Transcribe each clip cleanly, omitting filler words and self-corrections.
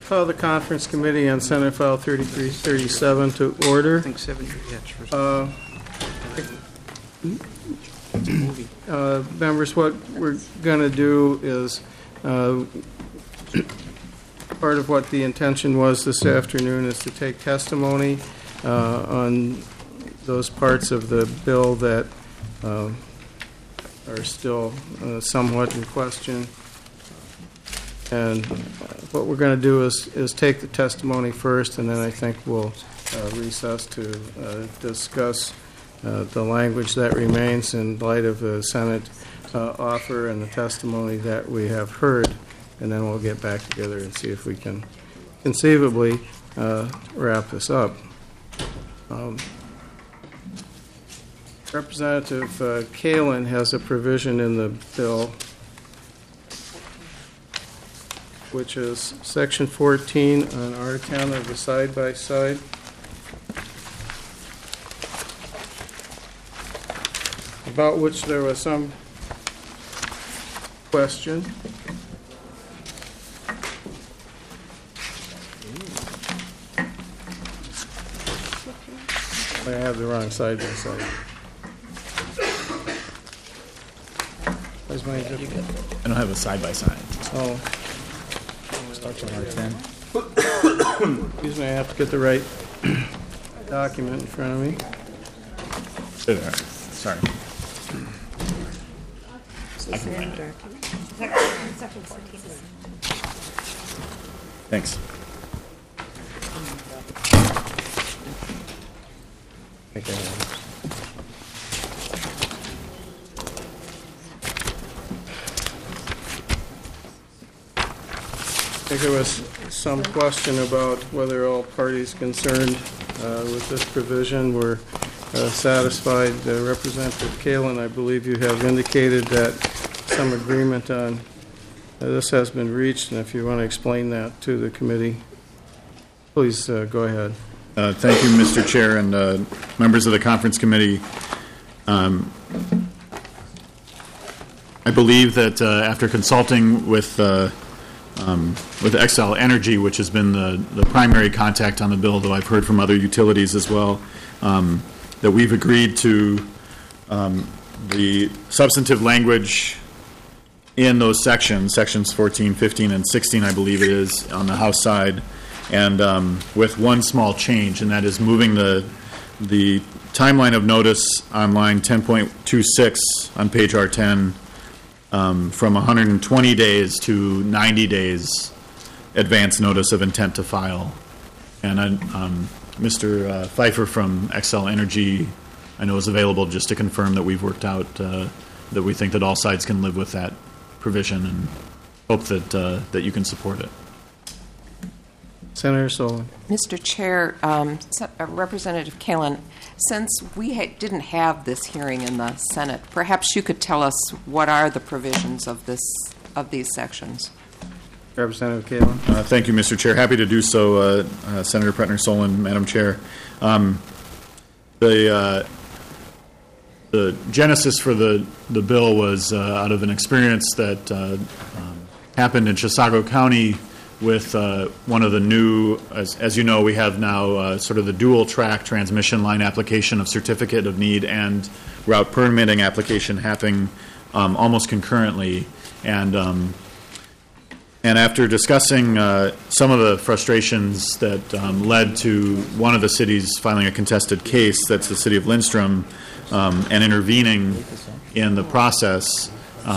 Call the Conference Committee on Senate File 3337 to order. I think 70. Yeah, Members, what we're going to do is part of what the intention was this afternoon is to take testimony on those parts of the bill that are still somewhat in question. And what we're going to do is take the testimony first, and then I think we'll recess to discuss the language that remains in light of the Senate offer and the testimony that we have heard, and then we'll get back together and see if we can conceivably wrap this up. Representative Kalin has a provision in the bill which is Section 14 on R10 of the side-by-side. About which there was some question. I have the wrong side-by-side. Where's my I don't have a side-by-side. Oh. Starts on R10. Excuse me, I have to get the right document in front of me. There. Sorry. I can find it. Thanks. I think there was some question about whether all parties concerned with this provision were satisfied. Representative Kalin, I believe you have indicated that some agreement on this has been reached, and if you want to explain that to the committee, please go ahead. Thank you, Mr. Chair, and members of the Conference Committee. I believe that after consulting with Xcel Energy, which has been the primary contact on the bill, though I've heard from other utilities as well, that we've agreed to the substantive language in those sections 14, 15, and 16, I believe it is, on the House side, and with one small change, and that is moving the timeline of notice on line 10.26 on page R10 from 120 days to 90 days advance notice of intent to file. And Mr. Pfeiffer from Xcel Energy, I know, is available just to confirm that we've worked out that we think that all sides can live with that provision, and hope that you can support it. Senator Solon. Mr. Chair, Representative Kalin, since we didn't have this hearing in the Senate, perhaps you could tell us what are the provisions of these sections. Representative Kalin. Thank you, Mr. Chair. Happy to do so, Senator Pretner-Solon, Madam Chair. The genesis for the bill was out of an experience that happened in Chisago County with one of the new, as you know, we have now sort of the dual-track transmission line application of certificate of need and route permitting application happening almost concurrently. And after discussing some of the frustrations that led to one of the cities filing a contested case, that's the city of Lindstrom, and intervening in the process,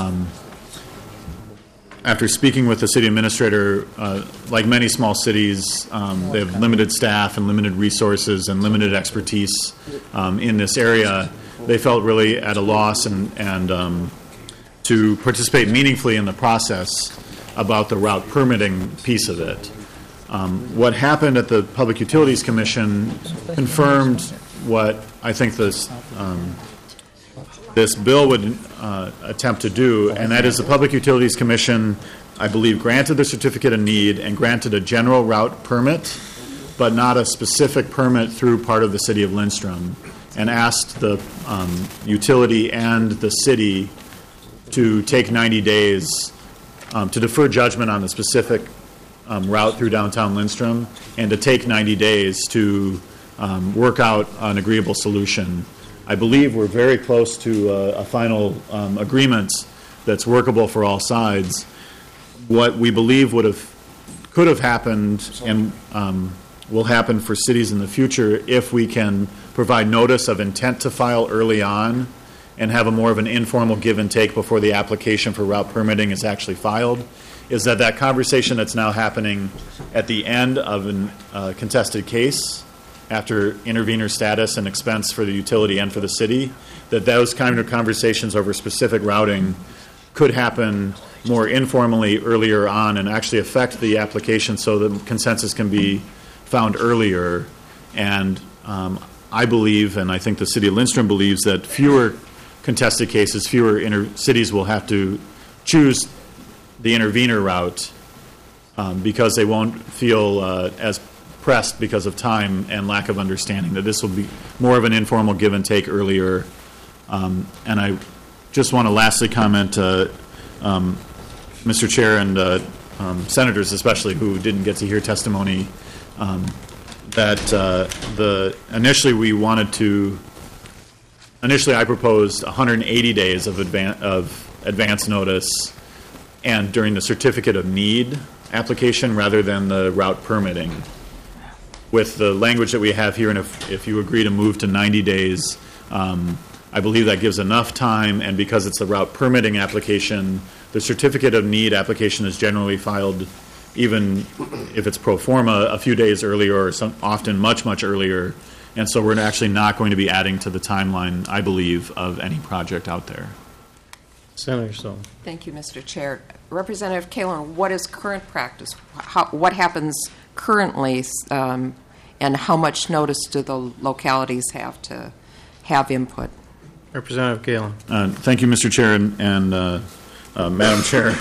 after speaking with the city administrator, like many small cities, they have limited staff and limited resources and limited expertise in this area. They felt really at a loss and to participate meaningfully in the process about the route permitting piece of it. What happened at the Public Utilities Commission confirmed what I think this bill would attempt to do, and that is the Public Utilities Commission, I believe, granted the certificate of need and granted a general route permit, but not a specific permit through part of the city of Lindstrom, and asked the utility and the city to take 90 days to defer judgment on the specific route through downtown Lindstrom, and to take 90 days to work out an agreeable solution. I believe we're very close to a final agreement that's workable for all sides. What we believe could have happened and will happen for cities in the future if we can provide notice of intent to file early on and have a more of an informal give and take before the application for route permitting is actually filed, is that conversation that's now happening at the end of a contested case, after intervenor status and expense for the utility and for the city, that those kind of conversations over specific routing could happen more informally earlier on and actually affect the application so that consensus can be found earlier. And I believe, and I think the city of Lindstrom believes, that fewer contested cases, fewer cities will have to choose the intervenor route because they won't feel as pressed because of time and lack of understanding, that this will be more of an informal give and take earlier. And I just want to lastly comment, Mr. Chair and senators especially who didn't get to hear testimony, that initially I proposed 180 days of advance notice and during the certificate of need application rather than the route permitting. With the language that we have here, and if you agree to move to 90 days, I believe that gives enough time, and because it's the route permitting application, the certificate of need application is generally filed, even if it's pro forma, a few days earlier or often much, much earlier. And so we're actually not going to be adding to the timeline, I believe, of any project out there. Senator Sullivan. Thank you, Mr. Chair. Representative Kalin, what is current practice? What happens currently, and how much notice do the localities have to have input? Representative Kalin. Thank you, Mr. Chair and Madam Chair.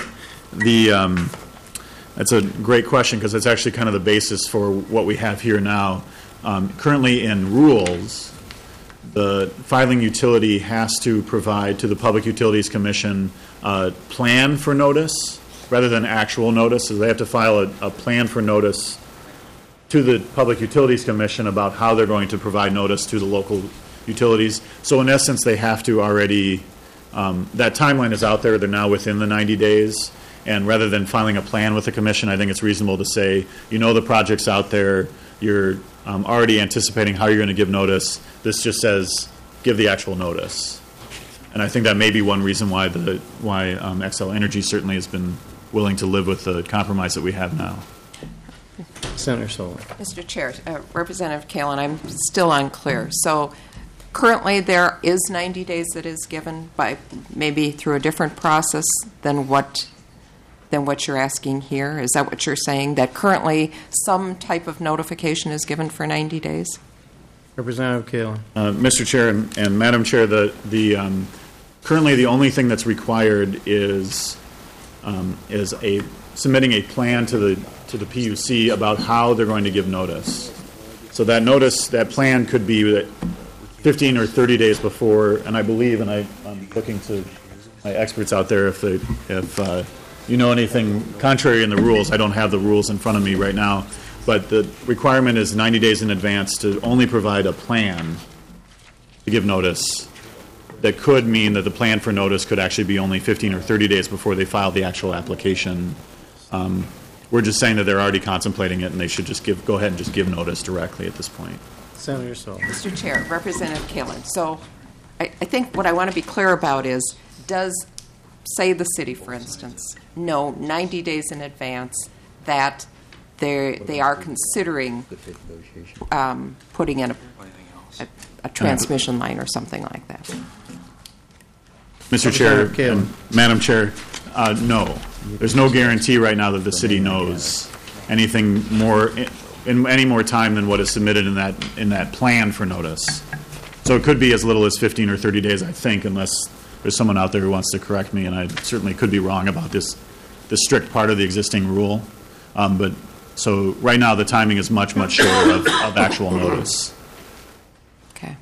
That's a great question because it's actually kind of the basis for what we have here now. Currently in rules, the filing utility has to provide to the Public Utilities Commission a plan for notice rather than actual notice. So they have to file a plan for notice to the Public Utilities Commission about how they're going to provide notice to the local utilities. So in essence, they have to already, that timeline is out there. They're now within the 90 days. And rather than filing a plan with the commission, I think it's reasonable to say, the project's out there. You're already anticipating how you're going to give notice. This just says, give the actual notice. And I think that may be one reason why Xcel Energy certainly has been willing to live with the compromise that we have now. Senator Sullivan. Mr. Chair, Representative Kalin, I'm still unclear. So currently there is 90 days that is given by maybe through a different process than what you're asking here? Is that what you're saying, that currently some type of notification is given for 90 days? Representative Kalin. Mr. Chair and Madam Chair, currently the only thing that's required is submitting a plan to the PUC about how they're going to give notice. So that plan could be 15 or 30 days before, and I believe, and I'm looking to my experts out there if you know anything contrary in the rules. I don't have the rules in front of me right now, but the requirement is 90 days in advance to only provide a plan to give notice. That could mean that the plan for notice could actually be only 15 or 30 days before they file the actual application. We're just saying that they're already contemplating it, and they should just go ahead and just give notice directly at this point. Senator Sullivan. Mr. Chair, Representative Kalin. So I think what I want to be clear about is, does, say the city, for instance, know 90 days in advance that they are considering putting in a transmission line or something like that? Mr. Chair and Madam Chair, no. There's no guarantee right now that the city knows anything more in any more time than what is submitted in that plan for notice. So it could be as little as 15 or 30 days, I think, unless there's someone out there who wants to correct me, and I certainly could be wrong about this strict part of the existing rule. But so right now the timing is much, much shorter of actual notice. Okay.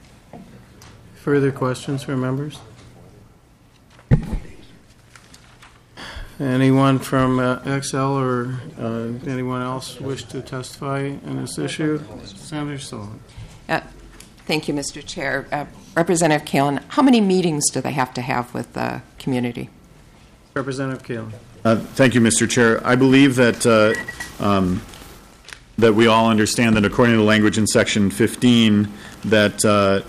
Further questions from members? Anyone from XL or anyone else wish to testify on this issue? Senator Sullivan. Thank you, Mr. Chair. Representative Kalin, how many meetings do they have to have with the community? Representative Kalin. Thank you, Mr. Chair. I believe that that we all understand that according to the language in Section 15, that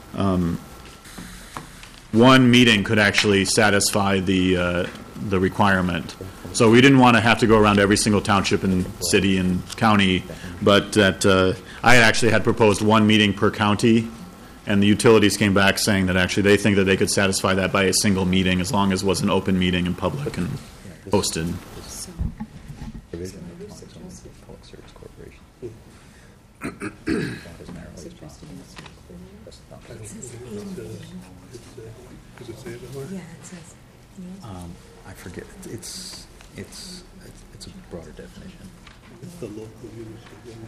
one meeting could actually satisfy the requirement. So we didn't want to have to go around every single township and city and county, but that I actually had proposed one meeting per county, and the utilities came back saying that actually they think that they could satisfy that by a single meeting as long as it was an open meeting in public and posted. I forget. It's a broader definition. It's the local units.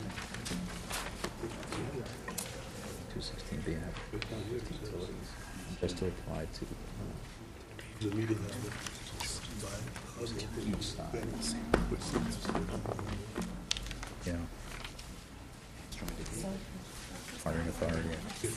216 being utilities just to apply to The meeting each side. Yeah. Hiring authority.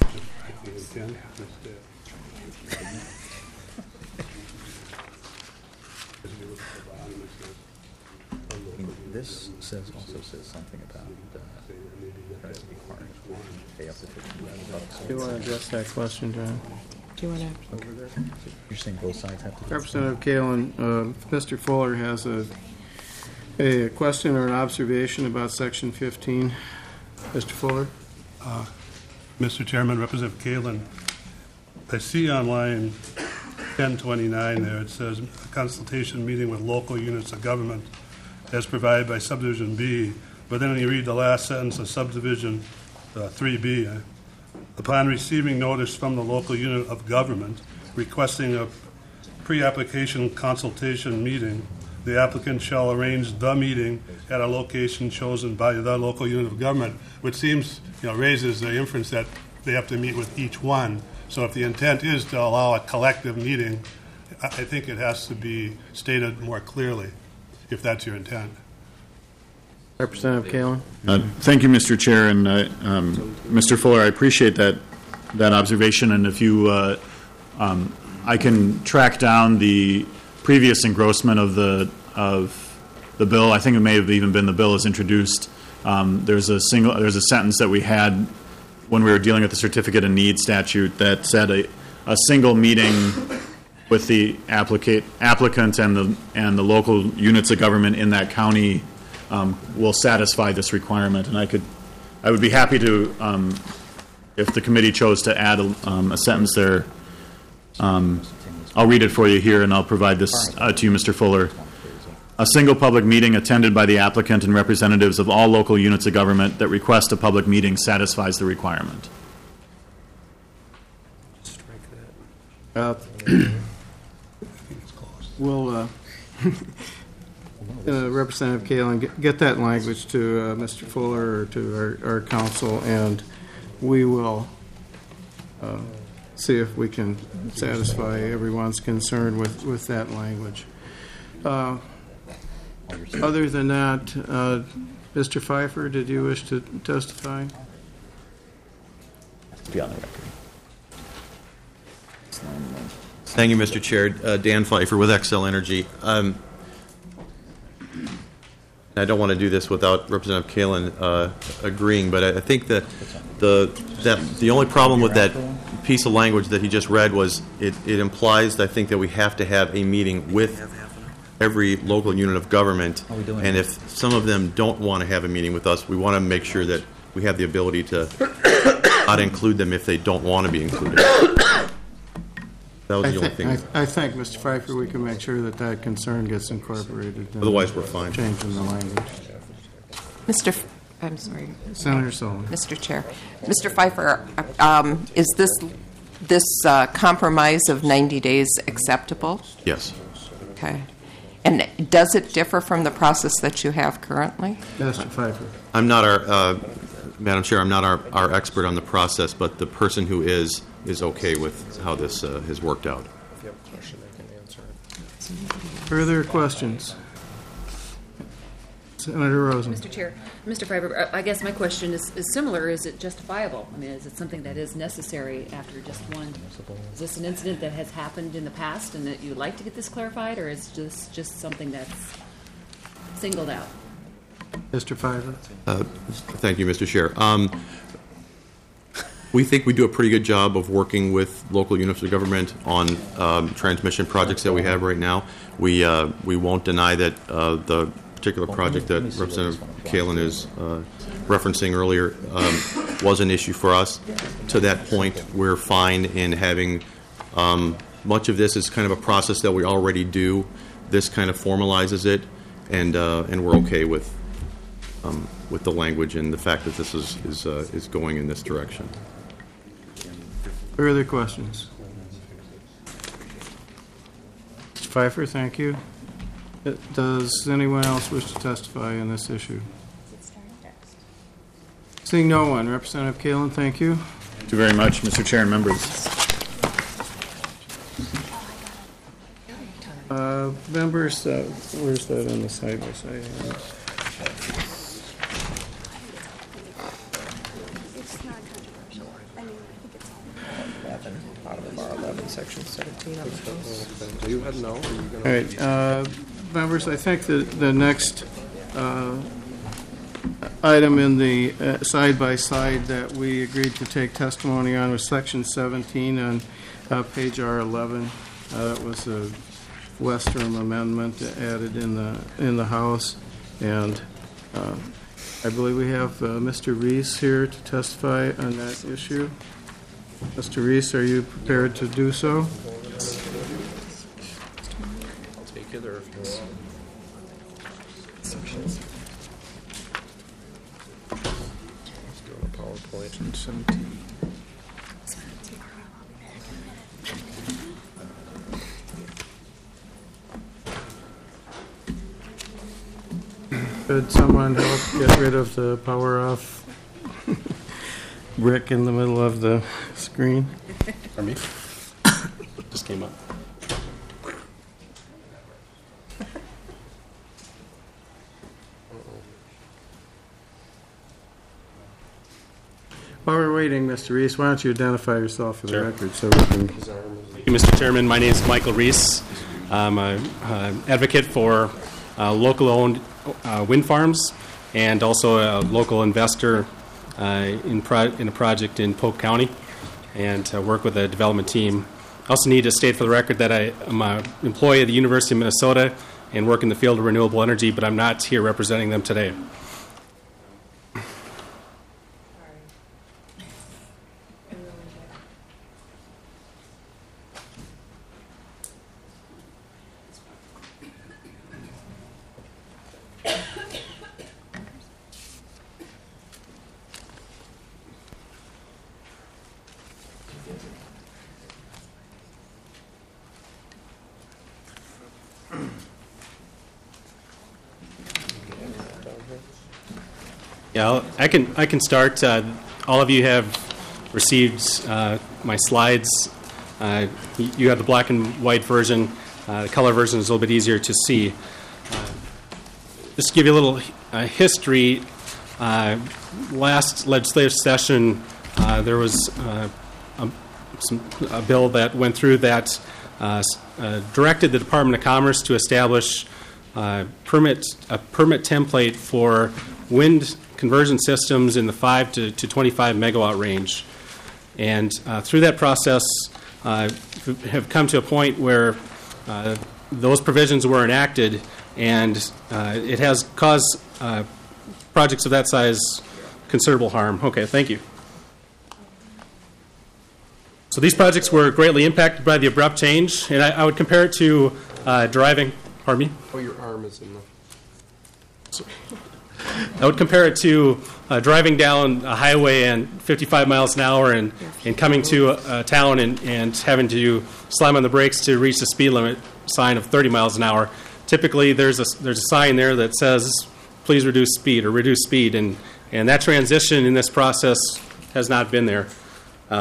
This also says something about requiring pay up to $15,000. Do you want to address that question, John? Do you want to? You're saying both sides have to. Representative Kalin, Mr. Fuller has a question or an observation about Section 15. Mr. Fuller? Mr. Chairman, Representative Kalin, I see on line 1029 there, it says a consultation meeting with local units of government as provided by subdivision B, but then when you read the last sentence of subdivision 3B, upon receiving notice from the local unit of government requesting a pre-application consultation meeting, the applicant shall arrange the meeting at a location chosen by the local unit of government, which seems, raises the inference that they have to meet with each one. So if the intent is to allow a collective meeting, I think it has to be stated more clearly, if that's your intent. Representative Kalin? Thank you, Mr. Chair, and Mr. Fuller, I appreciate that observation, and if you, I can track down the previous engrossment of the bill. I think it may have even been the bill as introduced. There's a sentence that we had when we were dealing with the certificate of need statute that said a single meeting with the applicant and the local units of government in that county will satisfy this requirement. And I would be happy to, if the committee chose to add a sentence there. I'll read it for you here, and I'll provide this to you, Mr. Fuller. A single public meeting attended by the applicant and representatives of all local units of government that request a public meeting satisfies the requirement. We'll, Representative Kalin, get that language to Mr. Fuller or to our council, and we will see if we can satisfy everyone's concern with that language. Other than that, Mr. Pfeiffer, did you wish to testify? Be on the record. Thank you, Mr. Chair. Dan Pfeiffer with XL Energy. I don't want to do this without Representative Kalin agreeing, but I think that the only problem with that piece of language that he just read was it implies, I think, that we have to have a meeting with every local unit of government, and if some of them don't want to have a meeting with us, we want to make sure that we have the ability to not include them if they don't want to be included. That was the only thing. I think, Mr. Pfeiffer, we can make sure that concern gets incorporated. Otherwise, we're fine. Changing the language. I'm sorry. Senator Sullivan. Mr. Chair. Mr. Pfeiffer, is this compromise of 90 days acceptable? Yes. Okay. And does it differ from the process that you have currently? Mr. Pfeiffer. I'm not Madam Chair, I'm not our expert on the process, but the person who is okay with how this has worked out. If you have a question, I can answer it. Further questions? Senator Rosen. Mr. Chair, Mr. Freiberg, I guess my question is similar. Is it justifiable? I mean, is it something that is necessary after just one? Is this an incident that has happened in the past and that you'd like to get this clarified, or is this just something that's singled out? Mr. Pfeiffer. Thank you, Mr. Chair. We think we do a pretty good job of working with local units of government on transmission projects that we have right now. We won't deny that the particular project that Representative Kalin is referencing earlier was an issue for us. To that point, we're fine in having much of this is kind of a process that we already do. This kind of formalizes it, and we're okay with the language and the fact that this is going in this direction. Further questions? Mr. Pfeiffer, thank you. Does anyone else wish to testify on this issue? Seeing no one, Representative Kalin, thank you. Thank you very much, Mr. Chair and members. Members, where's that on the side-by-side? It's not controversial. I mean, I think it's 11, bottom of our 11, section 17 on the house. You had no. All right, members, I think the next item in the side-by-side that we agreed to take testimony on was section 17 on page R11. That was a Western amendment added in the House, and I believe we have Mr. Reese here to testify on that issue. Mr. Reese, are you prepared to do so? I'll take it, or Sections. let's go to PowerPoint. 17. Could someone help get rid of the power off brick in the middle of the screen? For me? Just came up. While we're waiting, Mr. Reese, why don't you identify yourself for the Sure. record so we can... Thank you, Mr. Chairman. My name is Michael Reese. I'm an advocate for local-owned wind farms and also a local investor in a project in Polk County, and work with a development team. I also need to state for the record that I am an employee of the University of Minnesota and work in the field of renewable energy, but I'm not here representing them today. Yeah, I can start. All of you have received my slides. You have the black and white version. The color version is a little bit easier to see. Just to give you a little history, last legislative session, there was a bill that went through that directed the Department of Commerce to establish a permit template for wind conversion systems in the 5 to 25 megawatt range. And through that process, have come to a point where those provisions were enacted, and it has caused projects of that size considerable harm. Okay, thank you. So these projects were greatly impacted by the abrupt change, and I would compare it to driving. Pardon me? Oh, your arm is in the... I would compare it to driving down a highway and 55 miles an hour and coming to a town and having to slam on the brakes to reach the speed limit sign of 30 miles an hour. Typically, there's a sign there that says, please reduce speed, and that transition in this process has not been there.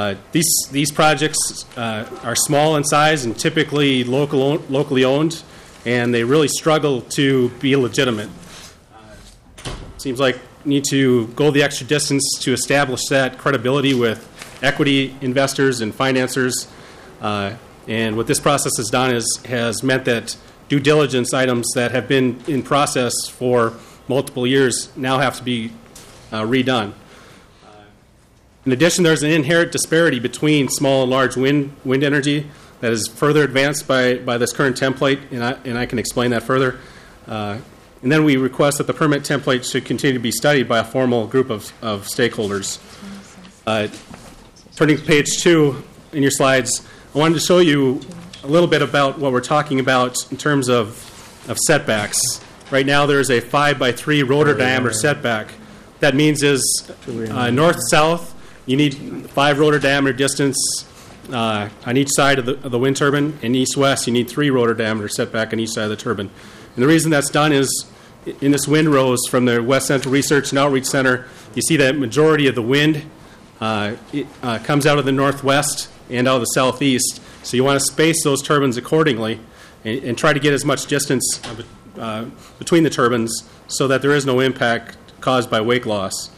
These projects are small in size and typically locally owned, and they really struggle to be legitimate. Seems like you need to go the extra distance to establish that credibility with equity investors and financiers. And what this process has done has meant that due diligence items that have been in process for multiple years now have to be redone. In addition, there's an inherent disparity between small and large wind energy that is further advanced by this current template, and I can explain that further. And then we request that the permit template should continue to be studied by a formal group of stakeholders. Turning to page 2 in your slides, I wanted to show you a little bit about what we're talking about in terms of setbacks. Right now there's a 5x3 rotor diameter setback. That means is north-south, you need 5 rotor diameter distance on each side of the wind turbine, and east-west you need 3 rotor diameter setback on each side of the turbine. And the reason that's done is in this wind rose from the West Central Research and Outreach Center, you see that majority of the wind comes out of the northwest and out of the southeast. So you want to space those turbines accordingly and try to get as much distance between the turbines so that there is no impact caused by wake loss.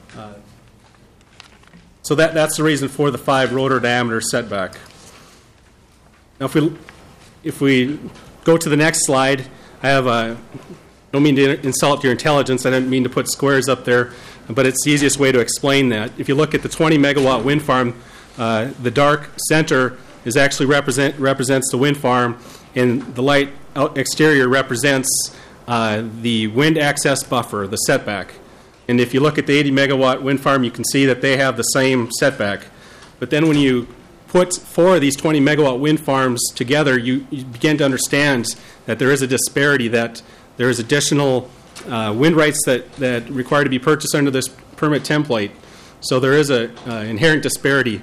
So that's the reason for the 5 rotor diameter setback. Now if we go to the next slide, I don't mean to insult your intelligence, I didn't mean to put squares up there, but it's the easiest way to explain that. If you look at the 20 megawatt wind farm, the dark center is actually represents the wind farm, and the light exterior represents the wind access buffer, the setback. And if you look at the 80 megawatt wind farm, you can see that they have the same setback. But then when you put 4 of these 20 megawatt wind farms together, you begin to understand that there is a disparity, that there is additional wind rights that require to be purchased under this permit template. So there is an inherent disparity.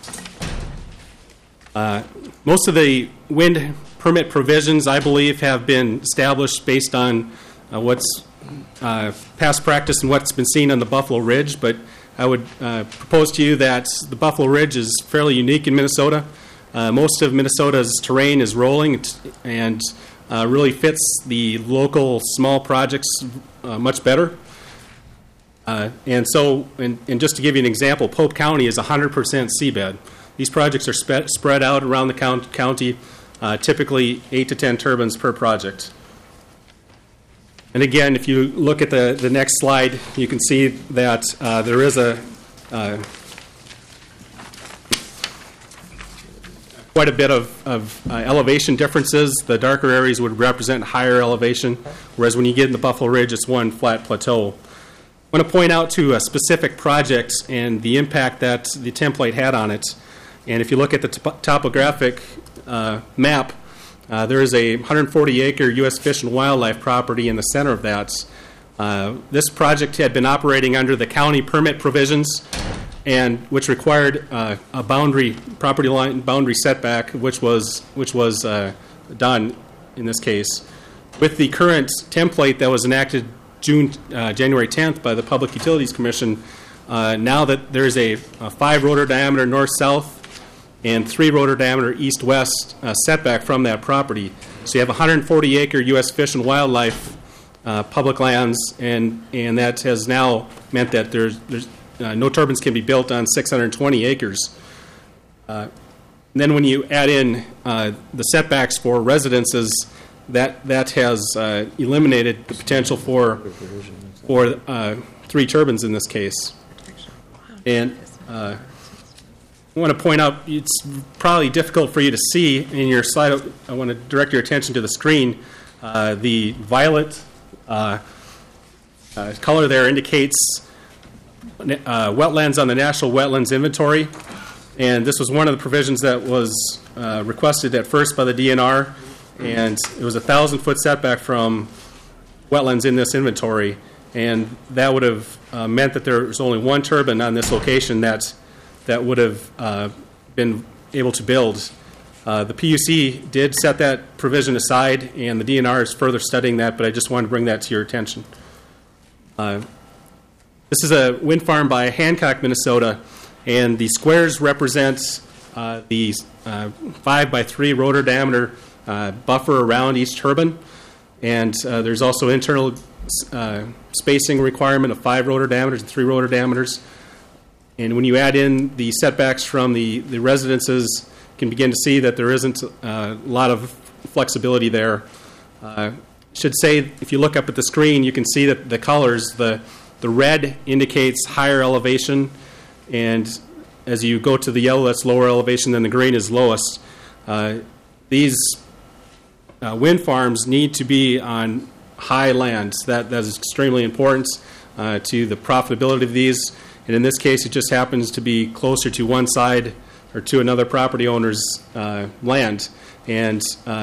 Most of the wind permit provisions, I believe, have been established based on what's past practice and what's been seen on the Buffalo Ridge, but I would propose to you that the Buffalo Ridge is fairly unique in Minnesota. Most of Minnesota's terrain is rolling and really fits the local small projects much better. And just to give you an example, Pope County is 100% seabed. These projects are spread out around the county, typically 8 to 10 turbines per project. And again, if you look at the next slide, you can see that there is quite a bit of elevation differences. The darker areas would represent higher elevation, whereas when you get in the Buffalo Ridge, it's one flat plateau. I want to point out to a specific project and the impact that the template had on it. And if you look at the topographic map, there is a 140-acre U.S. Fish and Wildlife property in the center of that. This project had been operating under the county permit provisions, and which required a property line boundary setback, which was done in this case. With the current template that was enacted January 10th by the Public Utilities Commission, now that there's a 5 rotor diameter north-south and 3 rotor diameter east-west setback from that property. So you have 140-acre U.S. Fish and Wildlife public lands, and that has now meant that there's no turbines can be built on 620 acres. And then when you add in the setbacks for residences, that has eliminated the potential for 3 turbines in this case. And I want to point out, it's probably difficult for you to see in your slide. I want to direct your attention to the screen. The violet color there indicates wetlands on the National Wetlands Inventory. And this was one of the provisions that was requested at first by the DNR. And it was a 1,000-foot setback from wetlands in this inventory. And that would have meant that there was only 1 turbine on this location that would have been able to build. The PUC did set that provision aside, and the DNR is further studying that, but I just wanted to bring that to your attention. This is a wind farm by Hancock, Minnesota, and the squares represent the 5x3 rotor diameter buffer around each turbine. And there's also internal spacing requirement of 5 rotor diameters and 3 rotor diameters. And when you add in the setbacks from the residences, you can begin to see that there isn't a lot of flexibility there. Should say, if you look up at the screen, you can see that the colors, the red indicates higher elevation, and as you go to the yellow, that's lower elevation, then the green is lowest. These wind farms need to be on high land. That is extremely important to the profitability of these. And in this case, it just happens to be closer to one side or to another property owner's land. And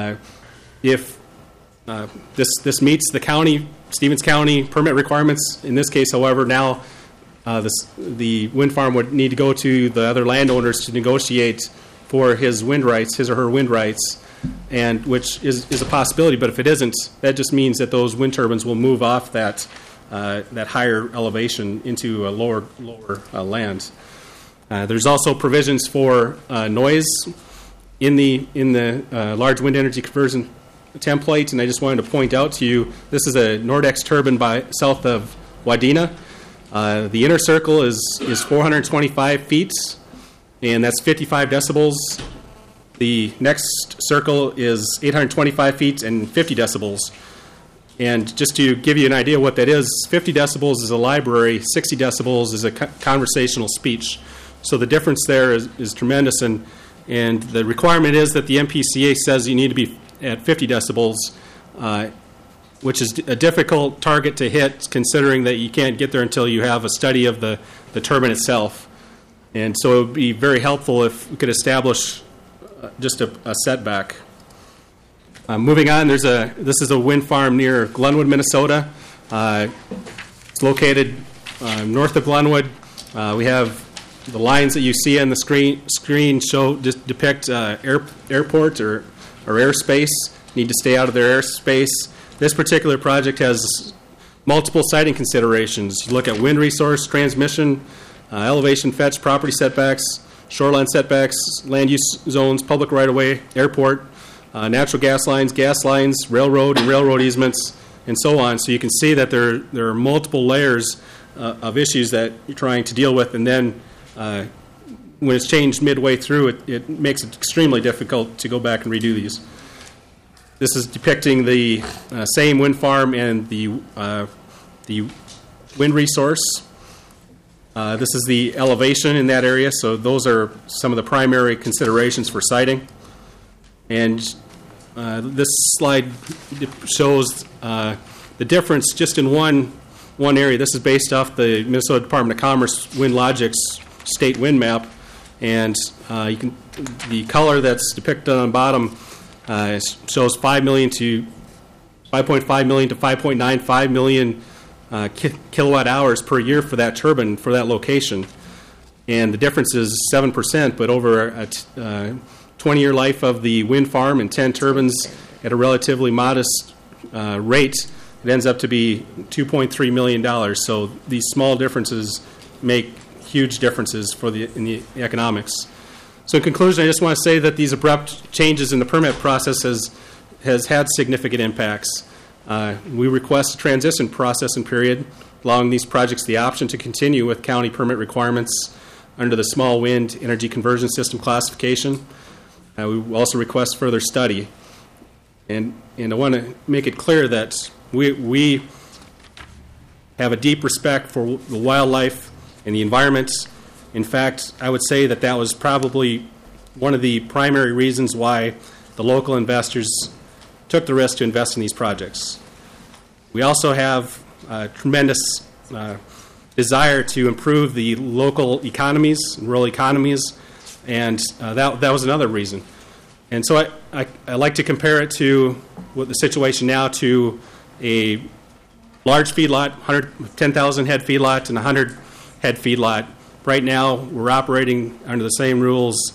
if this meets the county, Stevens County permit requirements, in this case, however, now the wind farm would need to go to the other landowners to negotiate for his wind rights, his or her wind rights, and which is a possibility. But if it isn't, that just means that those wind turbines will move off that higher elevation into a lower land. There's also provisions for noise in the large wind energy conversion template, and I just wanted to point out to you, this is a Nordex turbine south of Wadena. The inner circle is 425 feet, and that's 55 decibels. The next circle is 825 feet and 50 decibels. And just to give you an idea what that is, 50 decibels is a library, 60 decibels is a conversational speech. So the difference there is tremendous, and the requirement is that the MPCA says you need to be at 50 decibels, which is a difficult target to hit, considering that you can't get there until you have a study of the turbine itself. And so it would be very helpful if we could establish just a setback. Moving on, this is a wind farm near Glenwood, Minnesota. It's located north of Glenwood. We have the lines that you see on the screen depict airport or airspace. Need to stay out of their airspace. This particular project has multiple siting considerations. You look at wind resource, transmission, elevation fetch, property setbacks, shoreline setbacks, land use zones, public right-of-way, airport, natural gas lines, railroad and railroad easements, and so on. So you can see that there are multiple layers of issues that you're trying to deal with, and then when it's changed midway through, it makes it extremely difficult to go back and redo these. This is depicting the same wind farm and the wind resource. This is the elevation in that area, so those are some of the primary considerations for siting. And this slide shows the difference just in one area. This is based off the Minnesota Department of Commerce WindLogix state wind map, and the color that's depicted on the bottom shows 5 million to 5.5 million to 5.95 million kilowatt hours per year for that turbine for that location, and the difference is 7%. But over a 20-year life of the wind farm and 10 turbines at a relatively modest rate, it ends up to be $2.3 million. So these small differences make huge differences in the economics. So in conclusion, I just want to say that these abrupt changes in the permit process has had significant impacts. We request a transition process and period, allowing these projects the option to continue with county permit requirements under the small wind energy conversion system classification. We also request further study. And I want to make it clear that we have a deep respect for the wildlife and the environment. In fact, I would say that was probably one of the primary reasons why the local investors took the risk to invest in these projects. We also have a tremendous desire to improve the local economies and rural economies, and that was another reason. And so I like to compare it to the situation now to a large feedlot, 10,000 head feedlot and 100 head feedlot. Right now, we're operating under the same rules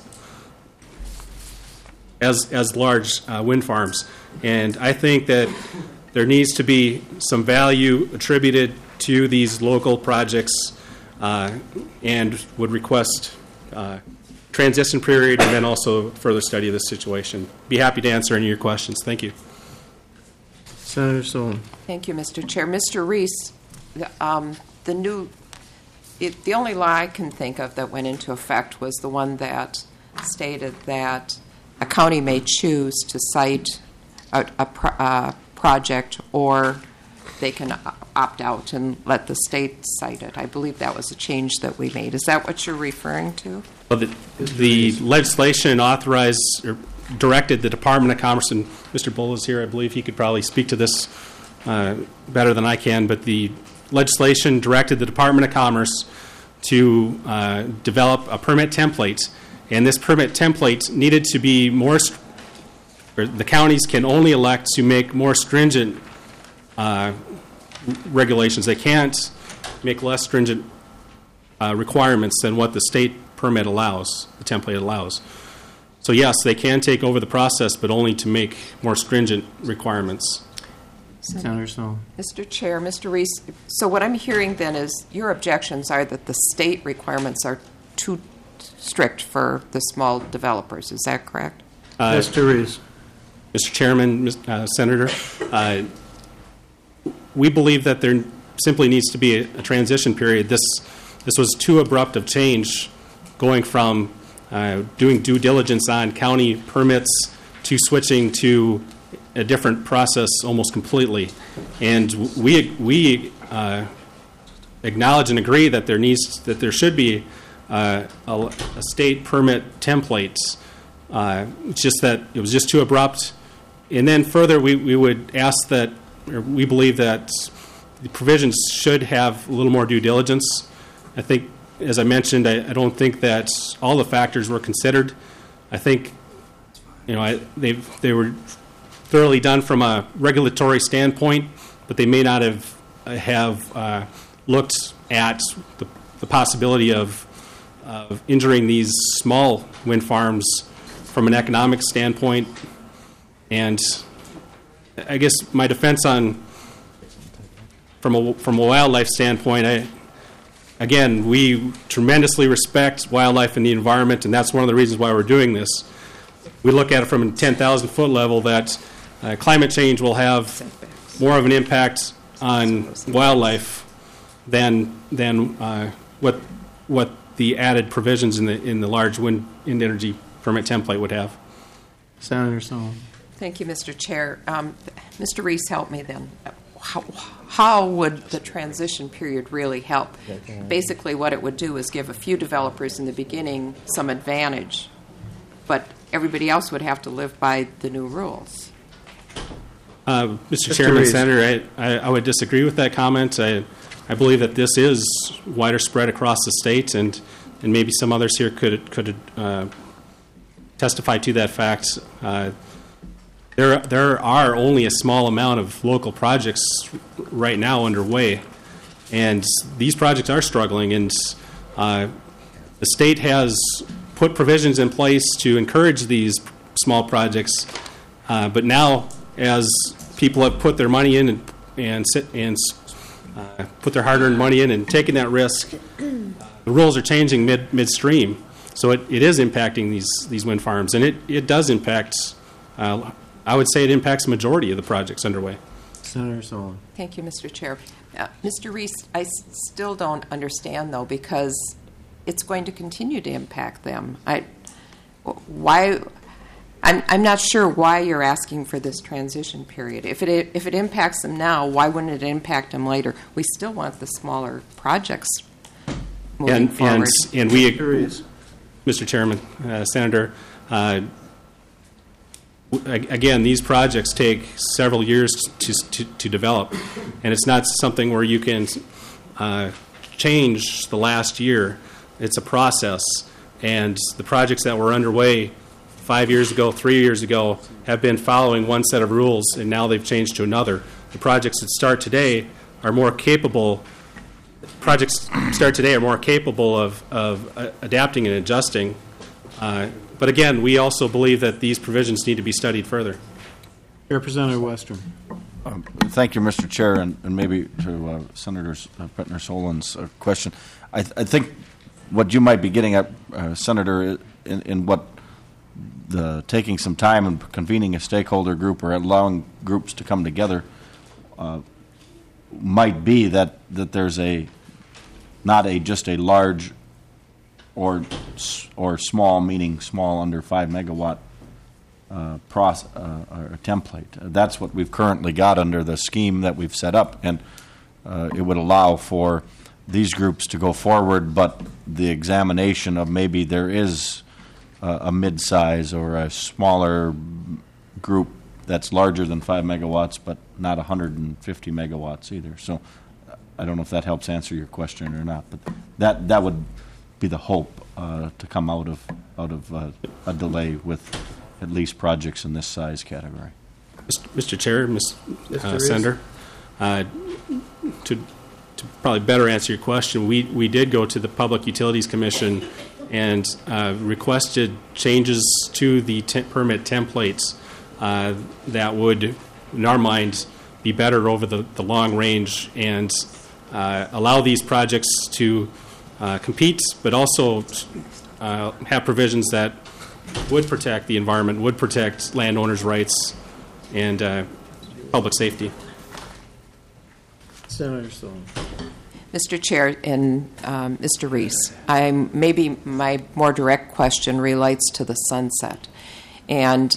as large wind farms. And I think that there needs to be some value attributed to these local projects, and would request transition period and then also further study of this situation. Be happy to answer any of your questions. Thank you. Senator Solon. Thank you, Mr. Chair. Mr. Reese, the only law I can think of that went into effect was the one that stated that a county may choose to cite a project, or they can opt out and let the state cite it. I believe that was a change that we made. Is that what you're referring to? Well, the legislation authorized or directed the Department of Commerce, and Mr. Bull is here. I believe he could probably speak to this better than I can, but the legislation directed the Department of Commerce to develop a permit template, and this permit template needed to be more, or the counties can only elect to make more stringent regulations. They can't make less stringent requirements than what the state permit allows, the template allows. So yes, they can take over the process, but only to make more stringent requirements. Senator Solon. Mr. Chair, Mr. Reese, so what I'm hearing then is your objections are that the state requirements are too strict for the small developers. Is that correct? Mr. Reese. Mr. Chairman, Senator, we believe that there simply needs to be a transition period. This was too abrupt of change, going from doing due diligence on county permits to switching to a different process almost completely. And we acknowledge and agree that there should be a state permit template. It's just that it was just too abrupt. And then further, we would ask that, or we believe that the provisions should have a little more due diligence. I think, as I mentioned, I don't think that all the factors were considered. I think, they were thoroughly done from a regulatory standpoint, but they may not have looked at the possibility of injuring these small wind farms from an economic standpoint. And I guess my defense from a wildlife standpoint, again, we tremendously respect wildlife and the environment, and that's one of the reasons why we're doing this. We look at it from a 10,000-foot level that climate change will have more of an impact on wildlife than what the added provisions in the large wind energy permit template would have. Senator Solon. Thank you, Mr. Chair. Mr. Reese, help me then. How would the transition period really help? Basically, what it would do is give a few developers in the beginning some advantage, but everybody else would have to live by the new rules. Mr. Chairman, Senator, I would disagree with that comment. I believe that this is wider spread across the state, and maybe some others here could testify to that fact. There are only a small amount of local projects right now underway, and these projects are struggling, and the state has put provisions in place to encourage these small projects, but now as people have put their money in and put their hard-earned money in and taken that risk, the rules are changing midstream. So it is impacting these wind farms, and it does impact, I would say it impacts the majority of the projects underway. Senator Solon. Thank you, Mr. Chair. Mr. Reese, I still don't understand, though, because it's going to continue to impact them. I'm not sure why you're asking for this transition period. If it impacts them now, why wouldn't it impact them later? We still want the smaller projects moving forward. And we, Mr. Chairman, Senator, again, these projects take several years to develop, and it's not something where you can change the last year. It's a process, and the projects that were underway 5 years ago, 3 years ago, have been following one set of rules, and now they've changed to another. The projects that start today are more capable. Projects start today are more capable of adapting and adjusting. But again, we also believe that these provisions need to be studied further. Representative Westrom. Thank you, Mr. Chair, and maybe to Senator Petner-Solon's question. I think what you might be getting at, Senator, in what taking some time and convening a stakeholder group or allowing groups to come together might be that there's not just a large or small, meaning small under 5 megawatt or template. That's what we've currently got under the scheme that we've set up, and it would allow for these groups to go forward, but the examination of maybe there is a mid-size or a smaller group that's larger than 5 megawatts, but not 150 megawatts either. So I don't know if that helps answer your question or not, but that would be the hope to come out of a delay with at least projects in this size category. Mr. Chair, Ms. Sender, to probably better answer your question, we did go to the Public Utilities Commission and requested changes to the permit templates that would, in our minds, be better over the long range and allow these projects to compete, but also have provisions that would protect the environment, would protect landowners' rights, and public safety. Senator Sloan. Mr. Chair and Mr. Reese, maybe my more direct question relates to the sunset. And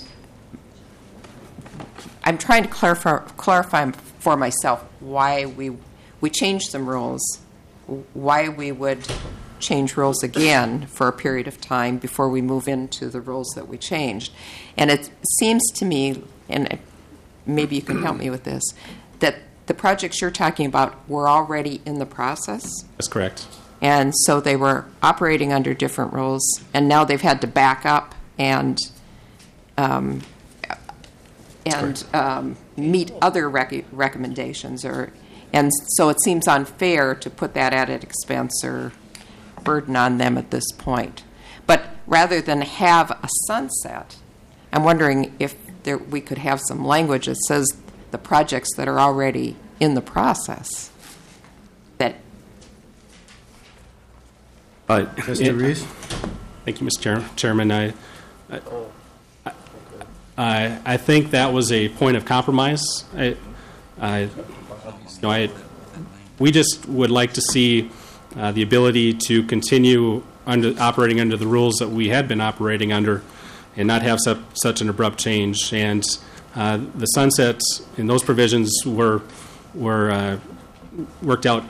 I'm trying to clarify for myself why we changed some rules, why we would change rules again for a period of time before we move into the rules that we changed. And it seems to me, and maybe you can help me with this, that the projects you're talking about were already in the process? That's correct. And so they were operating under different rules, and now they've had to back up and meet other recommendations, and so it seems unfair to put that added expense or burden on them at this point. But rather than have a sunset, I'm wondering if we could have some language that says the projects that are already in the process. That. Mr. Reese? Thank you, Mr. Chairman. I think that was a point of compromise. We just would like to see the ability to continue operating under the rules that we had been operating under and not have such an abrupt change. And the sunsets in those provisions were worked out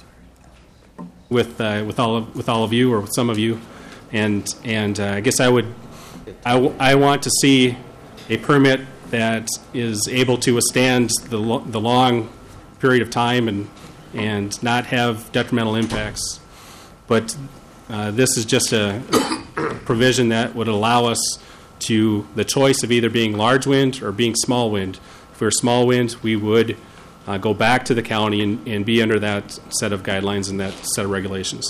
with all of you or with some of you, and I guess I want to see a permit that is able to withstand the long period of time and not have detrimental impacts. But this is just a provision that would allow us to the choice of either being large wind or being small wind. If we're small wind, we would go back to the county and be under that set of guidelines and that set of regulations.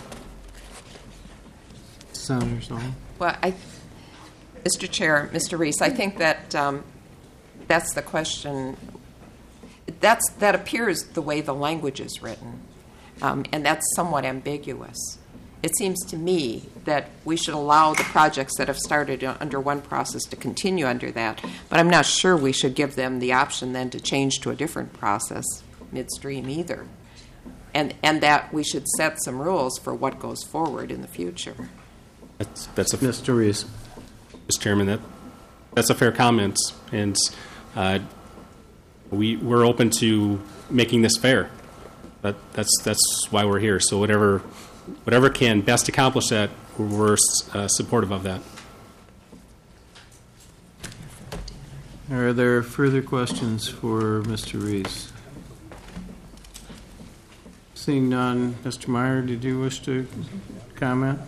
Senator Sloan. Well, Mr. Chair, Mr. Reese, I think that that's the question. That appears the way the language is written, and that's somewhat ambiguous. It seems to me that we should allow the projects that have started under one process to continue under that, but I'm not sure we should give them the option then to change to a different process midstream either, and that we should set some rules for what goes forward in the future. That's a Mr. Reese. Mr. Chairman, that's a fair comment, and we're open to making this fair. But that's why we're here. So whatever can best accomplish that, we're supportive of that. Are there further questions for Mr. Reese? Seeing none, Mr. Meyer, did you wish to comment?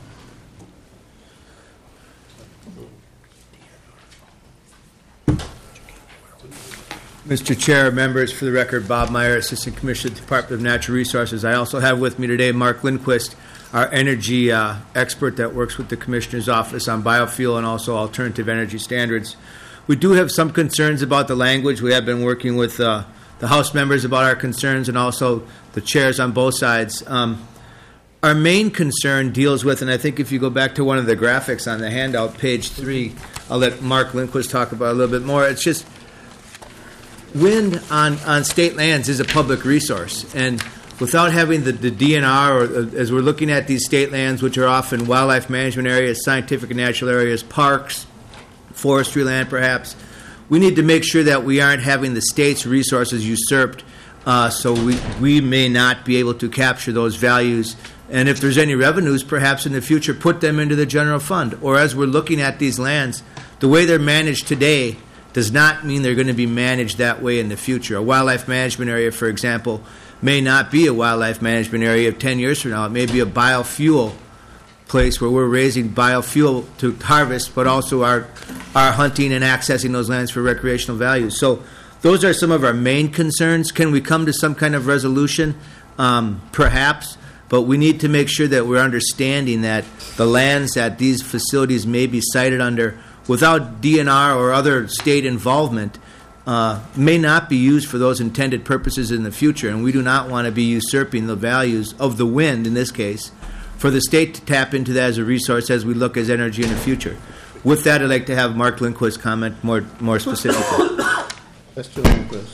Mr. Chair, members, for the record, Bob Meyer, Assistant Commissioner at the Department of Natural Resources. I also have with me today Mark Lindquist, our energy expert that works with the Commissioner's Office on biofuel and also alternative energy standards. We do have some concerns about the language. We have been working with the House members about our concerns and also the chairs on both sides. our main concern deals with, and I think if you go back to one of the graphics on the handout, page 3, I'll let Mark Lindquist talk about it a little bit more. It's just wind on state lands is a public resource, and without having the DNR, or as we're looking at these state lands, which are often wildlife management areas, scientific and natural areas, parks, forestry land perhaps, we need to make sure that we aren't having the state's resources usurped, so we may not be able to capture those values. And if there's any revenues, perhaps in the future, put them into the general fund. Or as we're looking at these lands, the way they're managed today does not mean they're going to be managed that way in the future. A wildlife management area, for example, may not be a wildlife management area of 10 years from now. It may be a biofuel place where we're raising biofuel to harvest, but also our hunting and accessing those lands for recreational values. So those are some of our main concerns. Can we come to some kind of resolution? Perhaps. But we need to make sure that we're understanding that the lands that these facilities may be sited under without DNR or other state involvement may not be used for those intended purposes in the future. And we do not want to be usurping the values of the wind, in this case, for the state to tap into that as a resource as we look as energy in the future. With that, I'd like to have Mark Lindquist comment more specifically. Mr. Lindquist.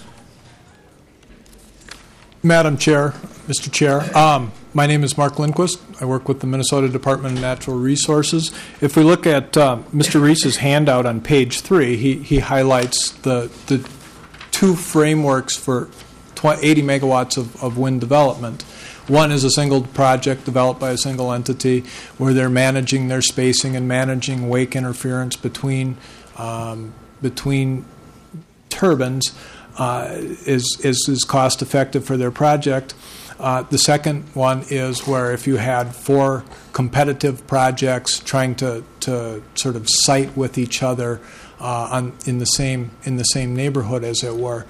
Madam Chair, Mr. Chair, my name is Mark Lindquist. I work with the Minnesota Department of Natural Resources. If we look at Mr. Reese's handout on page 3, he highlights the two frameworks for 80 megawatts of wind development. One is a single project developed by a single entity where they're managing their spacing and managing wake interference between turbines is cost effective for their project. The second one is where if you had 4 competitive projects trying to sort of site with each other in the same neighborhood, as it were.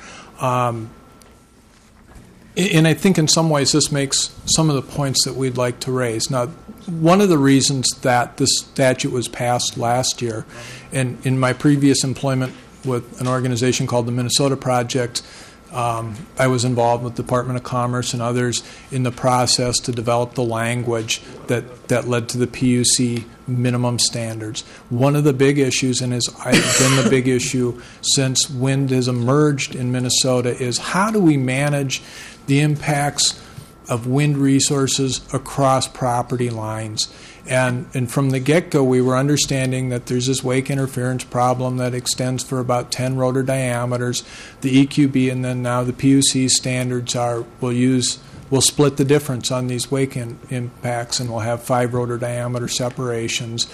And I think in some ways this makes some of the points that we'd like to raise. Now, one of the reasons that this statute was passed last year, and in my previous employment with an organization called the Minnesota Project, I was involved with the Department of Commerce and others in the process to develop the language that led to the PUC minimum standards. One of the big issues, and has been the big issue since wind has emerged in Minnesota, is how do we manage the impacts of wind resources across property lines. And from the get-go, we were understanding that there's this wake interference problem that extends for about 10 rotor diameters. The EQB and then now the PUC standards will split the difference on these wake impacts, and we'll have 5 rotor diameter separations.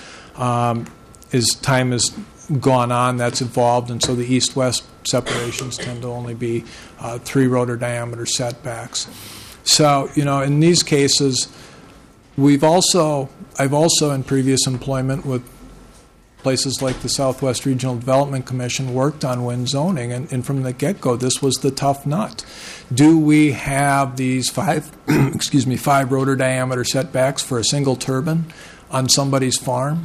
As time has gone on, that's evolved, and so the east-west separations tend to only be 3 rotor diameter setbacks. So, in these cases, I've also in previous employment with places like the Southwest Regional Development Commission worked on wind zoning, and from the get-go, this was the tough nut. Do we have these 5 rotor diameter setbacks for a single turbine on somebody's farm?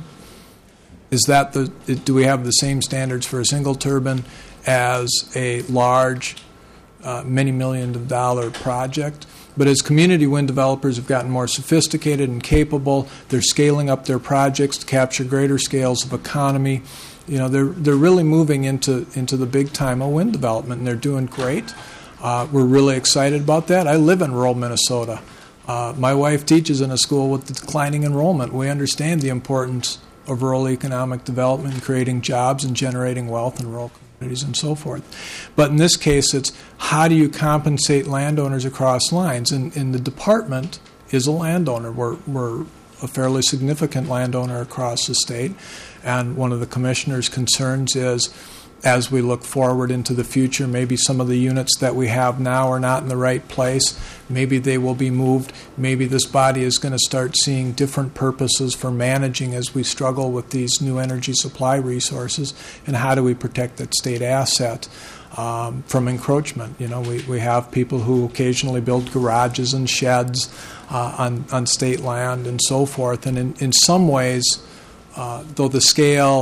Do we have the same standards for a single turbine as a large, many $million project? But as community wind developers have gotten more sophisticated and capable, they're scaling up their projects to capture greater scales of economy. They're really moving into the big time of wind development, and they're doing great. We're really excited about that. I live in rural Minnesota. My wife teaches in a school with declining enrollment. We understand the importance of rural economic development, creating jobs and generating wealth in rural communities and so forth. But in this case, it's how do you compensate landowners across lines? And the department is a landowner. We're a fairly significant landowner across the state. And one of the commissioner's concerns is, as we look forward into the future, maybe some of the units that we have now are not in the right place. Maybe they will be moved. Maybe this body is going to start seeing different purposes for managing as we struggle with these new energy supply resources. And how do we protect that state asset from encroachment? We have people who occasionally build garages and sheds on state land and so forth. And in some ways, though the scale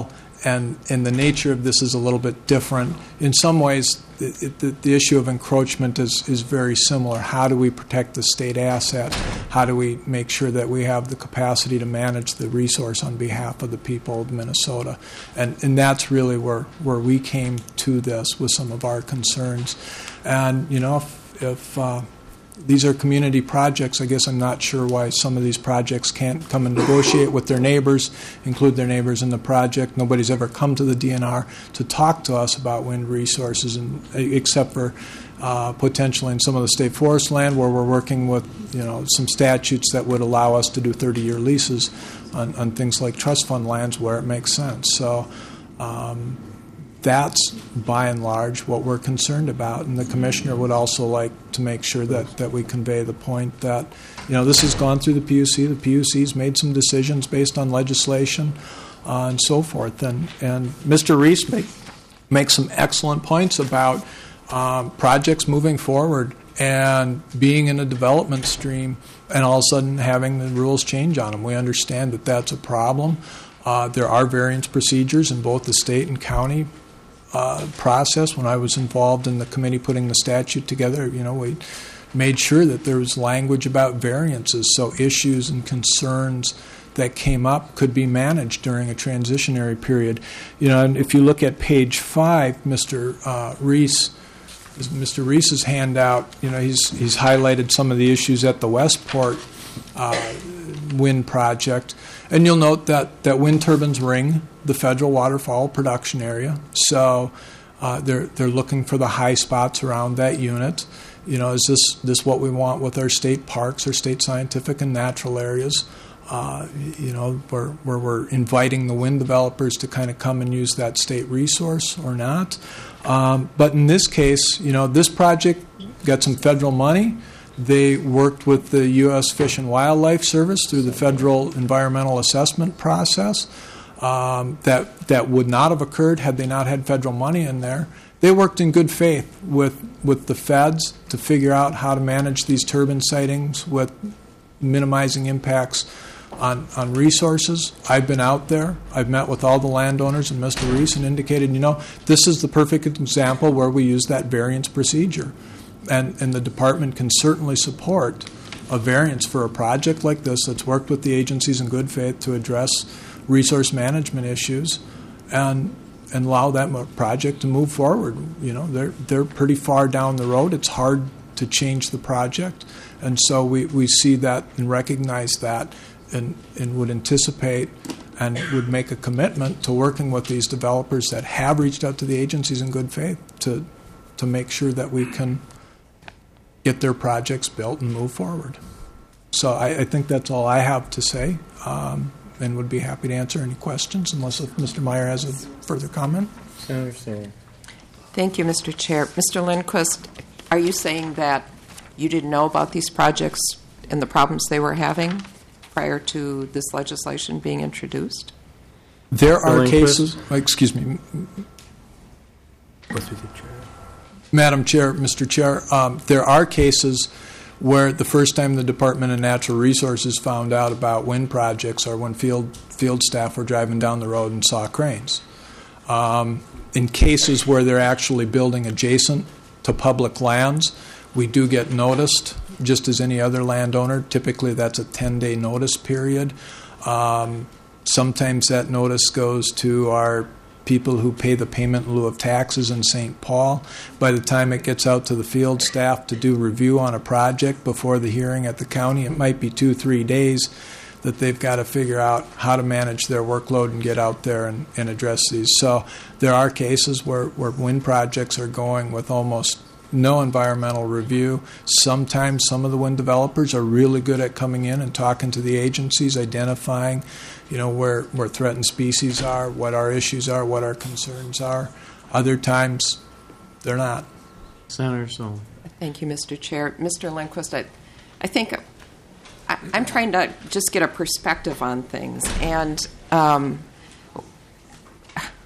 and the nature of this is a little bit different. In some ways, the issue of encroachment is very similar. How do we protect the state asset? How do we make sure that we have the capacity to manage the resource on behalf of the people of Minnesota? And that's really where we came to this with some of our concerns. And, if these are community projects, I guess I'm not sure why some of these projects can't come and negotiate with their neighbors, include their neighbors in the project. Nobody's ever come to the DNR to talk to us about wind resources, except for potentially in some of the state forest land where we're working with some statutes that would allow us to do 30-year leases on things like trust fund lands where it makes sense. So that's by and large what we're concerned about, and the commissioner would also like to make sure that we convey the point that this has gone through the PUC. The PUC's made some decisions based on legislation and so forth, and Mr. Reese makes some excellent points about projects moving forward and being in a development stream and all of a sudden having the rules change on them. We understand that that's a problem. There are variance procedures in both the state and county process. When I was involved in the committee putting the statute together, we made sure that there was language about variances, so issues and concerns that came up could be managed during a transitionary period. And if you look at page 5, Mr. Reese's handout, he's highlighted some of the issues at the Westport wind project, and you'll note that wind turbines ring the federal waterfowl production area, so they're looking for the high spots around that unit. Is this what we want with our state parks, our state scientific and natural areas? Where we're inviting the wind developers to kind of come and use that state resource or not. But in this case, this project got some federal money. They worked with the U.S. Fish and Wildlife Service through the federal environmental assessment process. That would not have occurred had they not had federal money in there. They worked in good faith with the feds to figure out how to manage these turbine sightings with minimizing impacts on resources. I've been out there. I've met with all the landowners and Mr. Reese and indicated, this is the perfect example where we use that variance procedure. And the department can certainly support a variance for a project like this that's worked with the agencies in good faith to address resource management issues and allow that project to move forward. They're pretty far down the road. It's hard to change the project. And so we see that and recognize that and would anticipate and would make a commitment to working with these developers that have reached out to the agencies in good faith to make sure that we can get their projects built and move forward. So I think that's all I have to say, and would be happy to answer any questions unless Mr. Meyer has a further comment. Thank you, Mr. Chair. Mr. Lindquist, are you saying that you didn't know about these projects and the problems they were having prior to this legislation being introduced? There are cases, excuse me, Madam Chair, Mr. Chair, there are cases where the first time the Department of Natural Resources found out about wind projects or when field staff were driving down the road and saw cranes. In cases where they're actually building adjacent to public lands, we do get noticed, just as any other landowner. Typically, that's a 10-day notice period. Sometimes that notice goes to our people who pay the payment in lieu of taxes in St. Paul. By the time it gets out to the field staff to do review on a project before the hearing at the county, it might be 2-3 days that they've got to figure out how to manage their workload and get out there and address these. So there are cases where wind projects are going with almost no environmental review. Sometimes some of the wind developers are really good at coming in and talking to the agencies, identifying, where threatened species are, what our issues are, what our concerns are. Other times, they're not. Senator Sol. Thank you, Mr. Chair. Mr. Lindquist, I think I'm trying to just get a perspective on things, and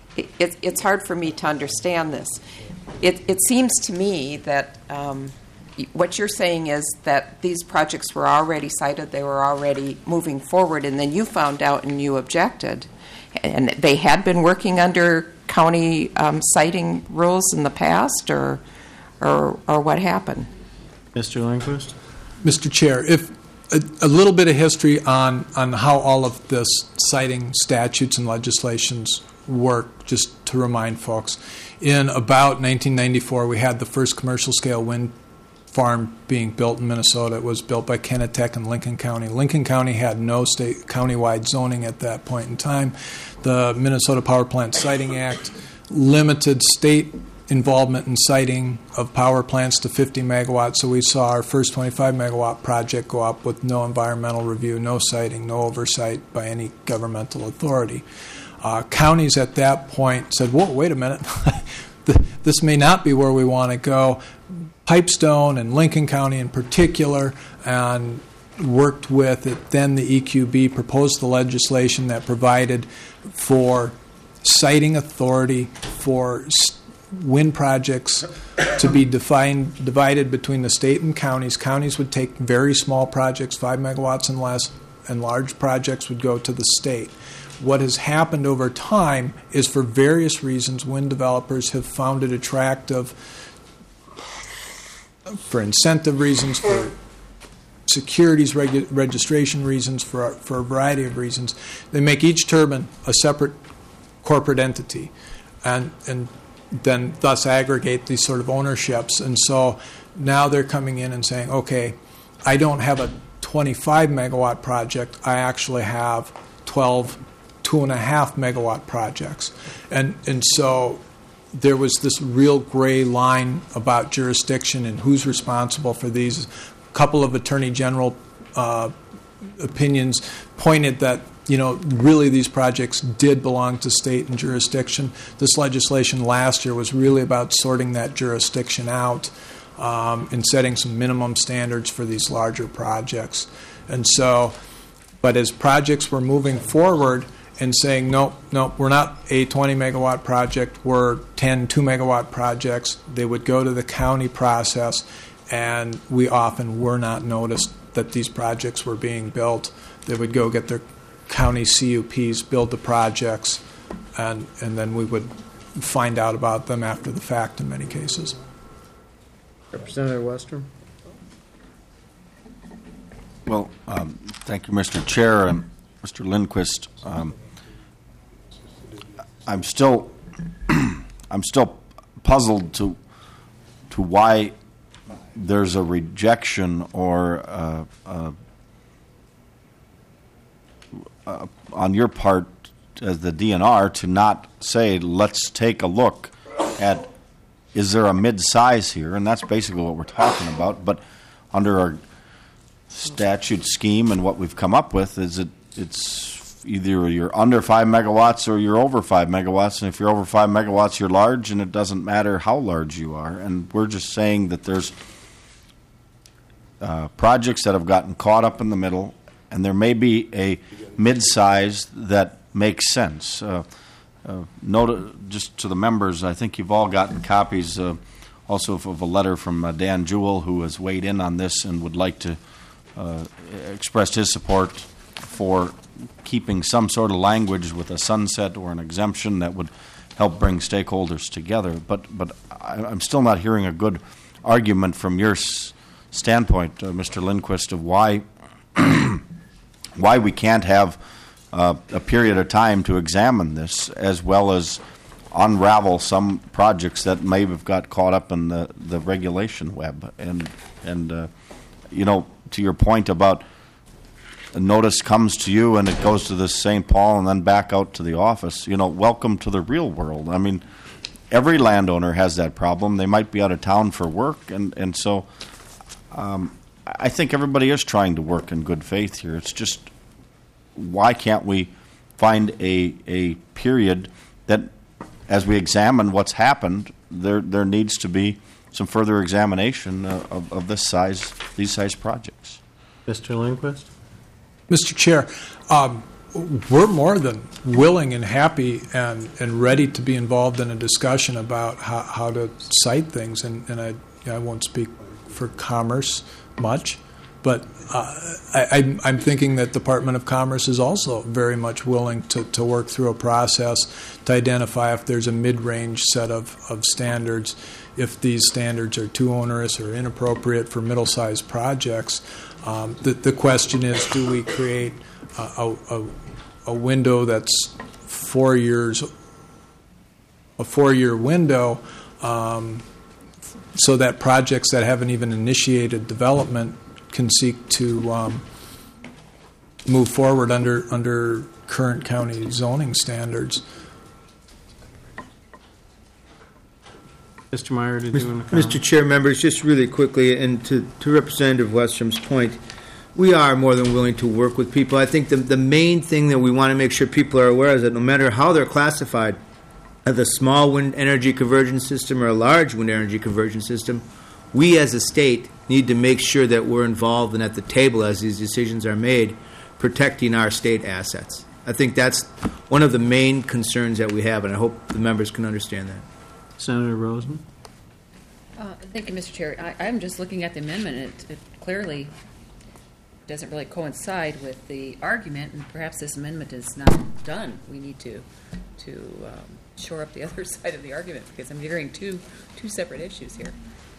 it's hard for me to understand this. It seems to me that what you're saying is that these projects were already cited, they were already moving forward, and then you found out and you objected. And they had been working under county citing rules in the past, or what happened? Mr. Lindquist? Mr. Chair, if a little bit of history on how all of this citing statutes and legislations work, just to remind folks. In about 1994, we had the first commercial-scale wind farm being built in Minnesota. It was built by Kennetech in Lincoln County. Lincoln County had no state countywide zoning at that point in time. The Minnesota Power Plant Siting Act limited state involvement in siting of power plants to 50 megawatts, so we saw our first 25 megawatt project go up with no environmental review, no siting, no oversight by any governmental authority. Counties at that point said, whoa, wait a minute, this may not be where we want to go. Pipestone and Lincoln County in particular, and worked with it. Then the EQB proposed the legislation that provided for siting authority for wind projects to be divided between the state and counties. Counties would take very small projects, 5 megawatts and less, and large projects would go to the state. What has happened over time is, for various reasons, wind developers have found it attractive, for incentive reasons, for securities registration reasons, for a variety of reasons. They make each turbine a separate corporate entity, and then thus aggregate these sort of ownerships. And so now they're coming in and saying, okay, I don't have a 25 megawatt project, I actually have 12 2.5 megawatt projects. And so there was this real gray line about jurisdiction and who's responsible for these. A couple of Attorney General opinions pointed that, really these projects did belong to state and jurisdiction. This legislation last year was really about sorting that jurisdiction out and setting some minimum standards for these larger projects. And so, but as projects were moving forward and saying, nope, we're not a 20 megawatt project, we're 10 2 megawatt projects, they would go to the county process, and we often were not noticed that these projects were being built. They would go get their county CUPs, build the projects, and then we would find out about them after the fact in many cases. Representative Westrom? Well, thank you, Mr. Chair and Mr. Lindquist. I'm still puzzled to why there's a rejection or on your part as the DNR to not say, let's take a look at, is there a mid-size here? And that's basically what we're talking about. But under our statute scheme and what we've come up with is it's either you're under 5 megawatts or you're over 5 megawatts. And if you're over 5 megawatts, you're large, and it doesn't matter how large you are. And we're just saying that there's projects that have gotten caught up in the middle, and there may be a mid-size that makes sense. Note just to the members, I think you've all gotten copies also of a letter from Dan Jewell, who has weighed in on this and would like to express his support for keeping some sort of language with a sunset or an exemption that would help bring stakeholders together. But I'm still not hearing a good argument from your standpoint, Mr. Lindquist, of why we can't have a period of time to examine this, as well as unravel some projects that may have got caught up in the regulation web. And to your point about a notice comes to you and it goes to the St. Paul and then back out to the office, welcome to the real world. I mean, every landowner has that problem. They might be out of town for work, and so I think everybody is trying to work in good faith here. It's just, why can't we find a period that, as we examine what's happened, there needs to be some further examination of these size projects. Mr. Lindquist? Mr. Chair, we're more than willing and happy and ready to be involved in a discussion about how to cite things, and I won't speak for commerce much, but I'm thinking that Department of Commerce is also very much willing to work through a process to identify if there's a mid-range set of standards, if these standards are too onerous or inappropriate for middle-sized projects. The question is, do we create a window that's 4 years, a 4-year window, so that projects that haven't even initiated development can seek to move forward under current county zoning standards. Mr. Meyer, did you want to comment? Mr. Chair, members, just really quickly, and to Representative Westrum's point, we are more than willing to work with people. I think the main thing that we want to make sure people are aware is that no matter how they're classified, as a small wind energy conversion system or a large wind energy conversion system, we as a state need to make sure that we're involved and at the table as these decisions are made, protecting our state assets. I think that's one of the main concerns that we have, and I hope the members can understand that. Senator Rosen? Thank you, Mr. Chair. I'm just looking at the amendment. It clearly doesn't really coincide with the argument, and perhaps this amendment is not done. We need to shore up the other side of the argument, because I'm hearing two separate issues here.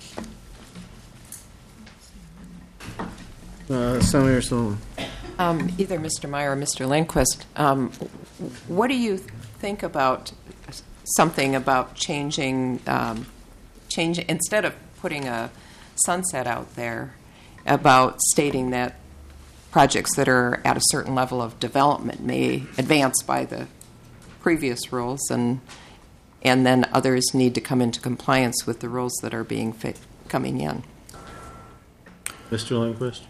Senator Sullivan. Either Mr. Meyer or Mr. Lindquist, what do you think about something about changing, instead of putting a sunset out there, about stating that projects that are at a certain level of development may advance by the previous rules, and then others need to come into compliance with the rules that are coming in? Mr. Lindquist?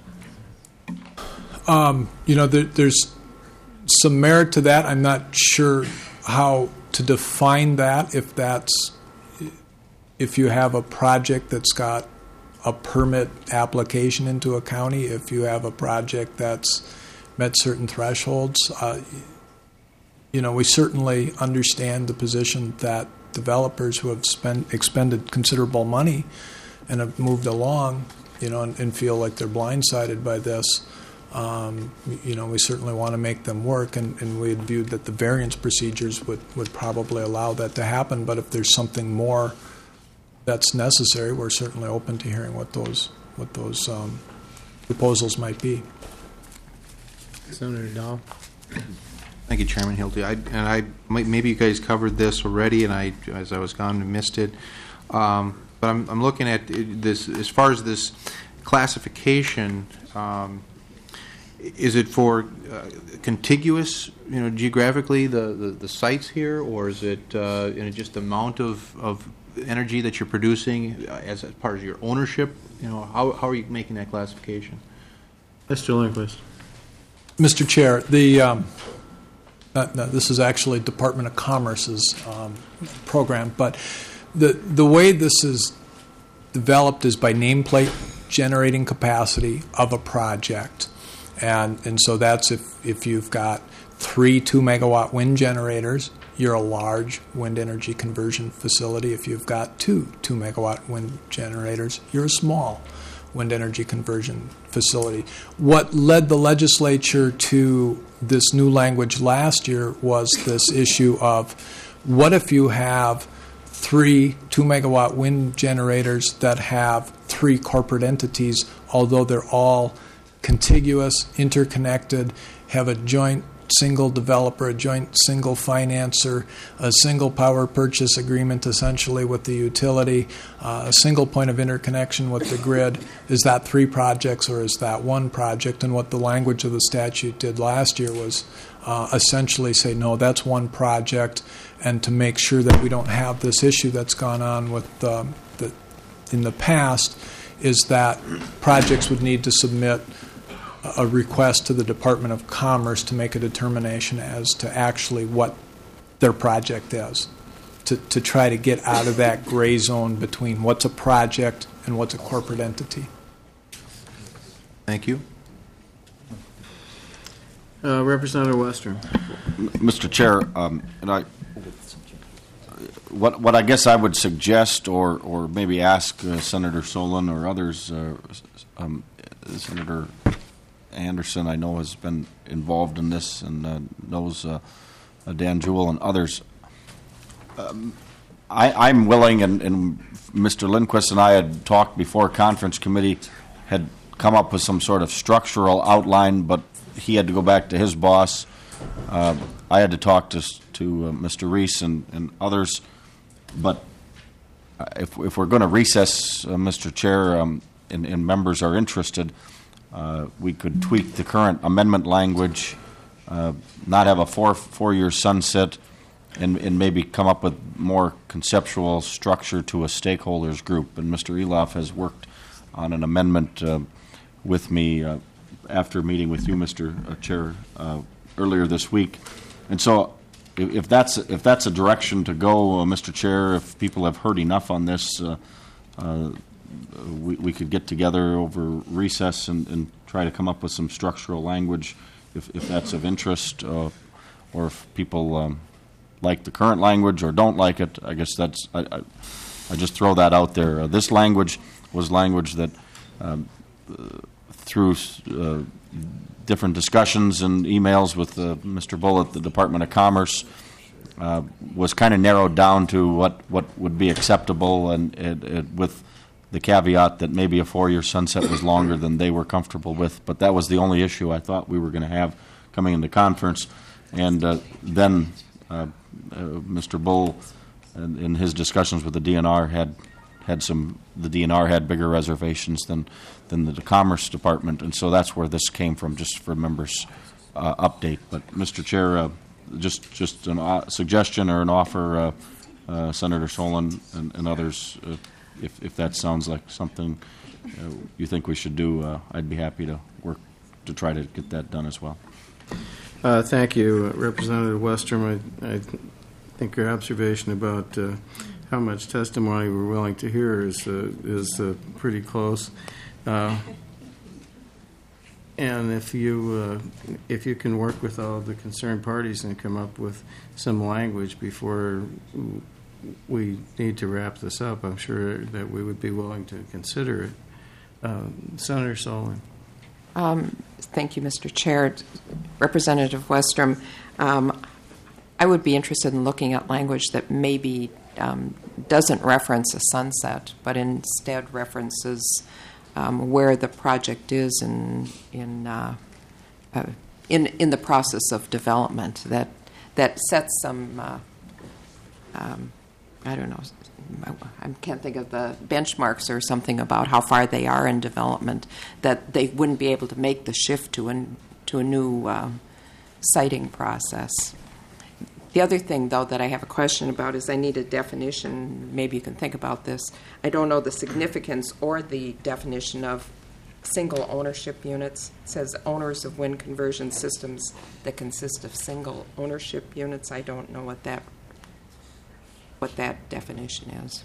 There's some merit to that. I'm not sure how to define that, if you have a project that's got a permit application into a county, if you have a project that's met certain thresholds. We certainly understand the position that developers who have expended considerable money and have moved along, and feel like they're blindsided by this. We certainly want to make them work, and we had viewed that the variance procedures would probably allow that to happen. But if there's something more that's necessary, we're certainly open to hearing what those proposals might be. Senator Dahl? Thank you, Chairman Hilty. Maybe you guys covered this already, and as I was gone, missed it. But I'm looking at this as far as this classification. Is it for contiguous, geographically the sites here, or is it just the amount of energy that you're producing as part of your ownership? How are you making that classification? Mr. Lindquist. Mr. Chair, this is actually Department of Commerce's program, but the way this is developed is by nameplate generating capacity of a project. And so that's if you've got 3 2-megawatt wind generators, you're a large wind energy conversion facility. If you've got 2 2-megawatt wind generators, you're a small wind energy conversion facility. What led the legislature to this new language last year was this issue of what if you have 3 2-megawatt wind generators that have 3 corporate entities, although they're all contiguous, interconnected, have a joint single developer, a joint single financer, a single power purchase agreement essentially with the utility, a single point of interconnection with the grid. Is that 3 projects or is that 1 project? And what the language of the statute did last year was essentially say, no, that's 1 project, and to make sure that we don't have this issue that's gone on with in the past, is that projects would need to submit a request to the Department of Commerce to make a determination as to actually what their project is, to try to get out of that gray zone between what's a project and what's a corporate entity. Thank you. Representative Western. Mr. Chair, and what I guess I would suggest, or maybe ask Senator Solon or others, Senator Anderson, I know, has been involved in this and knows Dan Jewell and others. I'm willing, and Mr. Lindquist and I had talked before Conference Committee had come up with some sort of structural outline, but he had to go back to his boss. I had to talk to Mr. Reese and others. But if we're going to recess, Mr. Chair, and members are interested, we could tweak the current amendment language, not have a four-year sunset, and maybe come up with more conceptual structure to a stakeholders group. And Mr. Eloff has worked on an amendment with me after meeting with you, Mr. Chair, earlier this week. And so if that's a direction to go, Mr. Chair, if people have heard enough on this, we could get together over recess and try to come up with some structural language if that's of interest, or if people like the current language or don't like it. I guess I just throw that out there. This language was language that through different discussions and emails with Mr. Bull at the Department of Commerce was kind of narrowed down to what would be acceptable, and with the caveat that maybe a 4-year sunset was longer than they were comfortable with. But that was the only issue I thought we were going to have coming into conference. And then Mr. Bull, in his discussions with the DNR, the DNR had bigger reservations than the Commerce Department, and so that's where this came from, just for members' update. But Mr. Chair, just a suggestion or an offer, Senator Solon and others, if that sounds like something you think we should do, I'd be happy to work to try to get that done as well. Thank you, Representative Westrom. I think your observation about how much testimony we're willing to hear is pretty close. And if you can work with all of the concerned parties and come up with some language before we need to wrap this up, I'm sure that we would be willing to consider it. Senator Solon. Thank you, Mr. Chair. Representative Westrom, I would be interested in looking at language that maybe doesn't reference a sunset, but instead references where the project is in the process of development. That sets some I don't know. I can't think of the benchmarks or something about how far they are in development, that they wouldn't be able to make the shift to a new siting process. The other thing, though, that I have a question about is I need a definition. Maybe you can think about this. I don't know the significance or the definition of single ownership units. It says owners of wind conversion systems that consist of single ownership units. I don't know what that definition is.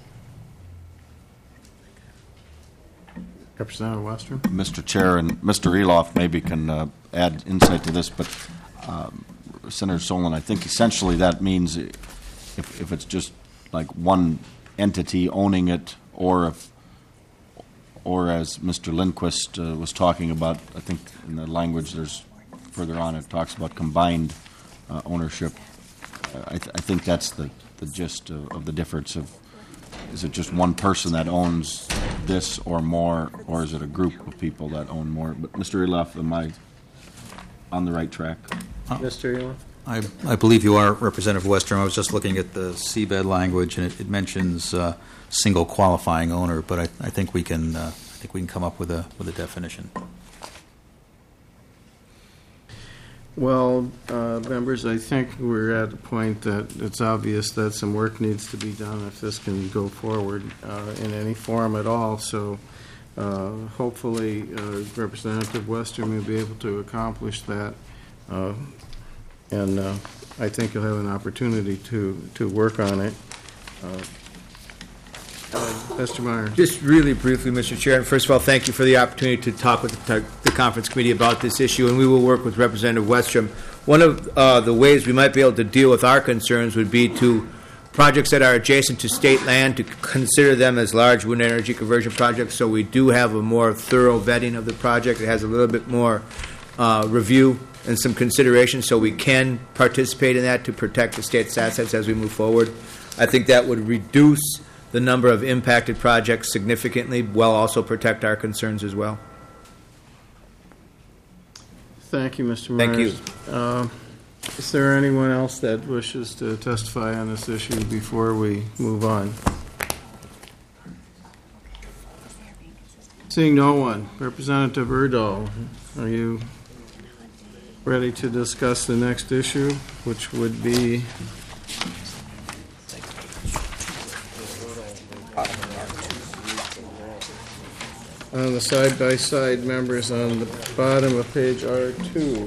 Representative Westrom. Mr. Chair, and Mr. Eloff maybe can add insight to this, but Senator Solon, I think essentially that means if it's just like one entity owning it, or as Mr. Lindquist was talking about, I think in the language there's further on it talks about combined ownership. I think that's the gist of the difference of, is it just one person that owns this or more, or is it a group of people that own more? But Mr. Eloff, am I on the right track? Mr. Eloff? I believe you are, Representative Westrom. I was just looking at the seabed language, and it mentions single qualifying owner, but I think we can come up with a definition. Well, members, I think we're at a point that it's obvious that some work needs to be done if this can go forward in any form at all. So hopefully Representative Westrom will be able to accomplish that. And I think you'll have an opportunity to work on it. Mr. Meyer. Just really briefly, Mr. Chair, and first of all, thank you for the opportunity to talk with the Conference Committee about this issue, and we will work with Representative Westrom. One of the ways we might be able to deal with our concerns would be to projects that are adjacent to state land to consider them as large wind energy conversion projects. So we do have a more thorough vetting of the project. It has a little bit more review and some consideration, so we can participate in that to protect the state's assets as we move forward. I think that would reduce the number of impacted projects significantly, while also protect our concerns as well. Thank you, Mr. Myers. Thank you. Is there anyone else that wishes to testify on this issue before we move on? Seeing no one, Representative Erdahl, are you ready to discuss the next issue, which would be on the side-by-side members on the bottom of page R2.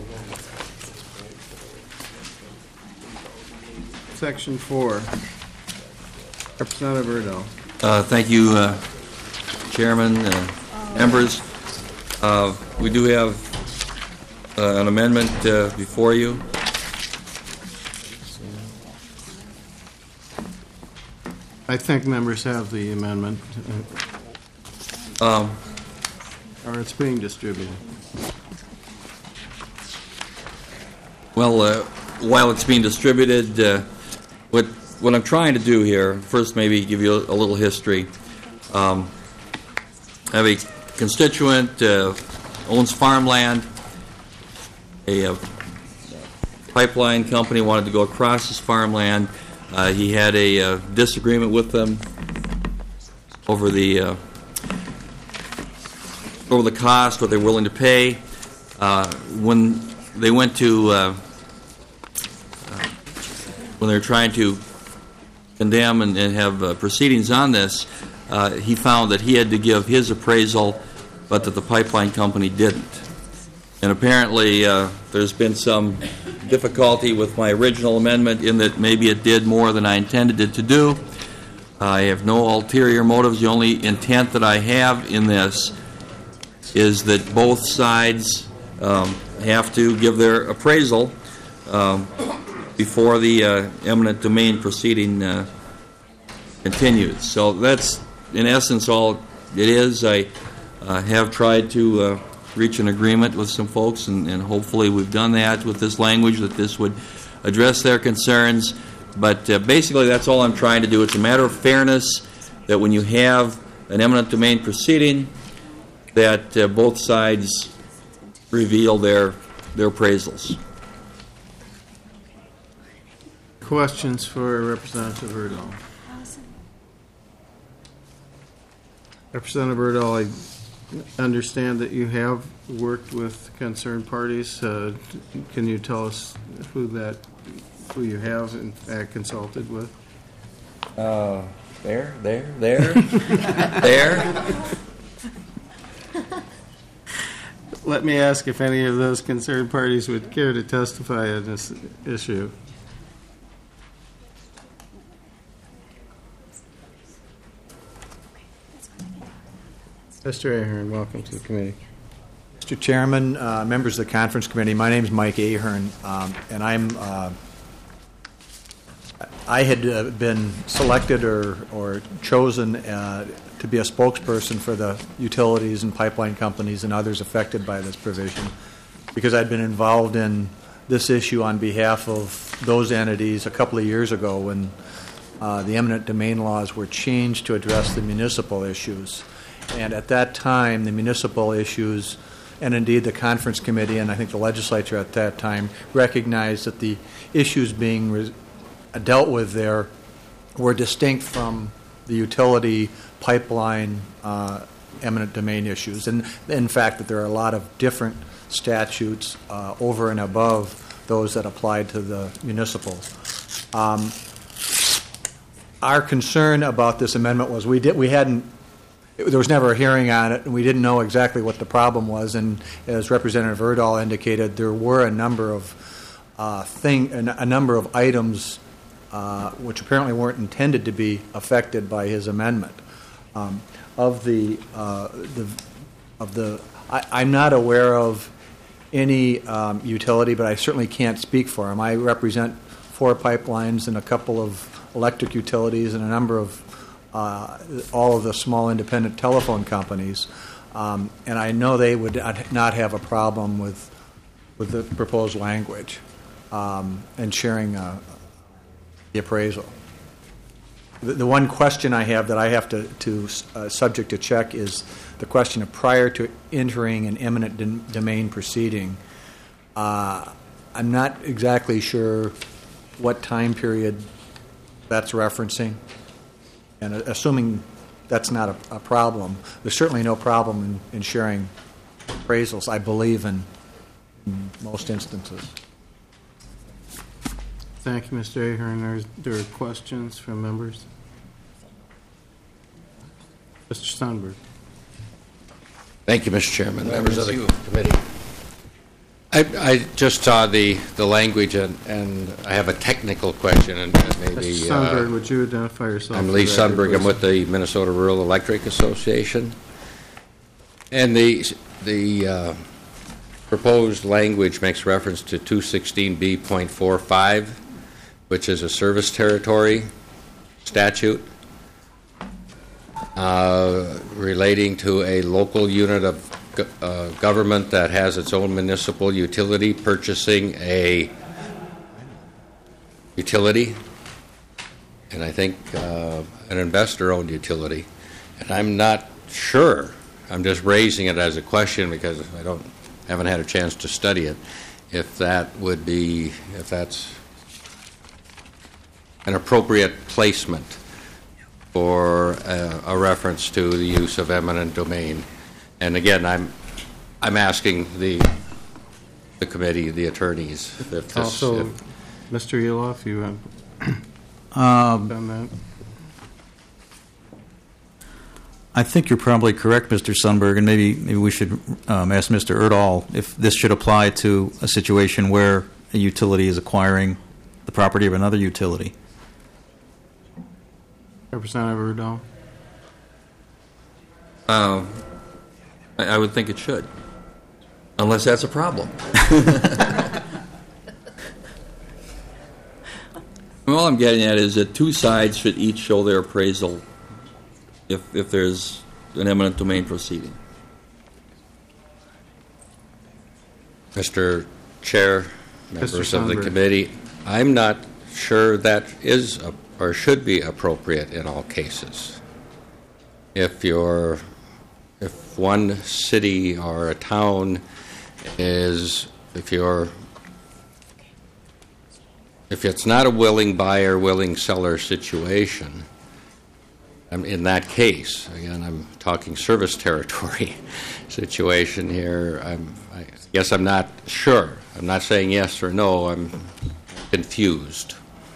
Section 4. Representative Erdahl. Thank you, Chairman, members. We do have an amendment before you. I think members have the amendment, or it's being distributed. Well, while it's being distributed, what I'm trying to do here, first maybe give you a little history. I have a constituent owns farmland. A pipeline company wanted to go across his farmland. He had a disagreement with them over the cost, what they're willing to pay. When they went to when they're trying to condemn and have proceedings on this, he found that he had to give his appraisal, but that the pipeline company didn't. And apparently there's been some difficulty with my original amendment in that maybe it did more than I intended it to do. I have no ulterior motives. The only intent that I have in this is that both sides have to give their appraisal before the eminent domain proceeding continues. So that's, in essence, all it is. I have tried to reach an agreement with some folks, and hopefully we've done that with this language, that this would address their concerns. But basically that's all I'm trying to do. It's a matter of fairness that when you have an eminent domain proceeding, that both sides reveal their appraisals. Questions for Representative Erdahl? Representative Erdahl, I understand that you have worked with concerned parties. Can you tell us who you have in fact consulted with? There. Let me ask if any of those concerned parties would care to testify on this issue. Mr. Ahern, welcome to the committee. Mr. Chairman, members of the conference committee, my name is Mike Ahern, and I had been selected or chosen to be a spokesperson for the utilities and pipeline companies and others affected by this provision, because I'd been involved in this issue on behalf of those entities a couple of years ago when the eminent domain laws were changed to address the municipal issues. And at that time, the municipal issues, and indeed the conference committee, and I think the legislature at that time, recognized that the issues being dealt with there were distinct from the utility pipeline eminent domain issues. And in fact, that there are a lot of different statutes over and above those that apply to the municipal. Our concern about this amendment was there was never a hearing on it, and we didn't know exactly what the problem was. And as Representative Erdahl indicated, there were a number of items which apparently weren't intended to be affected by his amendment. I'm not aware of any utility, but I certainly can't speak for him. I represent 4 pipelines and a couple of electric utilities and a number of all of the small independent telephone companies, and I know they would not have a problem with the proposed language and sharing the appraisal. The one question I have that I have to subject to check is the question of prior to entering an eminent domain proceeding. I'm not exactly sure what time period that's referencing, and assuming that's not a problem, there's certainly no problem in sharing appraisals, I believe, in most instances. Thank you, Mr. Ahern. There are questions from members? Mr. Sundberg. Thank you, Mr. Chairman. Members of the committee. I just saw the language, and I have a technical question, and maybe... Mr. Sundberg, would you identify yourself? I'm Lee Sundberg. I'm with the Minnesota Rural Electric Association. And the proposed language makes reference to 216B.45, which is a service territory statute relating to a local unit of government that has its own municipal utility purchasing a utility, and I think an investor-owned utility. And I'm not sure. I'm just raising it as a question because I haven't had a chance to study it. If that's an appropriate placement for a reference to the use of eminent domain. And again, I'm asking the committee, the attorneys, if this... Also, Mr. Eloff, you have done that? I think you're probably correct, Mr. Sundberg, and maybe we should ask Mr. Erdahl if this should apply to a situation where a utility is acquiring the property of another utility. Representative Erdahl. I would think it should, unless that's a problem. All I'm getting at is that two sides should each show their appraisal if there's an eminent domain proceeding. Mr. Chair, members of the committee, I'm not sure that is or should be appropriate in all cases. If one city or a town if it's not a willing buyer, willing seller situation, in that case, again, I'm talking service territory situation here, I guess I'm not sure. I'm not saying yes or no, I'm confused.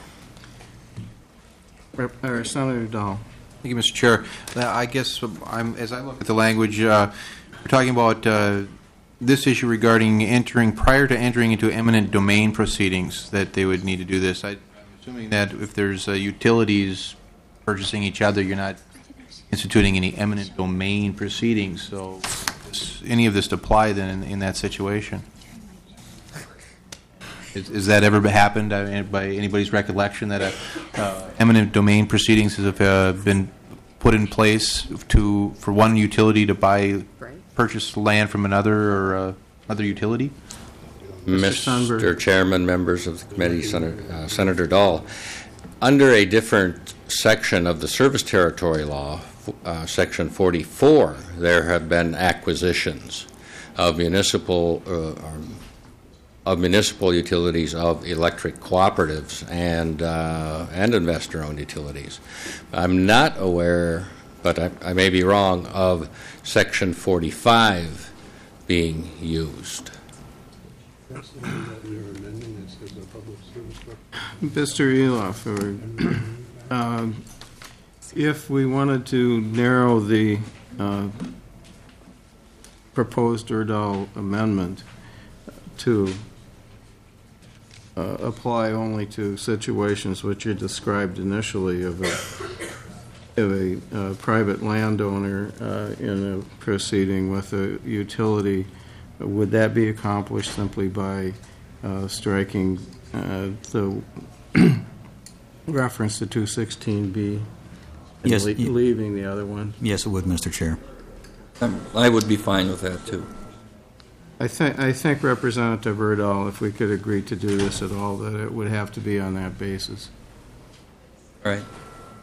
Senator Dahl. Thank you, Mr. Chair. I guess as I look at the language, we're talking about this issue regarding prior to entering into eminent domain proceedings, that they would need to do this. I'm assuming that if there's utilities purchasing each other, you're not instituting any eminent domain proceedings. So does any of this apply then in that situation? Has that ever happened by anybody's recollection that eminent domain proceedings have been put in place for one utility to purchase land from another or other utility? Mr. Chairman, members of the committee, Senator Dahl, under a different section of the service territory law, Section 44, there have been acquisitions of municipal utilities, of electric cooperatives, and investor-owned utilities. I'm not aware, but I may be wrong, of Section 45 being used. Mr. Eloff, if we wanted to narrow the proposed Erdahl amendment to apply only to situations which you described initially of a private landowner in a proceeding with a utility, would that be accomplished simply by striking the reference to 216B. And Yes, leaving the other one. Yes, it would, Mr. Chair. I would be fine with that, too. I think Representative Erdahl, if we could agree to do this at all, that it would have to be on that basis. All right.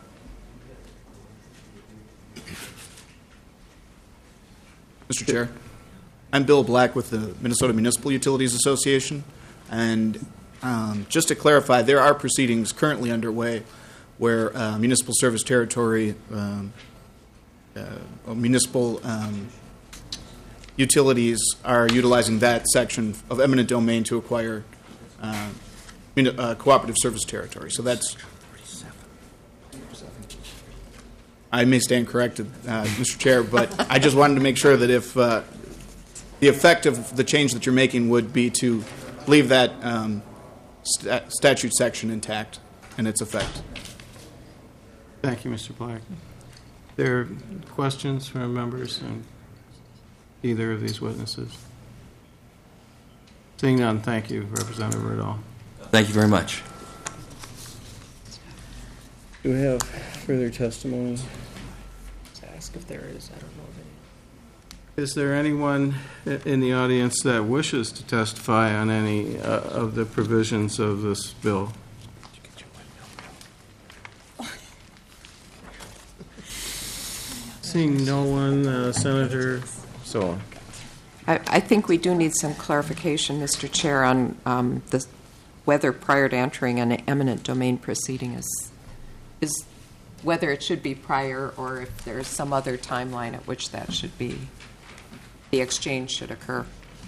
Mr. Chair, I'm Bill Black with the Minnesota Municipal Utilities Association, and just to clarify, there are proceedings currently underway where municipal service territory, municipal utilities are utilizing that section of eminent domain to acquire cooperative service territory. So that's, I may stand corrected, Mr. Chair, but I just wanted to make sure that if the effect of the change that you're making would be to leave that statute section intact in its effect. Thank you, Mr. Black. There are questions from members on either of these witnesses? Seeing none, thank you, Representative Erdahl. Thank you very much. Do we have further testimony? Ask if there is. I don't know of any. Is there anyone in the audience that wishes to testify on any of the provisions of this bill? Seeing no one, Senator Solon. I think we do need some clarification, Mr. Chair, on whether prior to entering an eminent domain proceeding is whether it should be prior or if there's some other timeline at which that should be, the exchange should occur.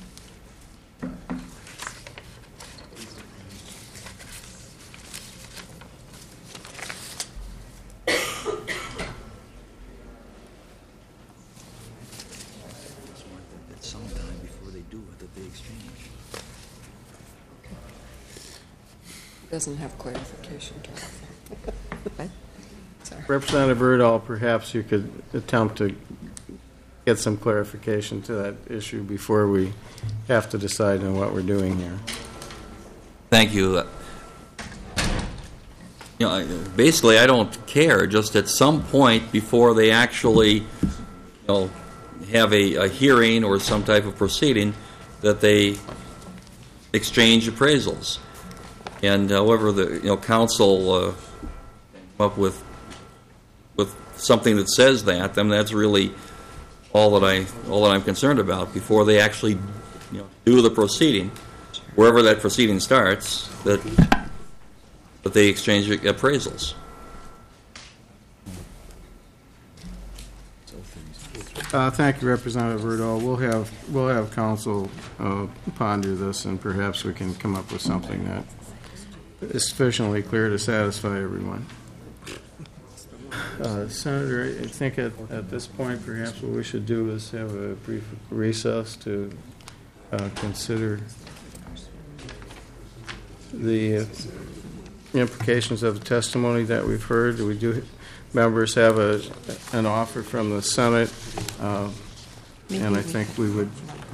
Doesn't have clarification to it. Representative Erdahl, perhaps you could attempt to get some clarification to that issue before we have to decide on what we're doing here. Thank you. Basically, I don't care. Just at some point before they actually, have a hearing or some type of proceeding, that they exchange appraisals. And however the council come up with something that says that, then that's really all that I'm concerned about before they actually do the proceeding, wherever that proceeding starts, that they exchange appraisals. Thank you, Representative Erdahl. We'll have council ponder this, and perhaps we can come up with something that is sufficiently clear to satisfy everyone. Senator, I think at this point, perhaps what we should do is have a brief recess to consider the implications of the testimony that we've heard. Members have an offer from the Senate, and I think we would.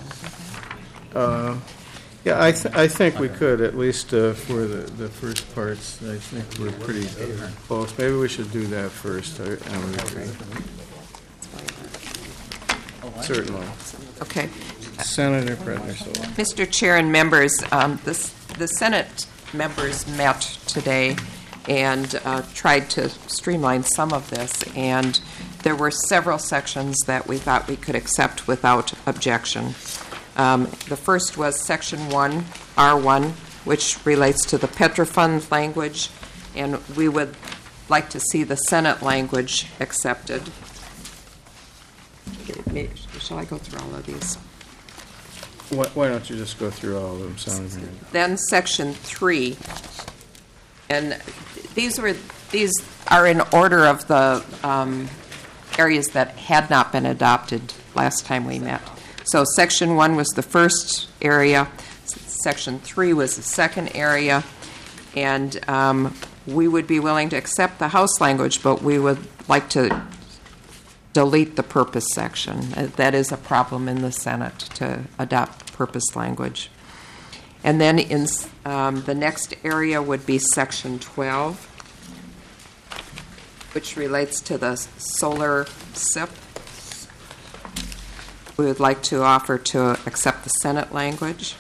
I think we could, at least for the first parts. I think we're pretty close. Maybe we should do that first. I would agree. Certainly. Okay. Senator Predner. Mr. Chair and members, the Senate members met today and tried to streamline some of this, and there were several sections that we thought we could accept without objection. The first was Section 1, R1, which relates to the Petrofund language, and we would like to see the Senate language accepted. Shall I go through all of these? Why don't you just go through all of them, Senator? Then Section 3, and these are in order of the areas that had not been adopted last time we met. So Section 1 was the first area, Section 3 was the second area, and we would be willing to accept the House language, but we would like to delete the purpose section. That is a problem in the Senate to adopt purpose language. And then in the next area would be Section 12. which relates to the solar SIP. We would like to offer to accept the Senate language.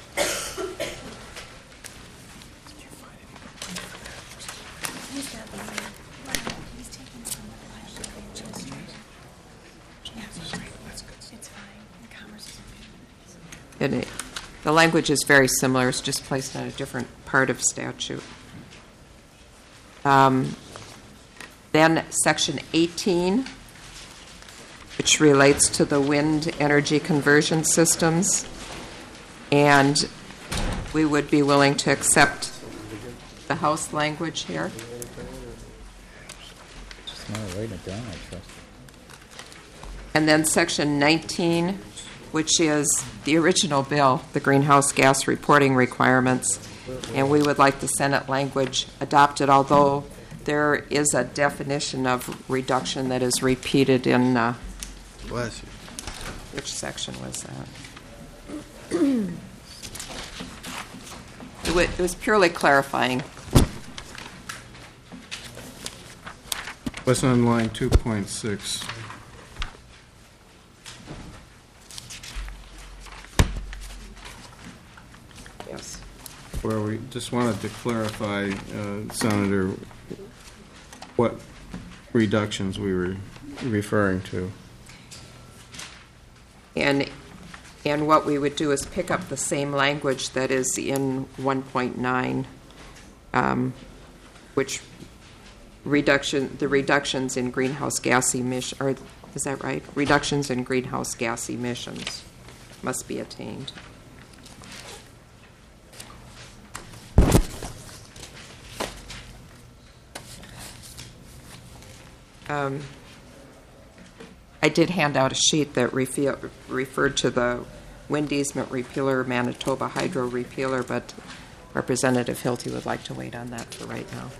The language is very similar. It's just placed on a different part of statute. Then Section 18, which relates to the wind energy conversion systems. And we would be willing to accept the House language here. Just not writing it down, I trust. And then Section 19, which is the original bill, the greenhouse gas reporting requirements. And we would like the Senate language adopted, although there is a definition of reduction that is repeated in, Bless you. which section was that? It was purely clarifying. What's on line 2.6? Yes. Where we just wanted to clarify, Senator, what reductions we were referring to. And what we would do is pick up the same language that is in 1.9, which the reductions in greenhouse gas emission, or is that right? Reductions in greenhouse gas emissions must be attained. I did hand out a sheet that referred to the wind easement repealer, Manitoba Hydro repealer, but Representative Hilty would like to wait on that for right now.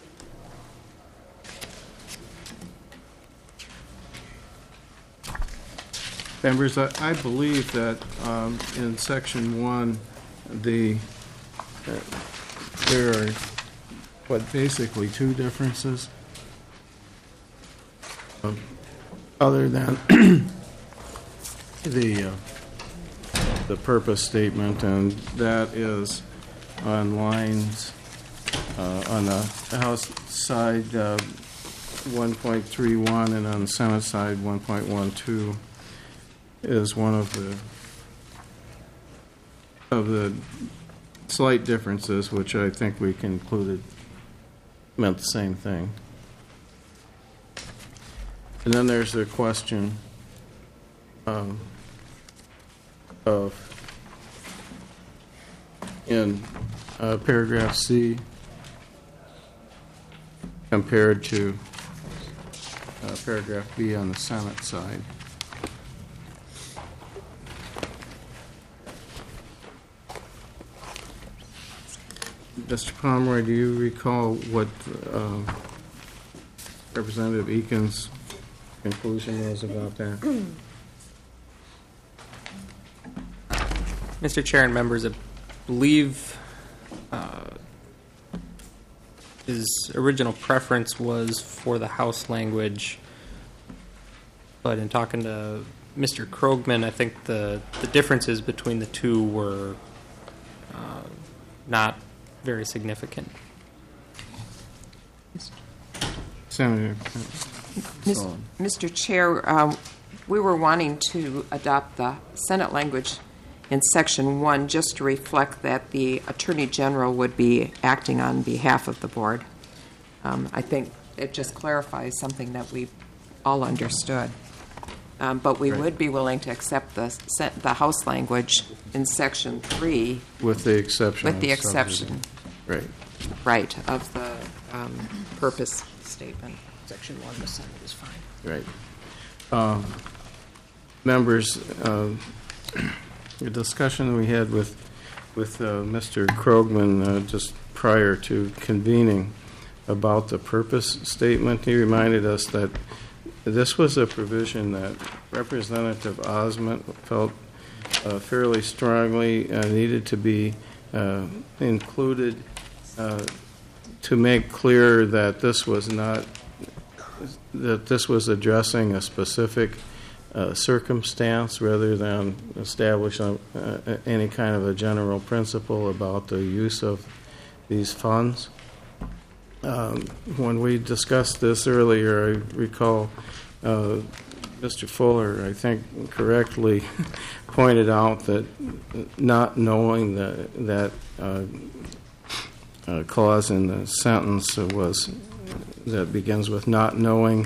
Members, I believe that in Section 1, there are, basically two differences. Other than the purpose statement, and that is on lines on the House side 1.31 and on the Senate side 1.12 is one of the slight differences, which I think we concluded meant the same thing. And then there's the question of in paragraph C compared to paragraph B on the Senate side. Mr. Pomeroy, do you recall what Representative Eakins' conclusion was about that? Mr. Chair and members, I believe his original preference was for the House language, but in talking to Mr. Krogman, I think the differences between the two were not very significant. Senator. Mr. Chair, we were wanting to adopt the Senate language in Section 1 just to reflect that the Attorney General would be acting on behalf of the board. I think it just clarifies something that we all understood. But we would be willing to accept the House language in Section 3. With the exception. With the exception. Right. Right, of the purpose statement. Section 1, the Senate is fine. Right. Members, the discussion we had with Mr. Krogman just prior to convening about the purpose statement, he reminded us that this was a provision that Representative Osment felt fairly strongly needed to be included to make clear that this was not that this was addressing a specific circumstance rather than establish any kind of a general principle about the use of these funds. When we discussed this earlier, I recall Mr. Fuller, I think, correctly pointed out that not knowing that clause in the sentence that begins with not knowing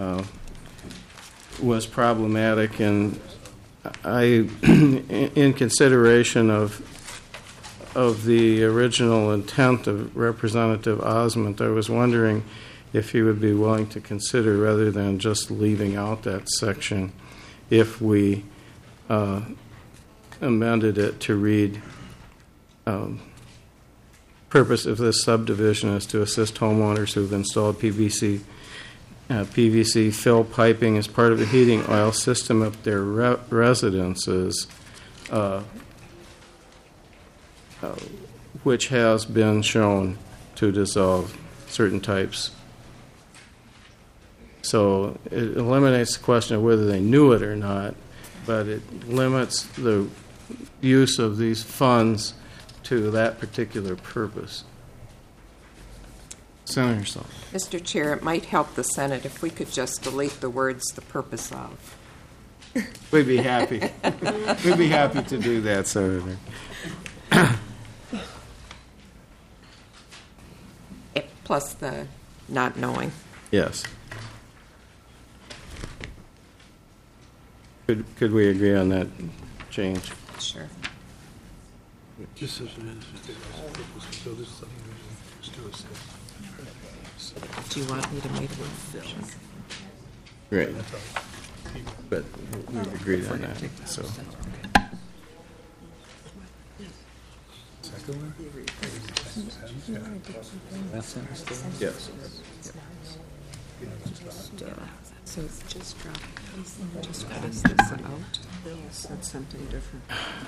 was problematic, and I, in consideration of the original intent of Representative Osment, I was wondering if he would be willing to consider, rather than just leaving out that section, if we amended it to read, purpose of this subdivision is to assist homeowners who have installed PVC fill piping as part of the heating oil system of their residences, which has been shown to dissolve certain types. So it eliminates the question of whether they knew it or not, but it limits the use of these funds to that particular purpose. Senator Sullivan. Mr. Chair, it might help the Senate if we could just delete the words "the purpose of." We'd be happy. We'd be happy to do that, Senator. Plus the not knowing. Yes. Could we agree on that change? Sure. Just as an so this subdivision is to assist. Do you want me to make a motion? Great. But we agreed on that, so. Second one? Yes. So just drop this out. That's something different.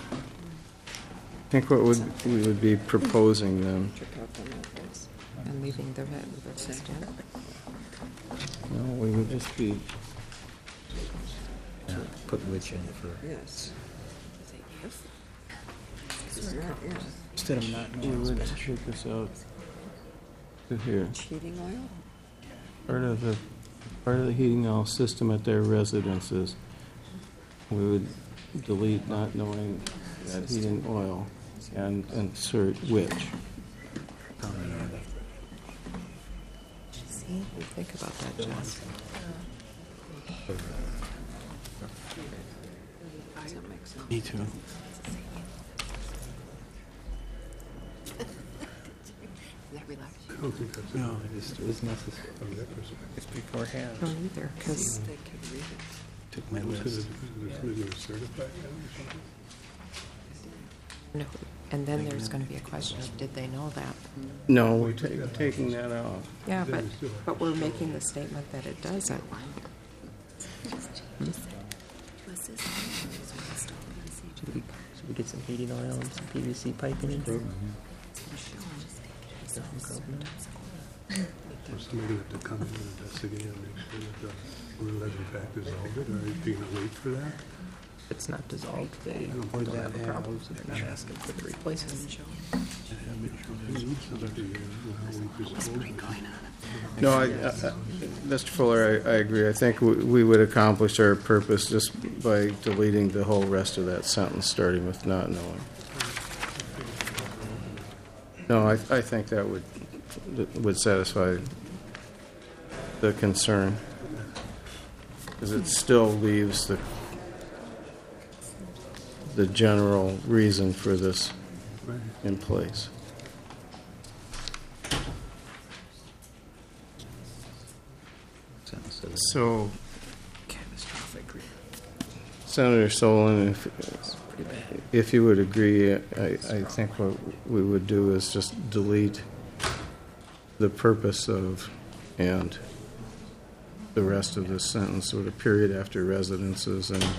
I think what we would be proposing then. And leaving the rest in. No, we would just be. Put which in for. Yes. Instead of not We would take this out to here. Heating oil? Part of the heating oil system at their residences. We would delete not knowing that heating oil and insert which. See, think about that, Jess. Me too. I don't think that's No, it was necessary. It's beforehand. I don't either, because Took my Who's list. going to certify that or something? and then there's going to be a question of did they know that? No, we're taking that out. Yeah, but we're making the statement that it doesn't. Should we get some heating oil and some PVC piping in there? Or somebody have to come in and investigate and make sure that the root has in fact dissolved it, or are you going to wait for that? If it's not dissolved, they don't have a problem. They're not asking for the replacement. No, Mr. Fuller, I agree. I think we would accomplish our purpose just by deleting the whole rest of that sentence, starting with not knowing. No, I think that would satisfy the concern, because it still leaves the general reason for this in place. So, Senator Solon, if you would agree, I think what we would do is just delete the purpose of and the rest of this sentence with a period after residences, and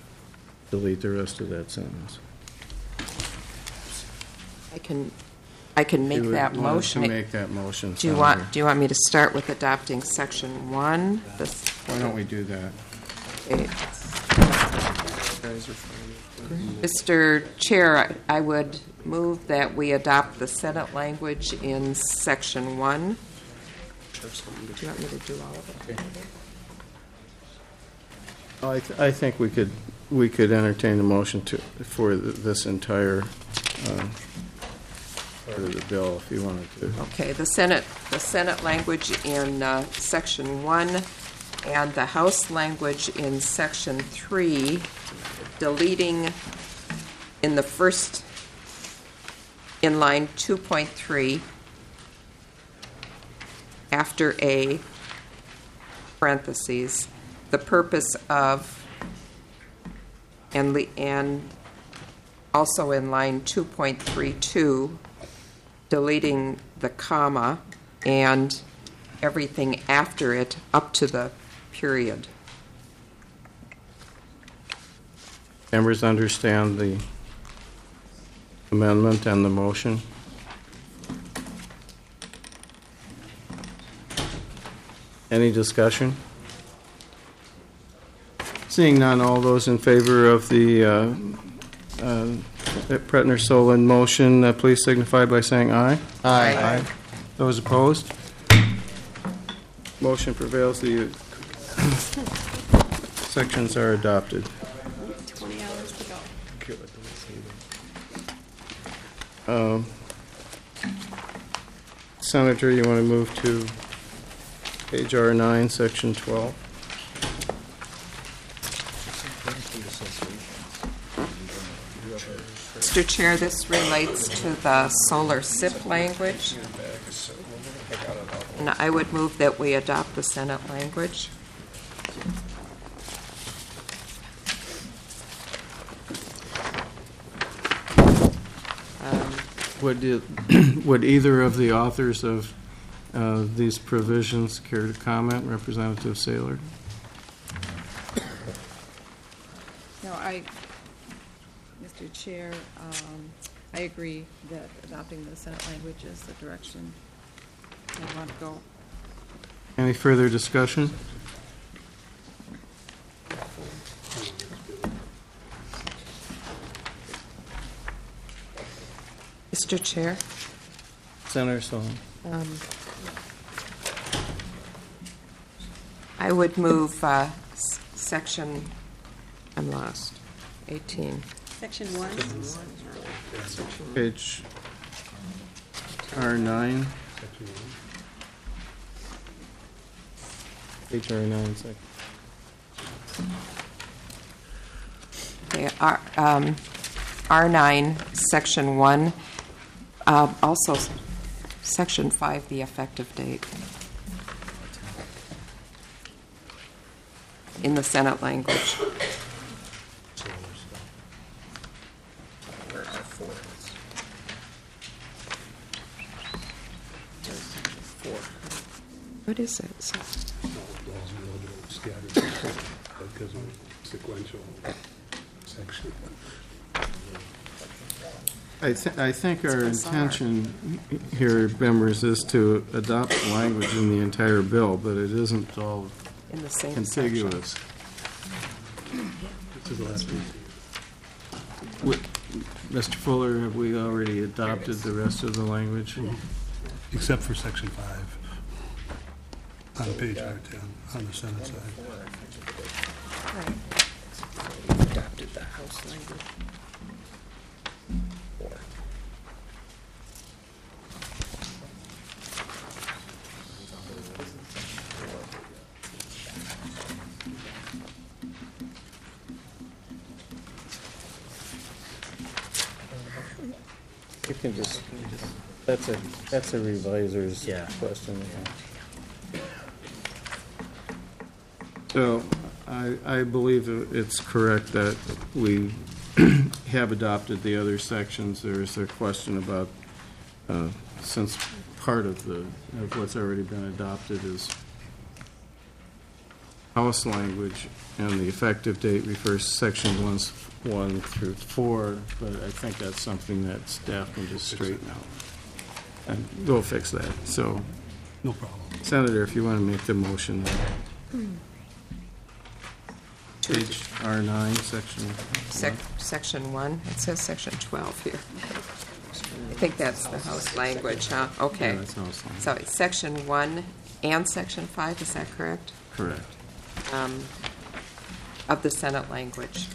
delete the rest of that sentence. I can I can make You would that want motion. to make that motion. Do you Senator. want me to start with adopting section 1? Why don't we do that? Okay. Mr. Chair, I would move that we adopt the Senate language in section 1. Do you want me to do all of it? I think we could entertain the motion for this entire part of the bill if you wanted to. Okay, the Senate language in section 1 and the House language in section 3, deleting in the first, in line 2.3, after A, parentheses, the purpose of, and also in line 2.32, deleting the comma and everything after it up to the period. Members understand the amendment and the motion? Any discussion? Seeing none, all those in favor of the Pretner-Solon motion, please signify by saying aye. Aye. Those opposed? Motion prevails. The sections are adopted. 20 hours to go. Senator, you want to move to page R9, section 12? Mr. Chair, this relates to the solar SIP language, and I would move that we adopt the Senate language. Would either of the authors of these provisions care to comment? Representative Saylor? No, Mr. Chair, I agree that adopting the Senate language is the direction I want to go. Any further discussion? Mr. Chair? Senator Solon. I would move section, I'm lost, 18. Section 1. Page R9. Page R9, second. Okay, R9, section 1. Also, section 5, the effective date. In the Senate language. What is it? Because of sequential section. I think our intention here, members, is to adopt language in the entire bill, but it isn't all in the same contiguous. Mr. Fuller, have we already adopted the rest of the language? Except for section 5 on page R10 on the Senate side. Adopted the House language. You can just, that's a reviser's question. So I believe it's correct that we have adopted the other sections. There is a question about, since part of what's already been adopted is House language, and the effective date refers to section 1 through 4, but I think that's something that staff can just straighten out. We'll fix that. So, No problem. Senator, if you want to make the motion. Page R9, section. Section 1, it says section 12 here. I think that's the House language, huh? Okay. Yeah, that's House language. So it's section 1 and section 5, is that correct? Correct. Of the Senate language.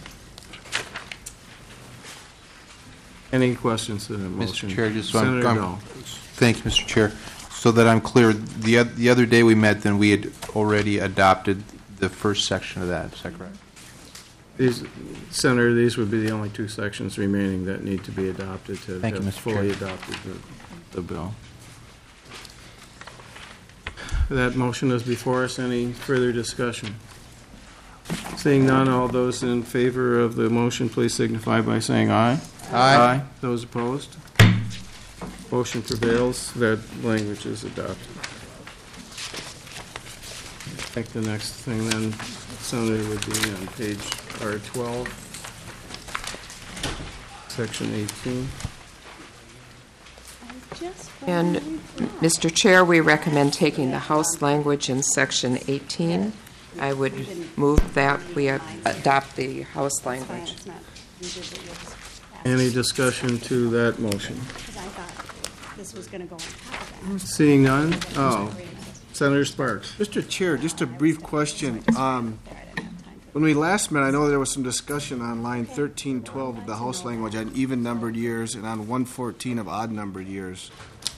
Any questions to the motion? Mr. Chair, just Senator Dahl. Thank you, Mr. Chair. So that I'm clear, the other day we met, then we had already adopted the first section of that. Is that correct? Senator, these would be the only two sections remaining that need to be adopted to Thank you, have Mr. fully Chair. adopted the bill. That motion is before us. Any further discussion? Seeing none, all those in favor of the motion, please signify by saying aye. Aye. Those opposed? Motion prevails. That language is adopted. I think the next thing then, Senator, would be on page R12, section 18. And, Mr. Chair, we recommend taking the House language in section 18. I would move that we adopt the House language. Any discussion to that motion? This was going to go on top of that. Seeing none? Oh, Senator Sparks. Mr. Chair, just a brief question. When we last met, I know there was some discussion on line 1312 of the House language on even-numbered years and on 114 of odd-numbered years.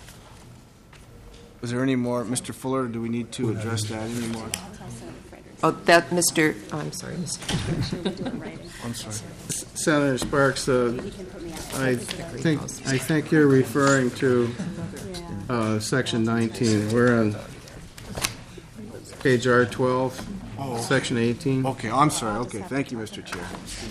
Was there any more, Mr. Fuller, do we need to address that anymore? Oh, that, Mr. Oh, I'm sorry, Mr. I'm sorry. Senator Sparks, I think you're referring to section 19. We're on page R12, section 18. Okay, I'm sorry. Okay, thank you, Mr. Chair.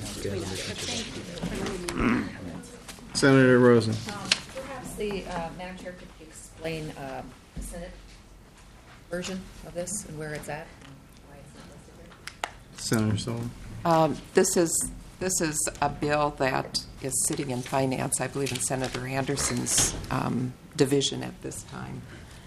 Senator Rosen. Perhaps the Madam Chair could explain the Senate version of this and where it's at and why it's not listed here. Senator Sullivan. This is a bill that is sitting in finance, I believe, in Senator Anderson's division at this time.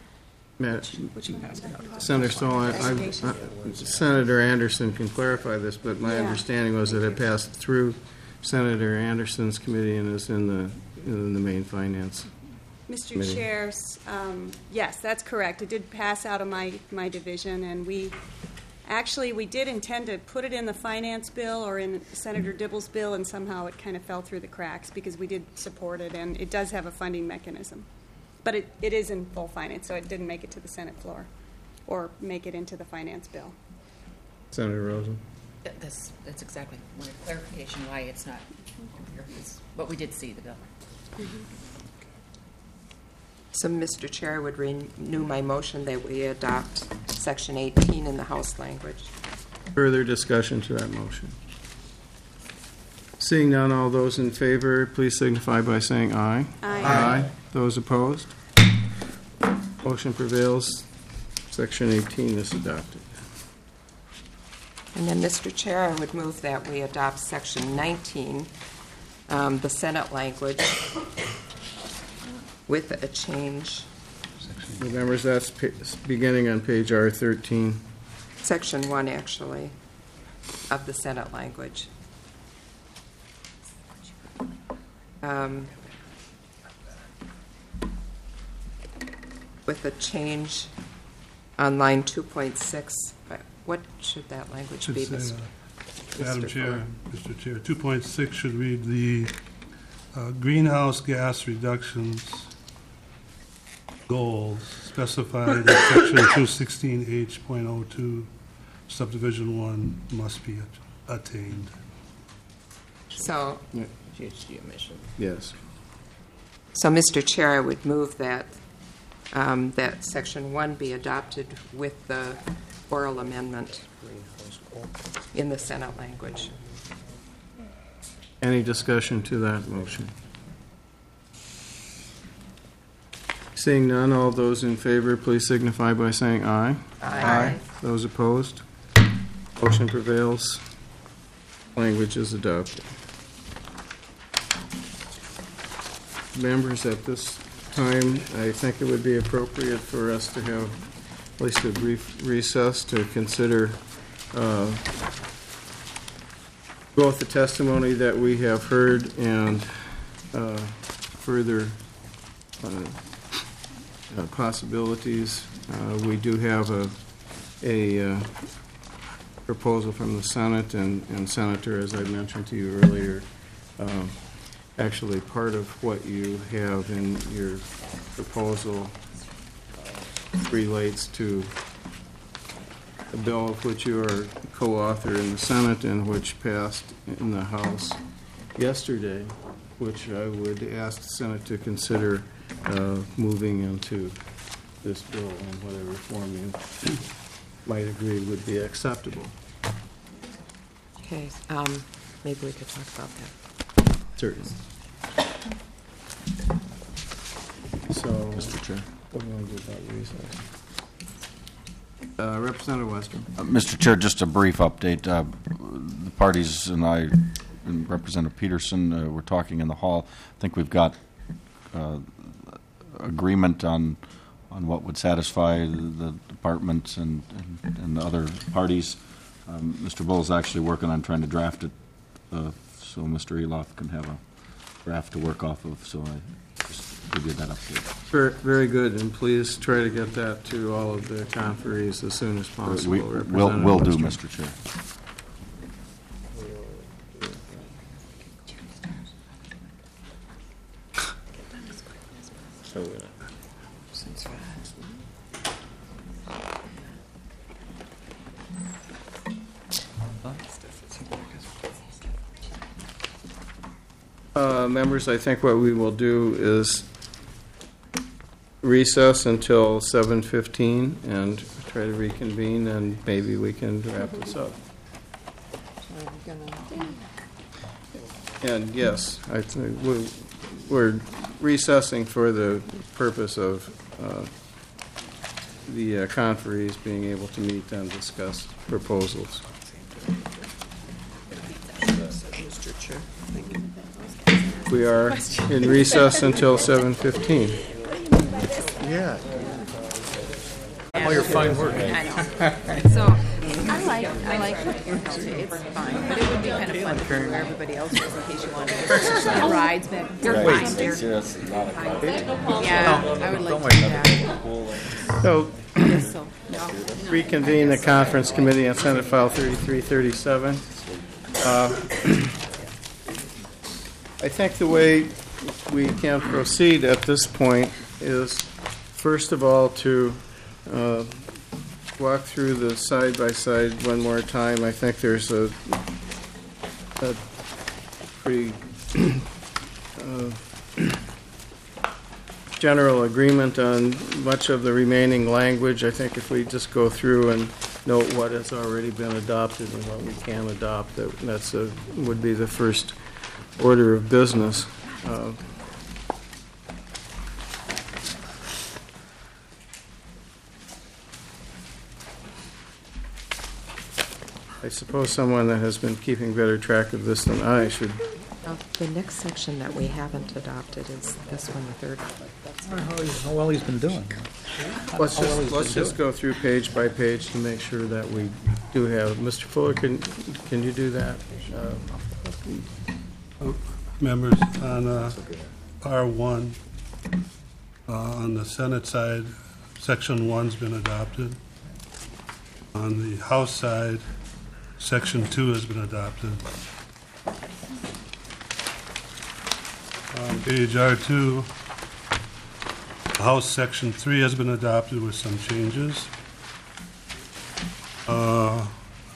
Senator Sullivan, Senator Anderson can clarify this, but my understanding was that it passed through Senator Anderson's committee and is in the main finance. Mr. committee. Chair, yes, that's correct. It did pass out of my division, and we did intend to put it in the finance bill or in Senator Dibble's bill, and somehow it kind of fell through the cracks because we did support it, and it does have a funding mechanism. But it is in full finance, so it didn't make it to the Senate floor or make it into the finance bill. Senator Rosen. That's exactly one clarification why it's not here. But we did see the bill. So, Mr. Chair, I would renew my motion that we adopt Section 18 in the House language. Further discussion to that motion? Seeing none, all those in favor, please signify by saying aye. Aye. Those opposed? Motion prevails. Section 18 is adopted. And then, Mr. Chair, I would move that we adopt Section 19, the Senate language, with a change. Members, that's beginning on page R13. Section 1, actually, of the Senate language. With a change on line 2.6. What should that language be, Mr. Madam Chair, Mr. Chair, 2.6 should read the greenhouse gas reductions goals specified in section 216H.02 subdivision 1 must be attained. So, GHG emission. Yes. So, Mr. Chair, I would move that that Section 1 be adopted with the oral amendment in the Senate language. Any discussion to that motion? Seeing none, all those in favor, please signify by saying aye. Aye. Those opposed? Motion prevails. Language is adopted. Members, at this time, I think it would be appropriate for us to have at least a brief recess to consider both the testimony that we have heard and further possibilities. We do have a proposal from the Senate, and Senator, as I mentioned to you earlier, actually part of what you have in your proposal relates to a bill of which you are co-author in the Senate and which passed in the House yesterday, which I would ask the Senate to consider moving into this bill and whatever form you might agree would be acceptable. Okay, maybe we could talk about that. Certainly. So, Mr. Chair. what do you want to do about recess? Representative Western. Mr. Chair, just a brief update. The parties and I, and Representative Peterson, were talking in the hall. I think we've got agreement on what would satisfy the departments and the other parties. Mr. Bull is actually working on trying to draft it, so Mr. Eloff can have a draft to work off of. So I just give you that update. Very good, and please try to get that to all of the conferees as soon as possible. We'll do, Mr. Chair. Members, I think what we will do is recess until 7:15 and try to reconvene, and maybe we can wrap this up. And yes, I think we're recessing for the purpose of the conferees being able to meet and discuss proposals. Mr. Chair, thank you. We are in recess until 7:15. Yeah. All your fine work. I know. So, I like it's fine, but it would be kind of fun for everybody else, just in case you wanted to rides back. You're fine, dear. Yeah, I would like to do that. So, So, no. reconvene the conference committee on Senate File 3337. I think the way we can proceed at this point is, first of all, to walk through the side-by-side one more time. I think there's a pretty general agreement on much of the remaining language. I think if we just go through and note what has already been adopted and what we can adopt, that's would be the first order of business. I suppose someone that has been keeping better track of this than I should. The next section that we haven't adopted is this one, the third. How well he's been doing. Let's just go through page by page to make sure that we do have. Mr. Fuller, can you do that? Members, on R1, on the Senate side, Section 1's been adopted. On the House side, Section 2 has been adopted. On page R2, House Section 3 has been adopted with some changes. On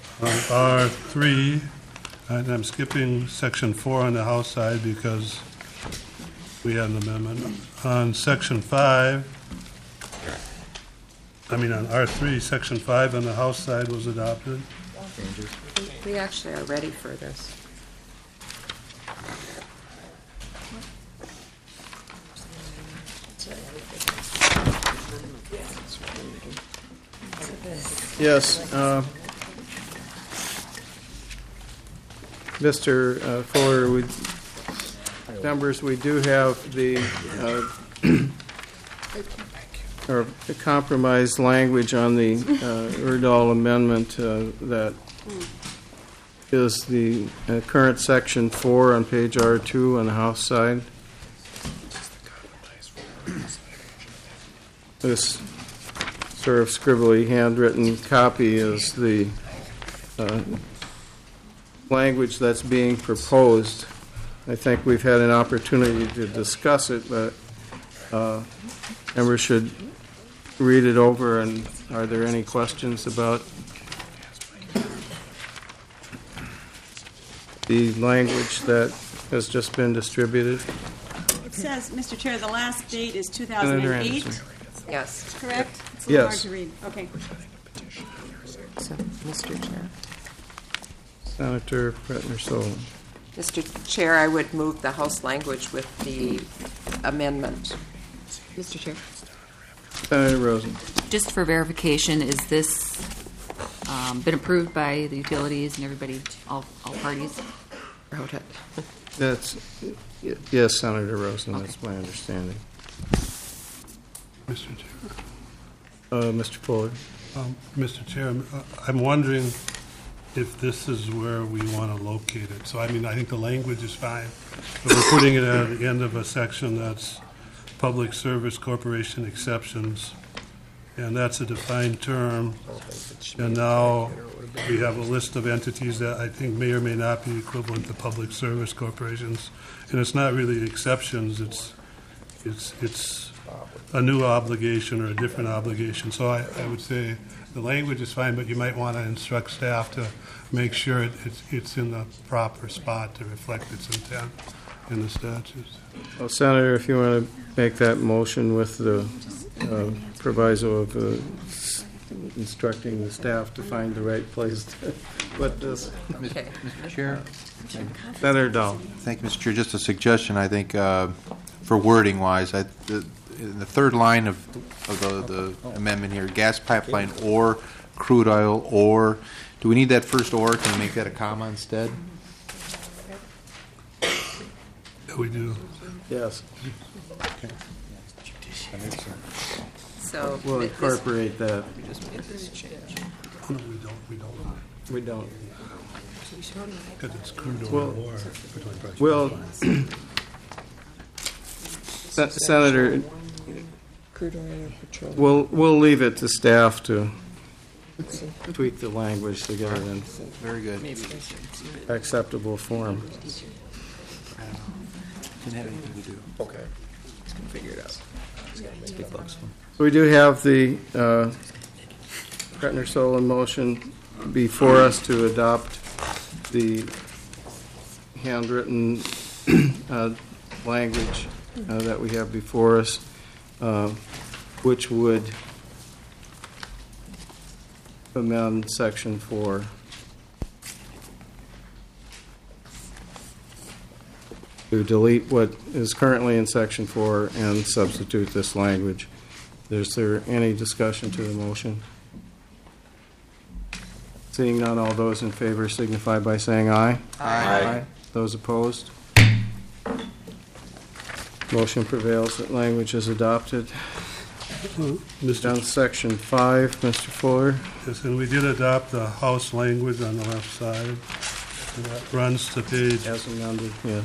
R3, and I'm skipping Section 4 on the House side because we had an amendment. On Section 5, on R3, Section 5 on the House side was adopted. We actually are ready for this. Yes. Mr. Fuller, members, we do have the or a compromised language on the Erdahl amendment that is the current section 4 on page R2 on the House side. This sort of scribbly handwritten copy is the language that's being proposed. I think we've had an opportunity to discuss it, but members should read it over. And are there any questions about the language that has just been distributed? It says, Mr. Chair, the last date is 2008. Yes. Correct? It's a little hard Yes. to read. Okay. So, Mr. Chair. Senator Pretner-Solon. Mr. Chair, I would move the House language with the amendment. Mr. Chair. Senator Rosen. Just for verification, is this been approved by the utilities and everybody, all parties? Wrote it. That's, yes, Senator Rosen, that's my understanding. Mr. Chair. Mr. Fuller. Mr. Chair, I'm wondering if this is where we want to locate it. So, I mean, I think the language is fine, but we're putting it at the end of a section that's Public Service Corporation exceptions, and that's a defined term. And now we have a list of entities that I think may or may not be equivalent to public service corporations, and it's not really exceptions. It's a new obligation or a different obligation. So I would say the language is fine, but you might want to instruct staff to make sure it's in the proper spot to reflect its intent in the statutes. Well, Senator, if you want to make that motion with the proviso of instructing the staff to find the right place to put this. Okay. Mr. Chair. Senator Dahl. Thank you, Mr. Chair. Just a suggestion, I think, for wording-wise, in the third line of the amendment here, gas pipeline or crude oil or, do we need that first or? Can we make that a comma instead? Yeah, we do. Yes. Okay. So we'll incorporate that. No, we don't. Because it's crude oil or. Well, Senator, we'll leave it to staff to tweak the language to get it in very good acceptable form. Didn't have anything to do. Okay. Just gonna figure it out. Big bucks. So we do have the Pretner-Solon motion before us to adopt the handwritten language that we have before us, which would amend Section 4. To delete what is currently in Section 4 and substitute this language. Is there any discussion to the motion? Seeing none, all those in favor signify by saying aye. Aye. Those opposed? Motion prevails that language is adopted. Down Section 5, Mr. Fuller. Yes, and we did adopt the House language on the left side. And that runs to page. As amended, yes.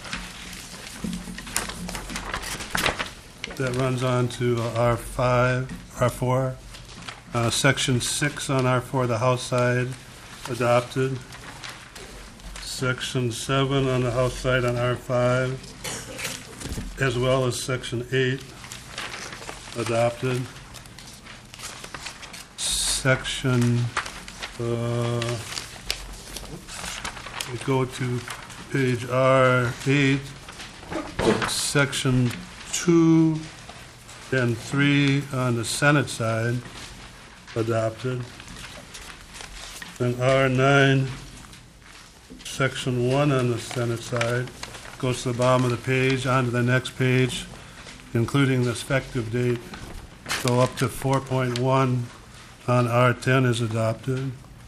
That runs on to R4. Section 6 on R4, the House side, adopted. Section 7 on the House side on R5, as well as Section 8, adopted. Section, we go to page R8, Section 2 and 3 on the Senate side, adopted. And R9, Section 1 on the Senate side, goes to the bottom of the page, onto the next page, including the effective date. So up to 4.1 on R10 is adopted.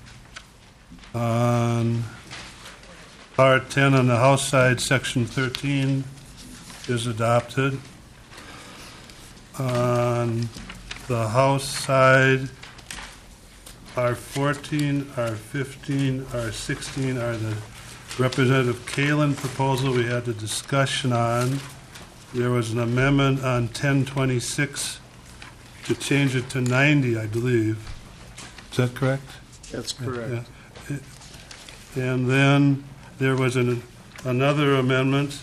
On R10 on the House side, Section 13 is adopted. On the House side, R14, R15, R16 are the Representative Kalin proposal we had the discussion on. There was an amendment on 1026 to change it to 90, I believe. Is that correct? That's correct. Yeah. And then there was another amendment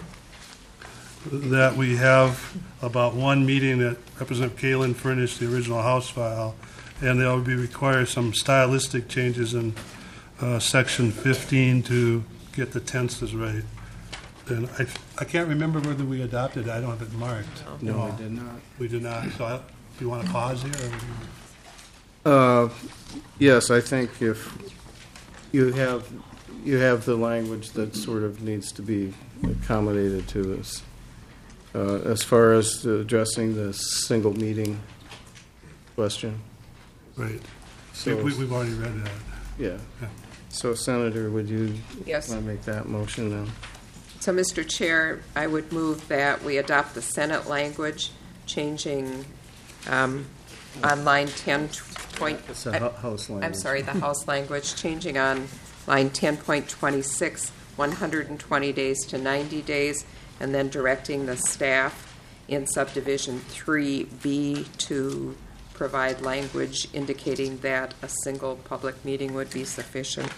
that we have about one meeting that Representative Kalin furnished the original House file, and there will be require some stylistic changes in Section 15 to get the tenses right. And I can't remember whether we adopted it. I don't have it marked. No, we did not. We did not. So do you want to pause here? Or Yes, I think if you have the language that sort of needs to be accommodated to this. As far as addressing the single meeting question. Right. So We've already read that. Yeah. So, Senator, would you Yes. want to make that motion then? So, Mr. Chair, I would move that we adopt the Senate language, changing on line 10 point. It's the House language. I'm sorry, the House language, changing on line 10.26, 120 days to 90 days, and then directing the staff in subdivision 3B to provide language indicating that a single public meeting would be sufficient.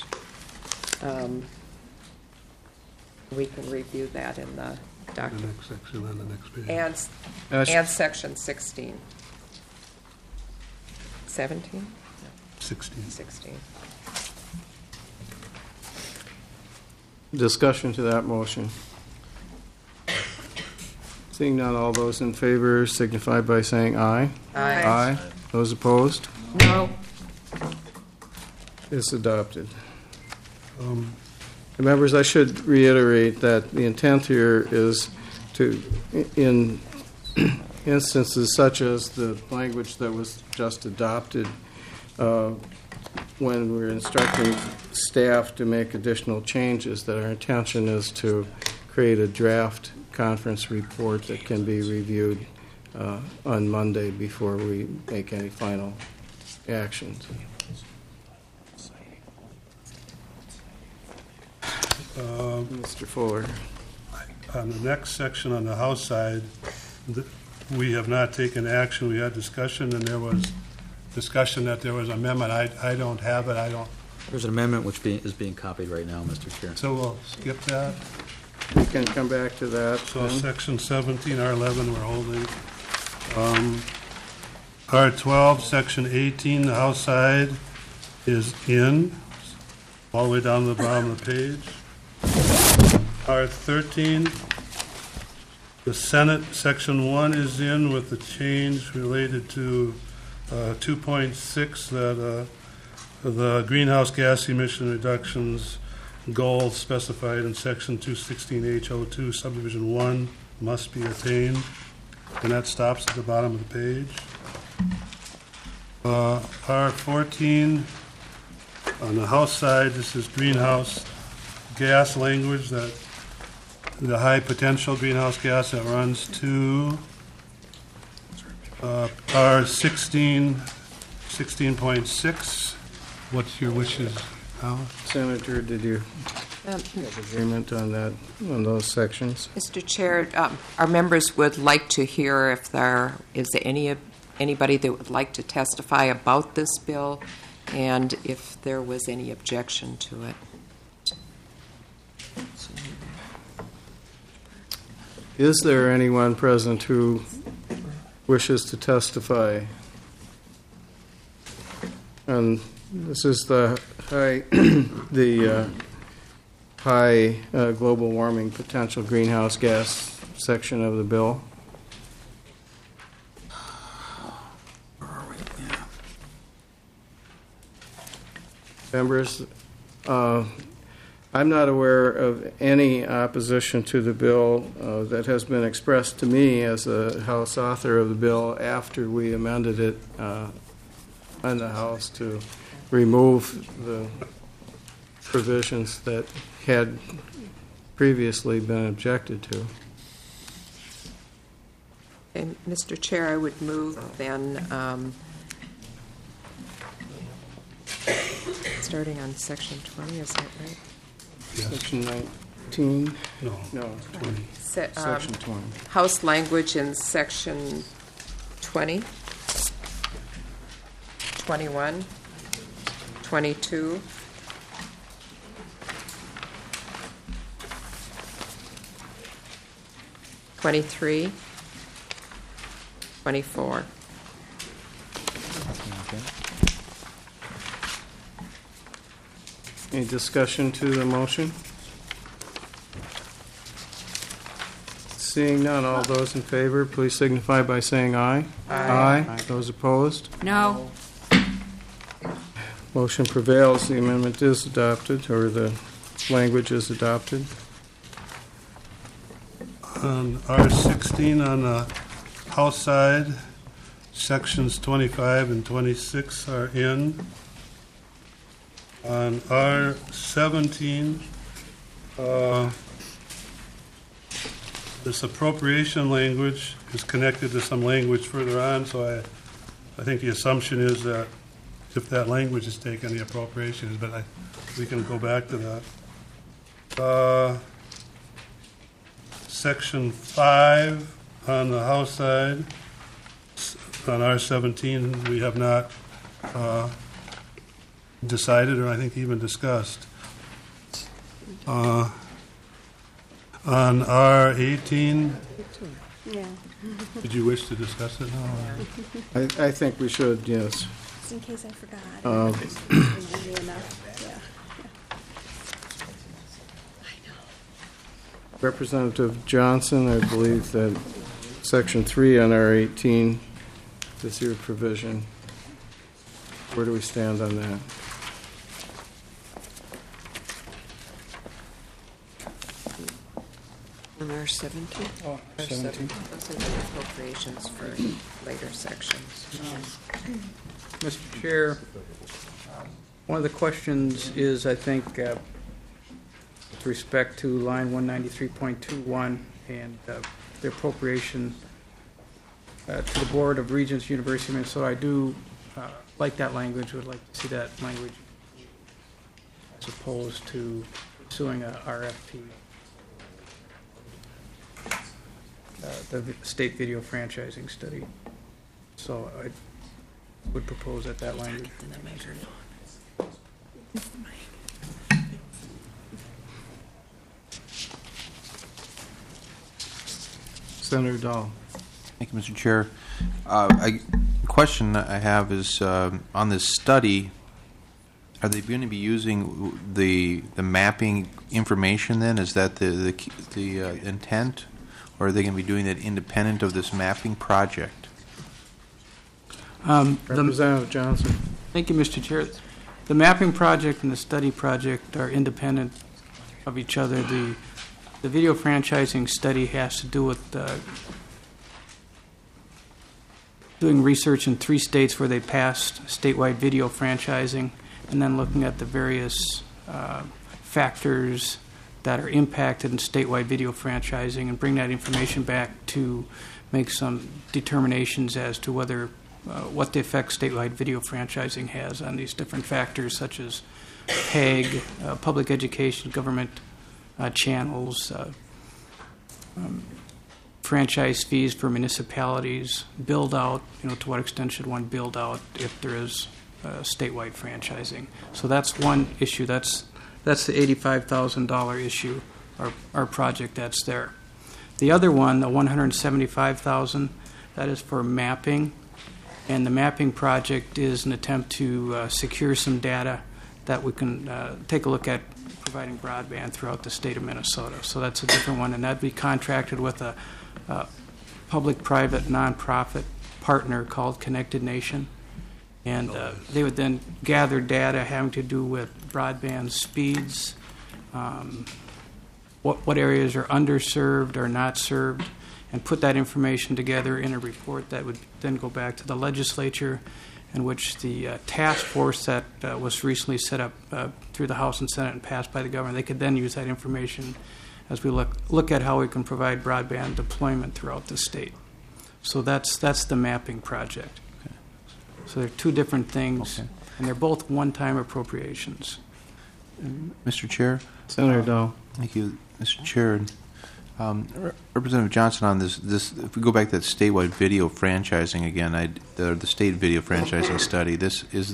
We can review that in the document. The next section on the next page. And section 16. 17? 16. 16. Discussion to that motion. Seeing none, all those in favor signify by saying aye. Aye. Aye. Those opposed? No. It's adopted. Members, I should reiterate that the intent here is to, in instances such as the language that was just adopted, when we're instructing staff to make additional changes, that our intention is to create a draft conference report that can be reviewed on Monday before we make any final actions. Mr. Fuller. On the next section on the House side, we have not taken action. We had discussion, and there was discussion that there was an amendment. I don't have it. There's an amendment which is being copied right now, Mr. Chair. So we'll skip that. We can come back to that. So section 17, R11, we're holding. R12, section 18, the House side is in, all the way down to the bottom of the page. R13, the Senate, section 1 is in with the change related to 2.6, that the greenhouse gas emission reductions goal specified in section 216H02, subdivision 1 must be attained, and that stops at the bottom of the page. R14, on the House side, this is greenhouse gas language, that the high potential greenhouse gas that runs to R16, 16.6. What's your wishes, Al? Senator, did you have agreement on that, on those sections? Mr. Chair, our members would like to hear if there is anybody that would like to testify about this bill, and if there was any objection to it. Is there anyone present who wishes to testify? And this is the high global warming potential greenhouse gas section of the bill. Members, I'm not aware of any opposition to the bill that has been expressed to me as a House author of the bill after we amended it in the House to remove the provisions that had previously been objected to. Okay, Mr. Chair, I would move then, starting on section 20, is that right? Section 19? No. No, 20. Section 20. House language in section 20, 21, 22, 23, 24. Any discussion to the motion? Seeing none, all those in favor, please signify by saying aye. Aye. Those opposed? No. Motion prevails. The amendment is adopted, or the language is adopted. On R16 on the House side, sections 25 and 26 are in. On R17, this appropriation language is connected to some language further on, so I think the assumption is that if that language is taken, the appropriation is, but we can go back to that. Section 5 on the House side, on R17, we have not decided, or I think even discussed. On R18, Yeah. did you wish to discuss it now? I think we should, yes. Just in case I forgot. Easy enough. Yeah. Representative Johnson, I believe that Section 3 on R18 is your provision. Where do we stand on that? On R17? Oh, R17. Those are the appropriations for later sections. Mr. Chair, one of the questions is, I think, with respect to line 193.21 and the appropriation to the Board of Regents, University of Minnesota. I do like that language, would like to see that language as opposed to pursuing a RFP. The state video franchising study. So I would propose that language. Senator Dahl. Thank you, Mr. Chair. The question I have is on this study, are they going to be using the mapping information then? Is that the intent? Or are they going to be doing that independent of this mapping project? Representative Johnson. Thank you, Mr. Chair. The mapping project and the study project are independent of each other. The video franchising study has to do with doing research in 3 states where they passed statewide video franchising, and then looking at the various factors that are impacted in statewide video franchising and bring that information back to make some determinations as to whether what the effect statewide video franchising has on these different factors, such as PEG, public education, government channels, franchise fees for municipalities, build out, to what extent should one build out if there is statewide franchising. So that's one issue. That's the $85,000 issue, our project that's there. The other one, the $175,000, that is for mapping, and the mapping project is an attempt to secure some data that we can take a look at providing broadband throughout the state of Minnesota. So that's a different one, and that'd be contracted with a public-private nonprofit partner called Connected Nation. And they would then gather data having to do with broadband speeds, what areas are underserved or not served, and put that information together in a report that would then go back to the legislature, in which the task force that was recently set up through the House and Senate and passed by the governor, they could then use that information as we look at how we can provide broadband deployment throughout the state. So that's the mapping project. So they're two different things, and they're both one-time appropriations. Mr. Chair? Senator Dahl. Thank you, Mr. Chair. Representative Johnson, on this, if we go back to that statewide video franchising again, the state video franchising study, this is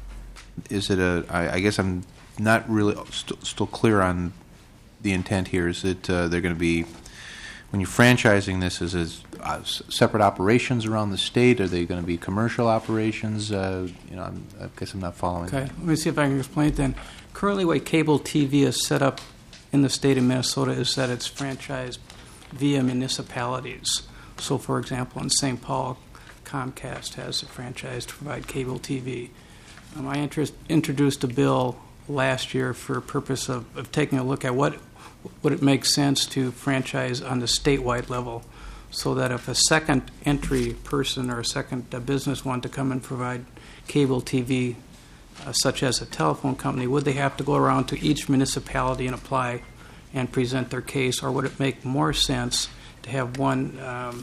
it I guess I'm not really still clear on the intent here. Is it they're going to be, when you're franchising this, is it separate operations around the state? Are they going to be commercial operations? I guess I'm not following. Okay, let me see if I can explain it then. Currently, what cable TV is set up in the state of Minnesota is that it's franchised via municipalities. So, for example, in St. Paul, Comcast has a franchise to provide cable TV. I introduced a bill last year for a purpose of taking a look at would it make sense to franchise on the statewide level, so that if a second entry person or a second business wanted to come and provide cable TV, such as a telephone company, would they have to go around to each municipality and apply and present their case, or would it make more sense to have one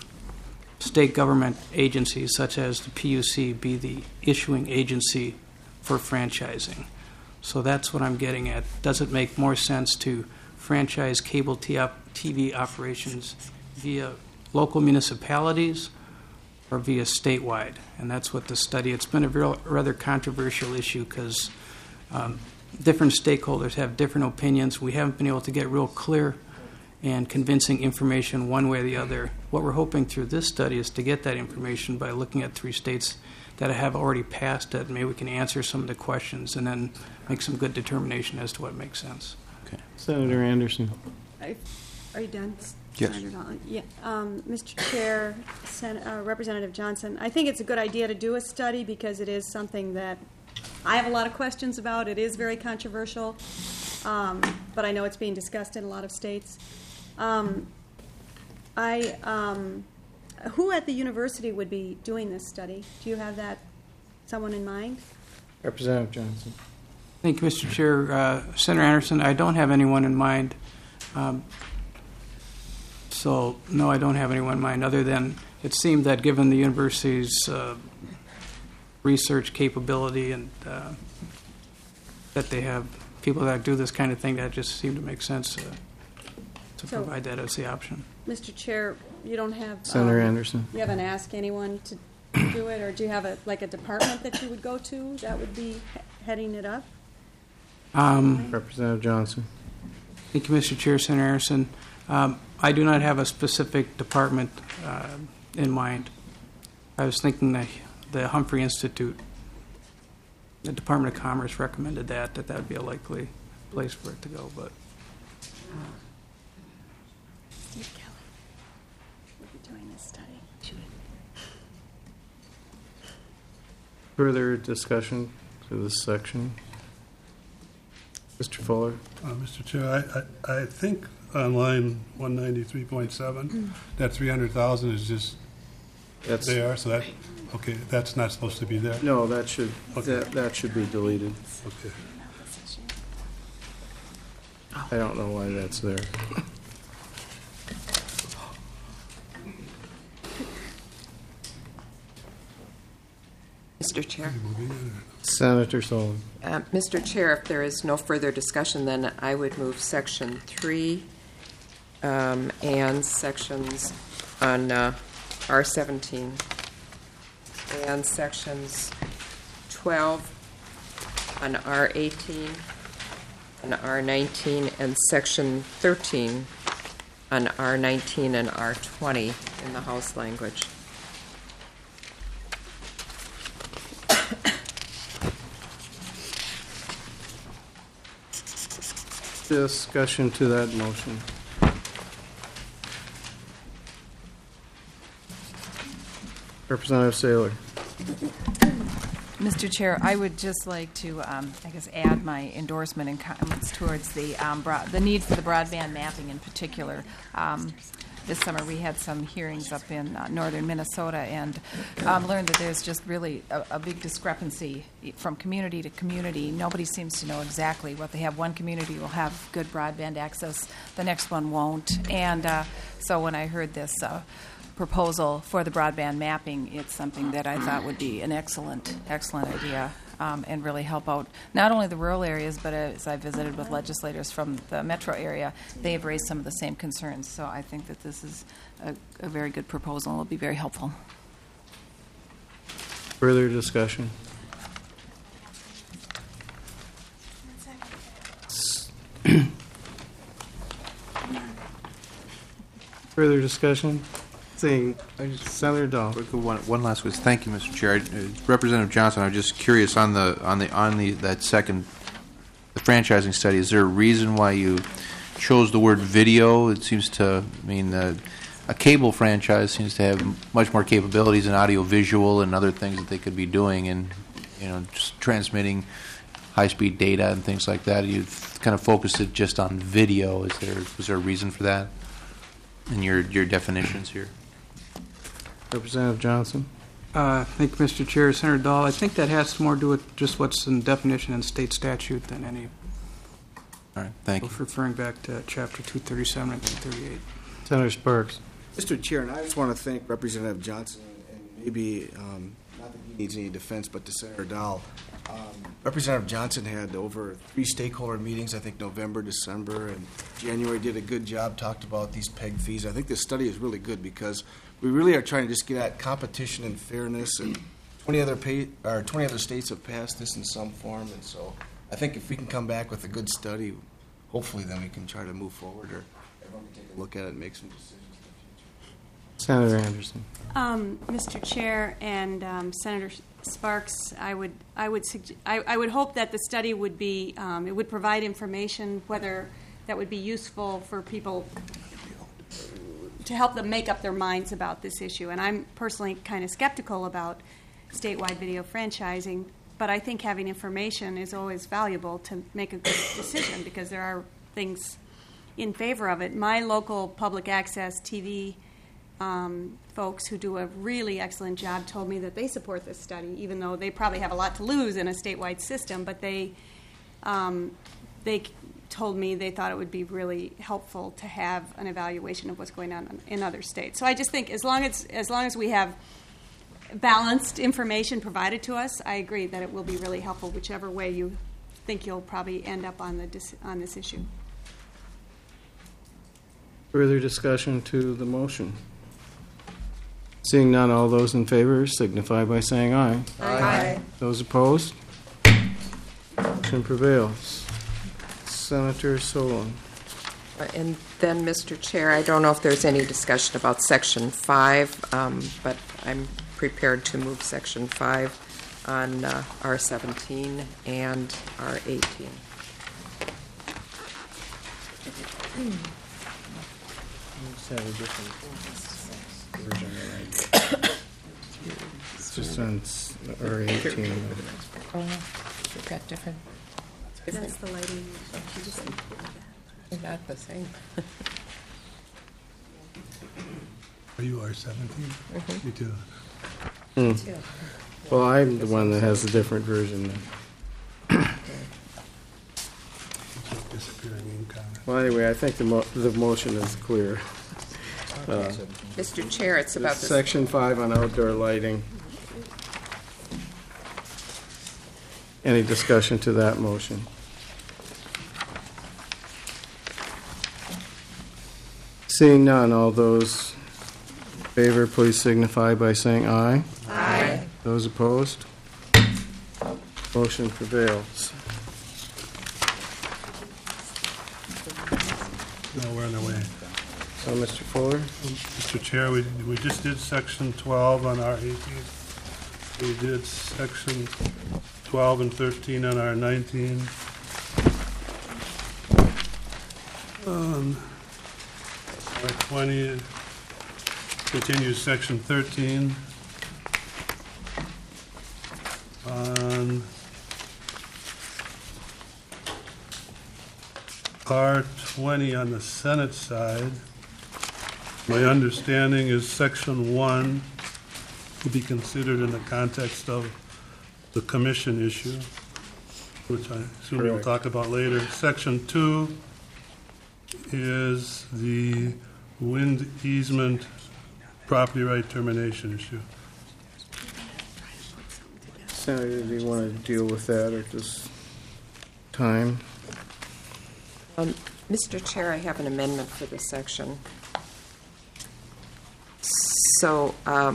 state government agency, such as the PUC, be the issuing agency for franchising? So that's what I'm getting at. Does it make more sense to franchise cable TV operations via local municipalities or via statewide? And that's what the study, it's been a rather controversial issue because different stakeholders have different opinions. We haven't been able to get real clear and convincing information one way or the other. What we're hoping through this study is to get that information by looking at 3 states that have already passed it. Maybe we can answer some of the questions and then make some good determination as to what makes sense. Okay. Senator Anderson. Are you done? Yes. Senator Dahl? Yeah. Mr. Chair, Representative Johnson, I think it's a good idea to do a study because it is something that I have a lot of questions about. It is very controversial, but I know it's being discussed in a lot of states. Who at the university would be doing this study? Do you have someone in mind? Representative Johnson. Thank you, Mr. Chair. Senator Anderson, I don't have anyone in mind. So, no, I don't have anyone in mind, other than it seemed that given the university's research capability and that they have people that do this kind of thing, that just seemed to make sense to provide that as the option. Mr. Chair, you don't have... Senator Anderson. You haven't asked anyone to do it, or do you have a department that you would go to that would be heading it up? Representative Johnson. Thank you, Mr. Chair, Senator Anderson. I do not have a specific department in mind. I was thinking the Humphrey Institute, the Department of Commerce recommended that would be a likely place for it to go. But Steve Kelly will be doing this study. Further discussion to this section? Mr. Fuller. Mr. Chair, I think on line 193.7, that 300,000 is just there, so that, okay, that's not supposed to be there? No, that should be deleted. Okay. I don't know why that's there. Mr. Chair. Senator Sullivan. Mr. Chair, if there is no further discussion, then I would move Section 3 and sections on R17 and sections 12 on R18 and R19 and Section 13 on R19 and R20 in the House language. Discussion to that motion. Representative Saylor. Mr. Chair, I would just like to, add my endorsement and comments towards the need for the broadband mapping in particular. This summer we had some hearings up in northern Minnesota and learned that there's just really a big discrepancy from community to community. Nobody seems to know exactly what they have. One community will have good broadband access, the next one won't. And so when I heard this proposal for the broadband mapping, it's something that I thought would be an excellent idea and really help out not only the rural areas, but as I visited with legislators from the metro area, they have raised some of the same concerns. So I think that this is a very good proposal and will be very helpful. Further discussion? Further discussion? Seeing Senator Dahl. One last question. Thank you, Mr. Chair. Representative Johnson, I'm just curious on that second, the franchising study. Is there a reason why you chose the word video? It seems to mean a cable franchise seems to have much more capabilities in audio, visual, and other things that they could be doing, and just transmitting high-speed data and things like that. You've kind of focused it just on video. Was there a reason for that in your definitions here? Representative Johnson. Thank you, Mr. Chair. Senator Dahl, I think that has more to do with just what's in definition in state statute than any. All right, thank you. Referring back to Chapter 237 and 238. Senator Sparks. Mr. Chair, and I just want to thank Representative Johnson, and maybe not that he needs any defense, but to Senator Dahl. Representative Johnson had over 3 stakeholder meetings, I think November, December, and January, did a good job, talked about these PEG fees. I think this study is really good because we really are trying to just get at competition and fairness, and 20 other states have passed this in some form, and so I think if we can come back with a good study, hopefully then we can try to move forward, or everyone can take a look at it and make some decisions in the future. Senator Anderson. Mr. Chair and Senator Sparks, I would hope that the study would be it would provide information whether that would be useful for people to help them make up their minds about this issue. And I'm personally kind of skeptical about statewide video franchising, but I think having information is always valuable to make a good decision because there are things in favor of it. My local public access TV folks who do a really excellent job told me that they support this study, even though they probably have a lot to lose in a statewide system, but they told me they thought it would be really helpful to have an evaluation of what's going on in other states. So I just think as long as we have balanced information provided to us, I agree that it will be really helpful whichever way you think you'll probably end up on this issue. Further discussion to the motion? Seeing none, all those in favor signify by saying aye. Aye. Those opposed? Motion prevails. Senator Solon. And then, Mr. Chair, I don't know if there's any discussion about Section 5, but I'm prepared to move Section 5 on R17 and R18. Have a different version, right? It's just on R18. Oh, you've got different. That's the lighting. They're not the same. Are you R17? Mm-hmm. You too. Well, I'm the one that has a different version. Well, anyway, I think the motion is clear. Mr. Chair, it's about this. Section 5 on outdoor lighting. Any discussion to that motion? Seeing none, all those in favor, please signify by saying aye. Aye. Those opposed? Motion prevails. No, we're on our way. So, Mr. Fuller? Mr. Chair, we just did Section 12 on R18. We did Section 12 and 13 on R19. R20 continues Section 13. On R20 on the Senate side, my understanding is Section 1 will be considered in the context of the commission issue, which I assume we'll talk about later. Section 2 is the wind easement property right termination issue. Senator, do you want to deal with that at this time? Mr. Chair, I have an amendment for this section. So,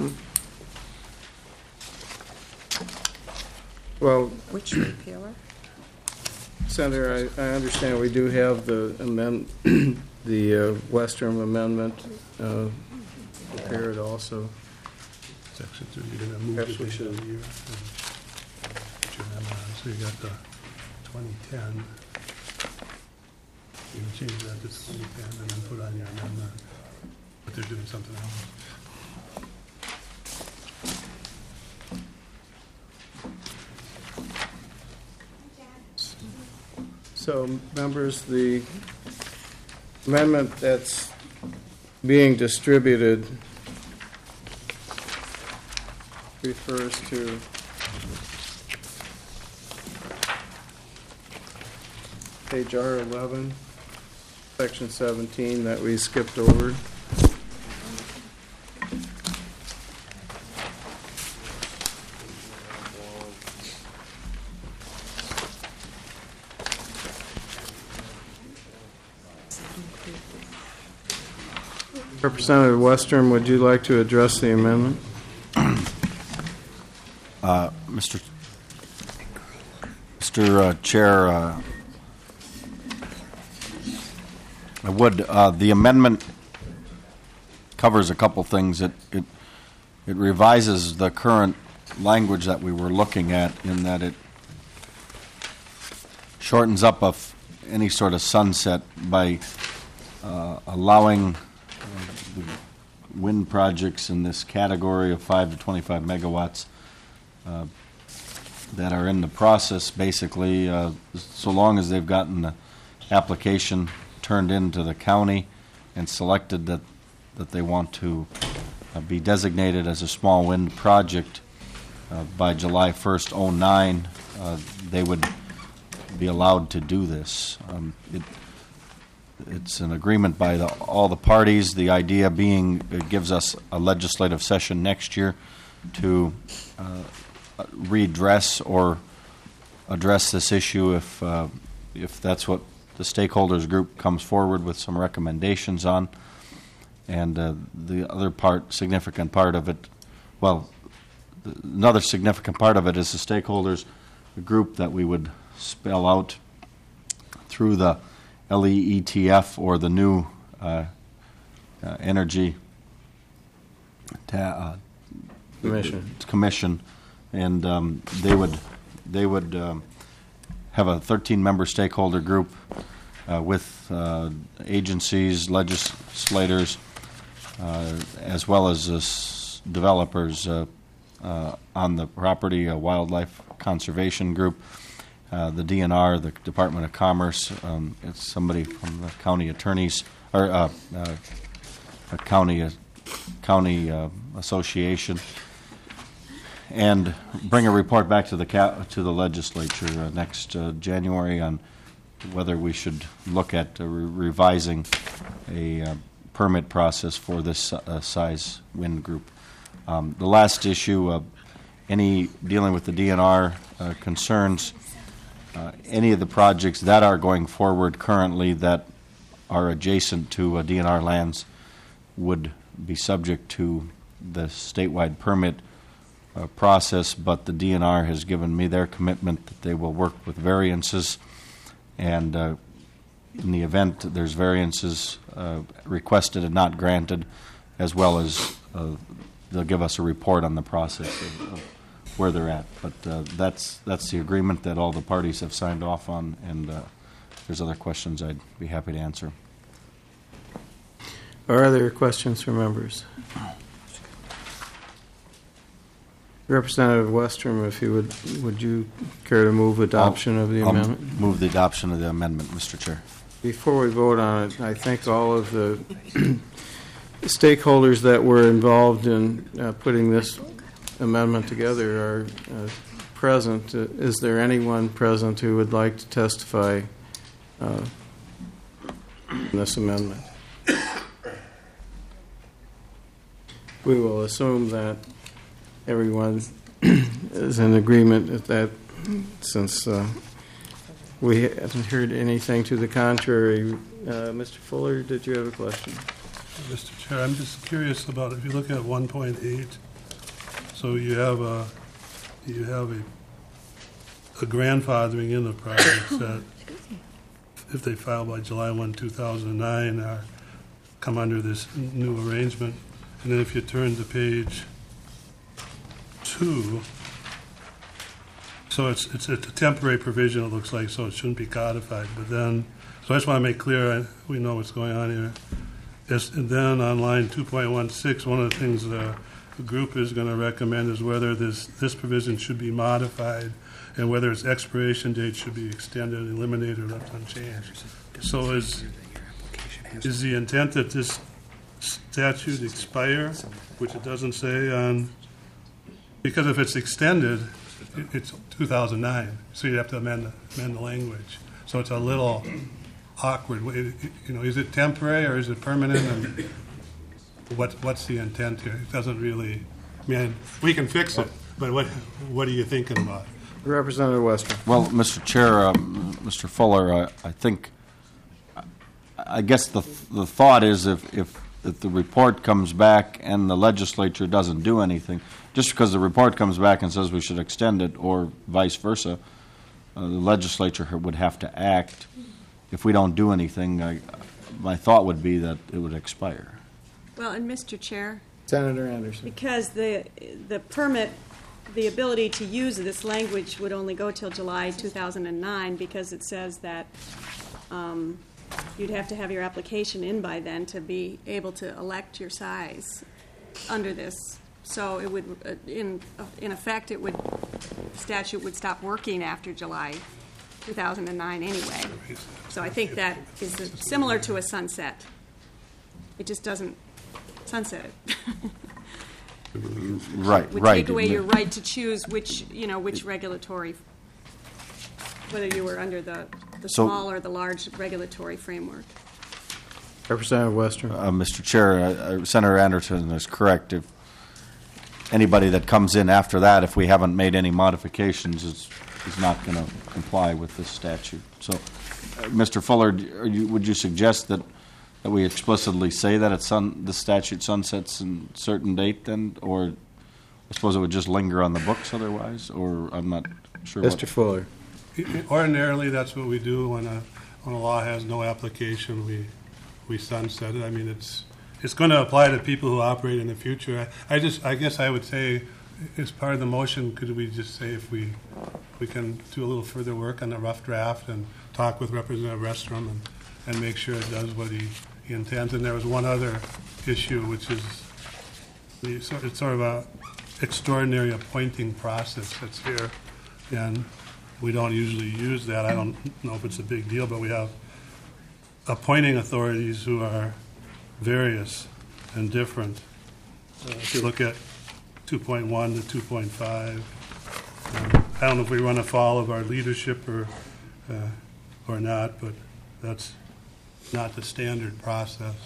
well, which repealer? Senator, I understand we do have the the Western Amendment prepared also. Section 3, you're going to move Perhaps we it should. a year. Put your amendment on. So you got the 2010. You can change that to 2010 and then put on your amendment. But they're doing something else. So, members, the amendment that's being distributed refers to page R11, section 17 that we skipped over. Representative Western, would you like to address the amendment? Mr. Chair, I would. The amendment covers a couple things. It revises the current language that we were looking at in that it shortens up of any sort of sunset by allowing wind projects in this category of 5 to 25 megawatts that are in the process, basically, so long as they've gotten the application turned into the county and selected that they want to be designated as a small wind project by July 1st, 09, they would be allowed to do this. It's an agreement by all the parties, the idea being it gives us a legislative session next year to redress or address this issue if that's what the stakeholders group comes forward with some recommendations on. And the other significant part of it, another significant part of it is the stakeholders group that we would spell out through the LEETF or the new Energy Commission, and they would have a 13-member stakeholder group with agencies, legislators, as well as developers on the property, a wildlife conservation group. The DNR, the Department of Commerce, it's somebody from the county attorneys or a county association, and bring a report back to the legislature next January on whether we should look at revising a permit process for this size wind group. The last issue, any dealing with the DNR concerns. Any of the projects that are going forward currently that are adjacent to DNR lands would be subject to the statewide permit process, but the DNR has given me their commitment that they will work with variances, and in the event that there's variances requested and not granted, as well as they'll give us a report on the process of where they're at. But that's the agreement that all the parties have signed off on, and if there's other questions, I'd be happy to answer. Are there questions from members? Representative Westrom, if you would you care to move adoption of the amendment? I'll move the adoption of the amendment, Mr. Chair. Before we vote on it, I think all of the stakeholders that were involved in putting this amendment together are present. Is there anyone present who would like to testify in this amendment? we will assume that everyone is in agreement with that, since we haven't heard anything to the contrary. Mr. Fuller, did you have a question? Mr. Chair, I'm just curious about, if you look at 1.8, so you have a grandfathering in the projects that if they file by July 1, 2009, come under this new arrangement. And then if you turn to page 2, so it's a temporary provision, it looks like, so it shouldn't be codified. But then, so I just want to make clear, we know what's going on here. And then on line 2.16, one of the things the group is going to recommend is whether this provision should be modified and whether its expiration date should be extended, eliminated, or left unchanged. So is the intent that this statute expire, which it doesn't say on, because if it's extended, it's 2009, so you have to amend the language. So it's a little awkward. Is it temporary or is it permanent? And what's the intent here? It doesn't really. I mean, we can fix it, but what are you thinking about? Representative Western. Well, Mr. Chair, Mr. Fuller, I guess the thought is if the report comes back and the legislature doesn't do anything, just because the report comes back and says we should extend it, or vice versa, the legislature would have to act. If we don't do anything, my thought would be that it would expire. Well, and Mr. Chair, Senator Anderson. because the permit, the ability to use this language would only go till July 2009, because it says that you'd have to have your application in by then to be able to elect your size under this. So it would, in effect, statute would stop working after July 2009 anyway. So I think that is similar to a sunset. It just doesn't sunset it. Right, would right. take away your right to choose which regulatory, whether you were under the small or the large regulatory framework. Representative Western. Mr. Chair, Senator Anderson is correct. If anybody that comes in after that, if we haven't made any modifications, is not going to comply with this statute. So, Mr. Fuller, would you suggest that we explicitly say that the statute sunsets in a certain date then, or I suppose it would just linger on the books otherwise, or I'm not sure. Mr. Fuller. Ordinarily, that's what we do when a law has no application. We sunset it. I mean, it's going to apply to people who operate in the future. I guess I would say, as part of the motion, could we just say if we can do a little further work on the rough draft and talk with Representative Restrom and make sure it does what he intends. And there was one other issue, which is it's sort of a extraordinary appointing process that's here, and we don't usually use that. I don't know if it's a big deal, but we have appointing authorities who are various and different. If you look at 2.1 to 2.5, I don't know if we run afoul of our leadership or not, but that's not the standard process.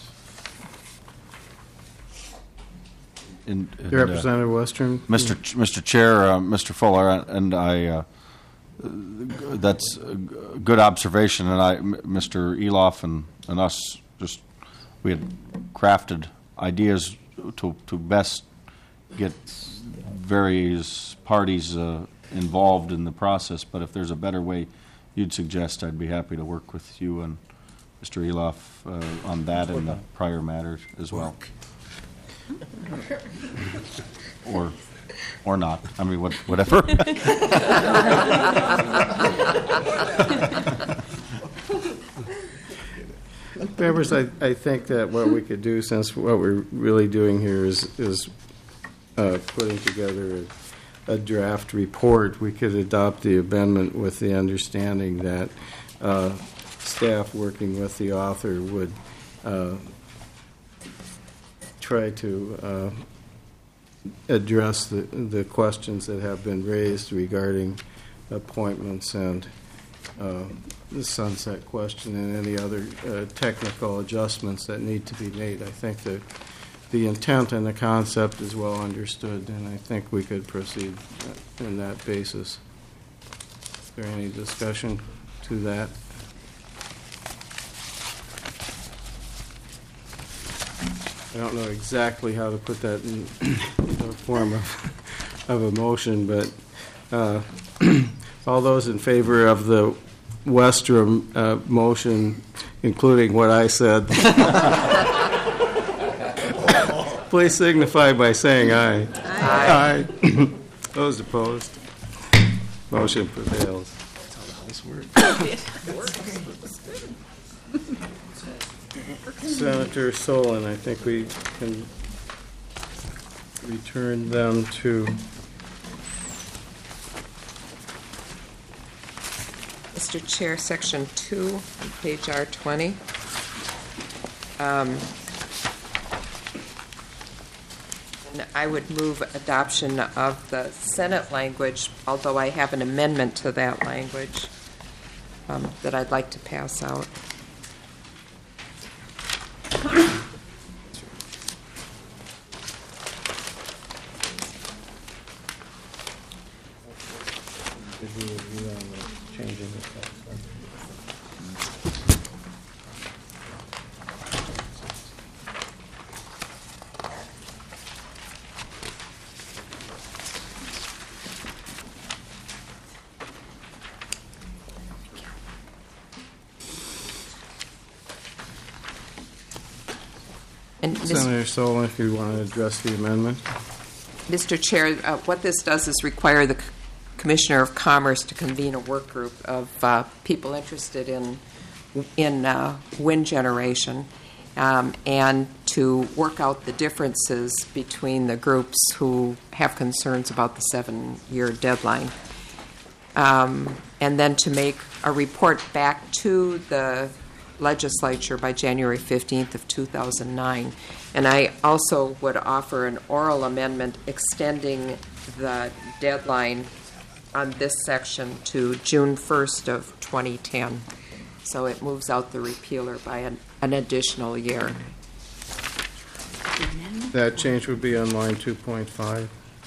Representative Western. Mr. Chair, Mr. Fuller, and I. That's a good observation, and Mr. Eloff and us we had crafted ideas to best get various parties involved in the process. But if there's a better way you'd suggest, I'd be happy to work with you and Mr. Eloff on that and the prior matters as well. Or not. I mean, whatever. Members, I think that what we could do, since what we're really doing here is putting together a draft report, we could adopt the amendment with the understanding that staff working with the author would try to address the questions that have been raised regarding appointments and the sunset question and any other technical adjustments that need to be made. I think that the intent and the concept is well understood, and I think we could proceed on that basis. Is there any discussion to that? I don't know exactly how to put that in the form of a motion, but all those in favor of the Westrom motion, including what I said, please signify by saying aye. Aye. Those opposed? Motion prevails. Senator Solon, I think we can return them to Mr. Chair, Section 2, on page R20. And I would move adoption of the Senate language, although I have an amendment to that language that I'd like to pass out. Senator Solon, if you want to address the amendment. Mr. Chair, what this does is require the Commissioner of Commerce to convene a work group of people interested in wind generation and to work out the differences between the groups who have concerns about the 7-year deadline. And then to make a report back to the legislature by January 15th of 2009. And I also would offer an oral amendment extending the deadline on this section to June 1st of 2010. So it moves out the repealer by an additional year. That change would be on line 2.5.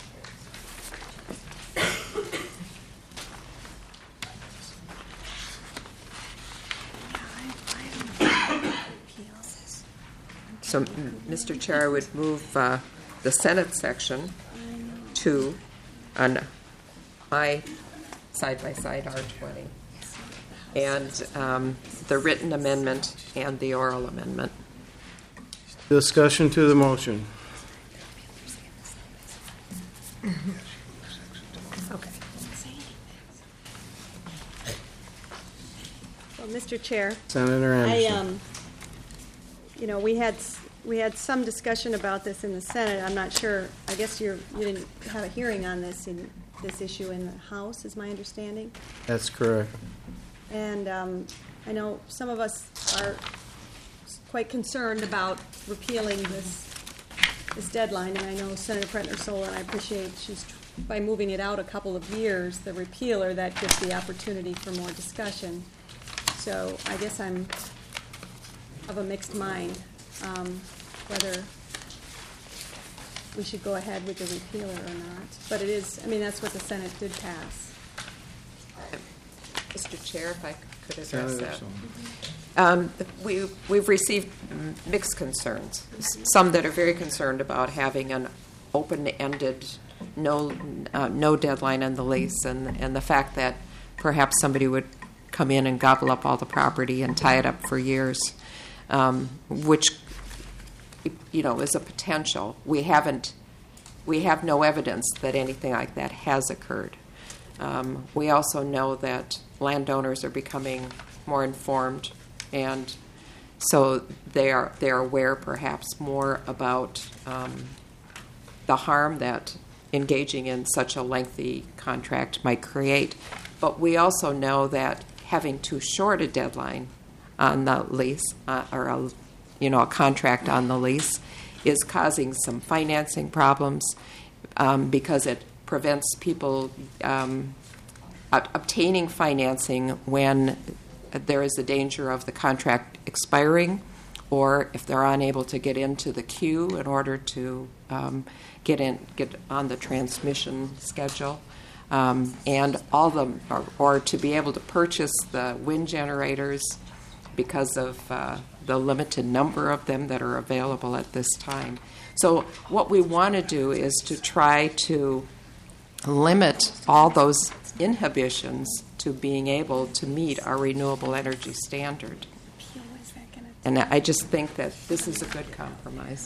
So, Mr. Chair, I would move the Senate section to on my side-by-side R20 and the written amendment and the oral amendment. Discussion to the motion. Okay. Well, Mr. Chair. Senator Anderson. We had some discussion about this in the Senate. I'm not sure. I guess you didn't have a hearing on this issue in the House, is my understanding. That's correct. And I know some of us are quite concerned about repealing this deadline. And I know Senator Pretner-Solon, I appreciate by moving it out a couple of years, the repealer, that gives the opportunity for more discussion. So I guess I'm of a mixed mind whether we should go ahead with the repealer or not. But it is, that's what the Senate did pass. Mr. Chair, if I could address that. We've received mixed concerns. Some that are very concerned about having an open-ended, no deadline on the lease, and the fact that perhaps somebody would come in and gobble up all the property and tie it up for years, which is a potential. We have no evidence that anything like that has occurred. We also know that landowners are becoming more informed, and so they're aware perhaps more about the harm that engaging in such a lengthy contract might create. But we also know that having too short a deadline on the lease or a contract on the lease is causing some financing problems because it prevents people obtaining financing when there is a danger of the contract expiring or if they're unable to get into the queue in order to get on the transmission schedule, and all of them, or to be able to purchase the wind generators because of the limited number of them that are available at this time. So what we want to do is to try to limit all those inhibitions to being able to meet our renewable energy standard. And I just think that this is a good compromise.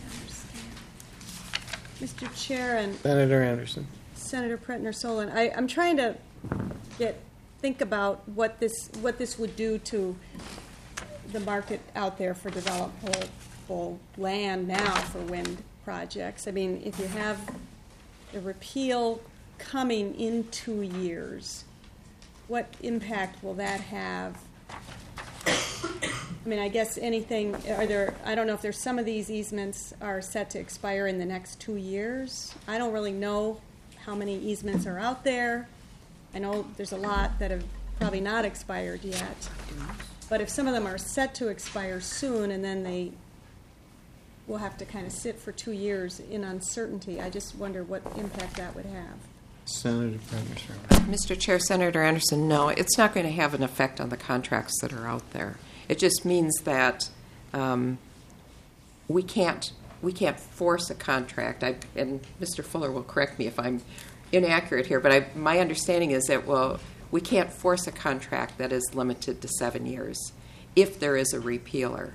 Mr. Chair and Senator Anderson. Senator Pretner-Solon, I'm trying to think about what this would do to the market out there for developable land now for wind projects. I mean, if you have a repeal coming in 2 years, what impact will that have? I mean, I guess anything, I don't know if there's some of these easements are set to expire in the next 2 years. I don't really know how many easements are out there. I know there's a lot that have probably not expired yet. But if some of them are set to expire soon and then they will have to kind of sit for 2 years in uncertainty, I just wonder what impact that would have. Senator Pretner-Solon. Mr. Chair, Senator Anderson, no, it's not going to have an effect on the contracts that are out there. It just means that we can't force a contract. And Mr. Fuller will correct me if I'm inaccurate here, but my understanding is that we can't force a contract that is limited to 7 years if there is a repealer.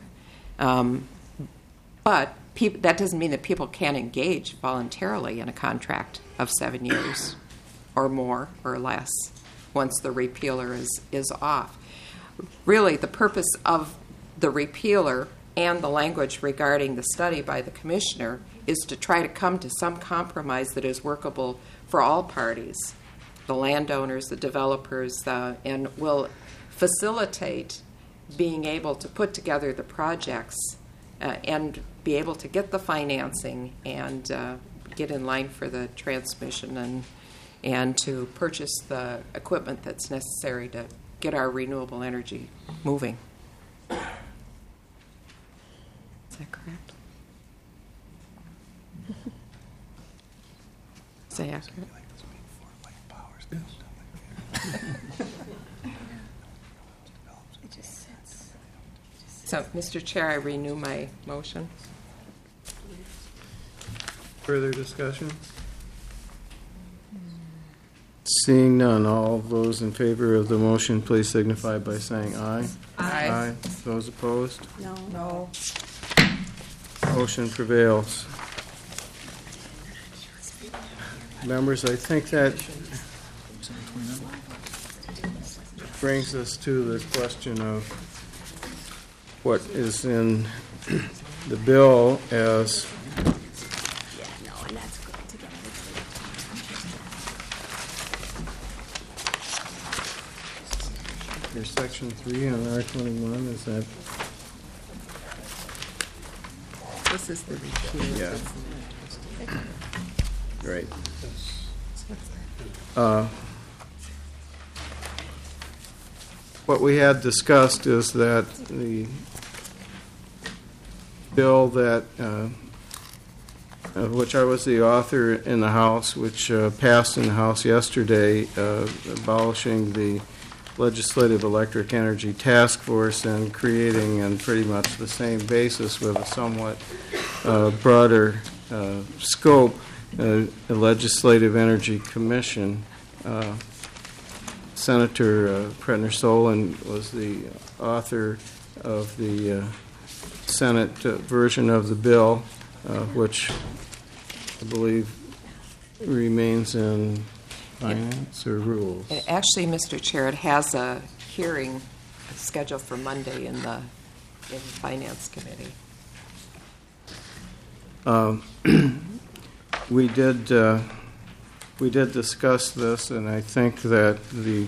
But that doesn't mean that people can't engage voluntarily in a contract of 7 years or more or less once the repealer is off. Really, the purpose of the repealer and the language regarding the study by the commissioner is to try to come to some compromise that is workable for all parties, the landowners, the developers, and will facilitate being able to put together the projects and be able to get the financing and get in line for the transmission and to purchase the equipment that's necessary to get our renewable energy moving. Is that correct? Is that accurate? So, Mr. Chair, I renew my motion. Further discussion? Seeing none, all those in favor of the motion, please signify by saying aye. Aye. Those opposed? No. Motion prevails. Members, I think that brings us to the question of what is in the bill as there's section 3 on R21, is that? This is the repeal. Yeah. Right. What we had discussed is that the bill that, of which I was the author in the House, which passed in the House yesterday, abolishing the Legislative Electric Energy Task Force and creating on pretty much the same basis with a somewhat broader scope, a Legislative Energy Commission. Senator Pretner-Solon was the author of the Senate version of the bill, which I believe remains in Finance or Rules? Actually, Mr. Chair, it has a hearing scheduled for Monday in the Finance Committee. We did discuss this, and I think that the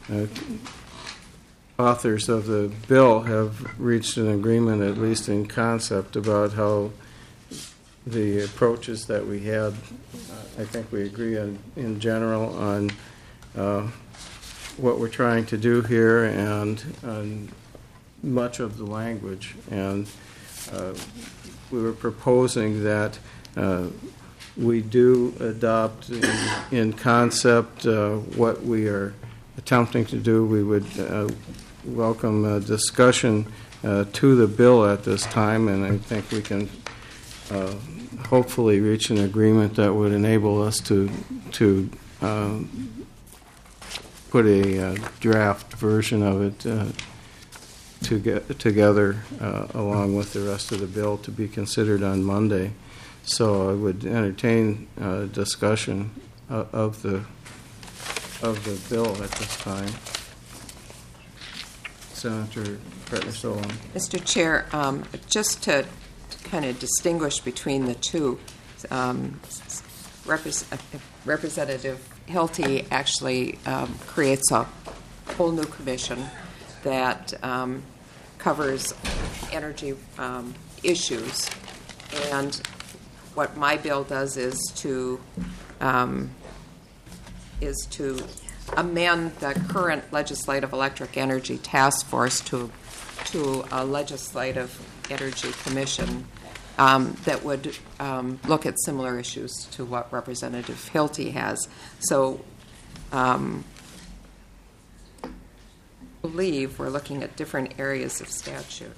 authors of the bill have reached an agreement, at least in concept, about how the approaches that we had. I think we agree in general on what we're trying to do here and on much of the language, and we were proposing that we do adopt in concept what we are attempting to do. We would welcome a discussion to the bill at this time, and I think we can hopefully reach an agreement that would enable us to put a draft version of it together along with the rest of the bill to be considered on Monday. So I would entertain discussion of the bill at this time. Senator Pretner-Solon. Mr. Chair, just to kind of distinguish between the two, Representative Hilty actually creates a whole new commission that covers energy issues, and what my bill does is to amend the current Legislative Electric Energy Task Force to a Legislative Energy Commission that would look at similar issues to what Representative Hilty has. So I believe we're looking at different areas of statute.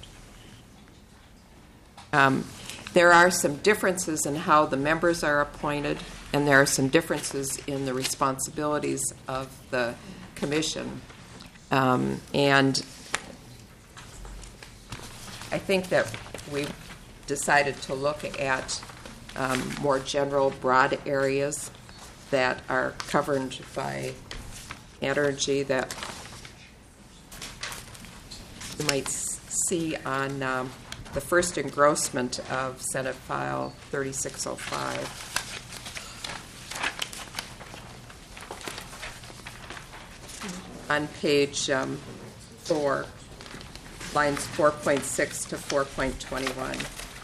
There are some differences in how the members are appointed, and there are some differences in the responsibilities of the commission. And I think that we've decided to look at more general, broad areas that are covered by energy that you might see on the first engrossment of Senate File 3605. On page 4, lines 4.6 to 4.21.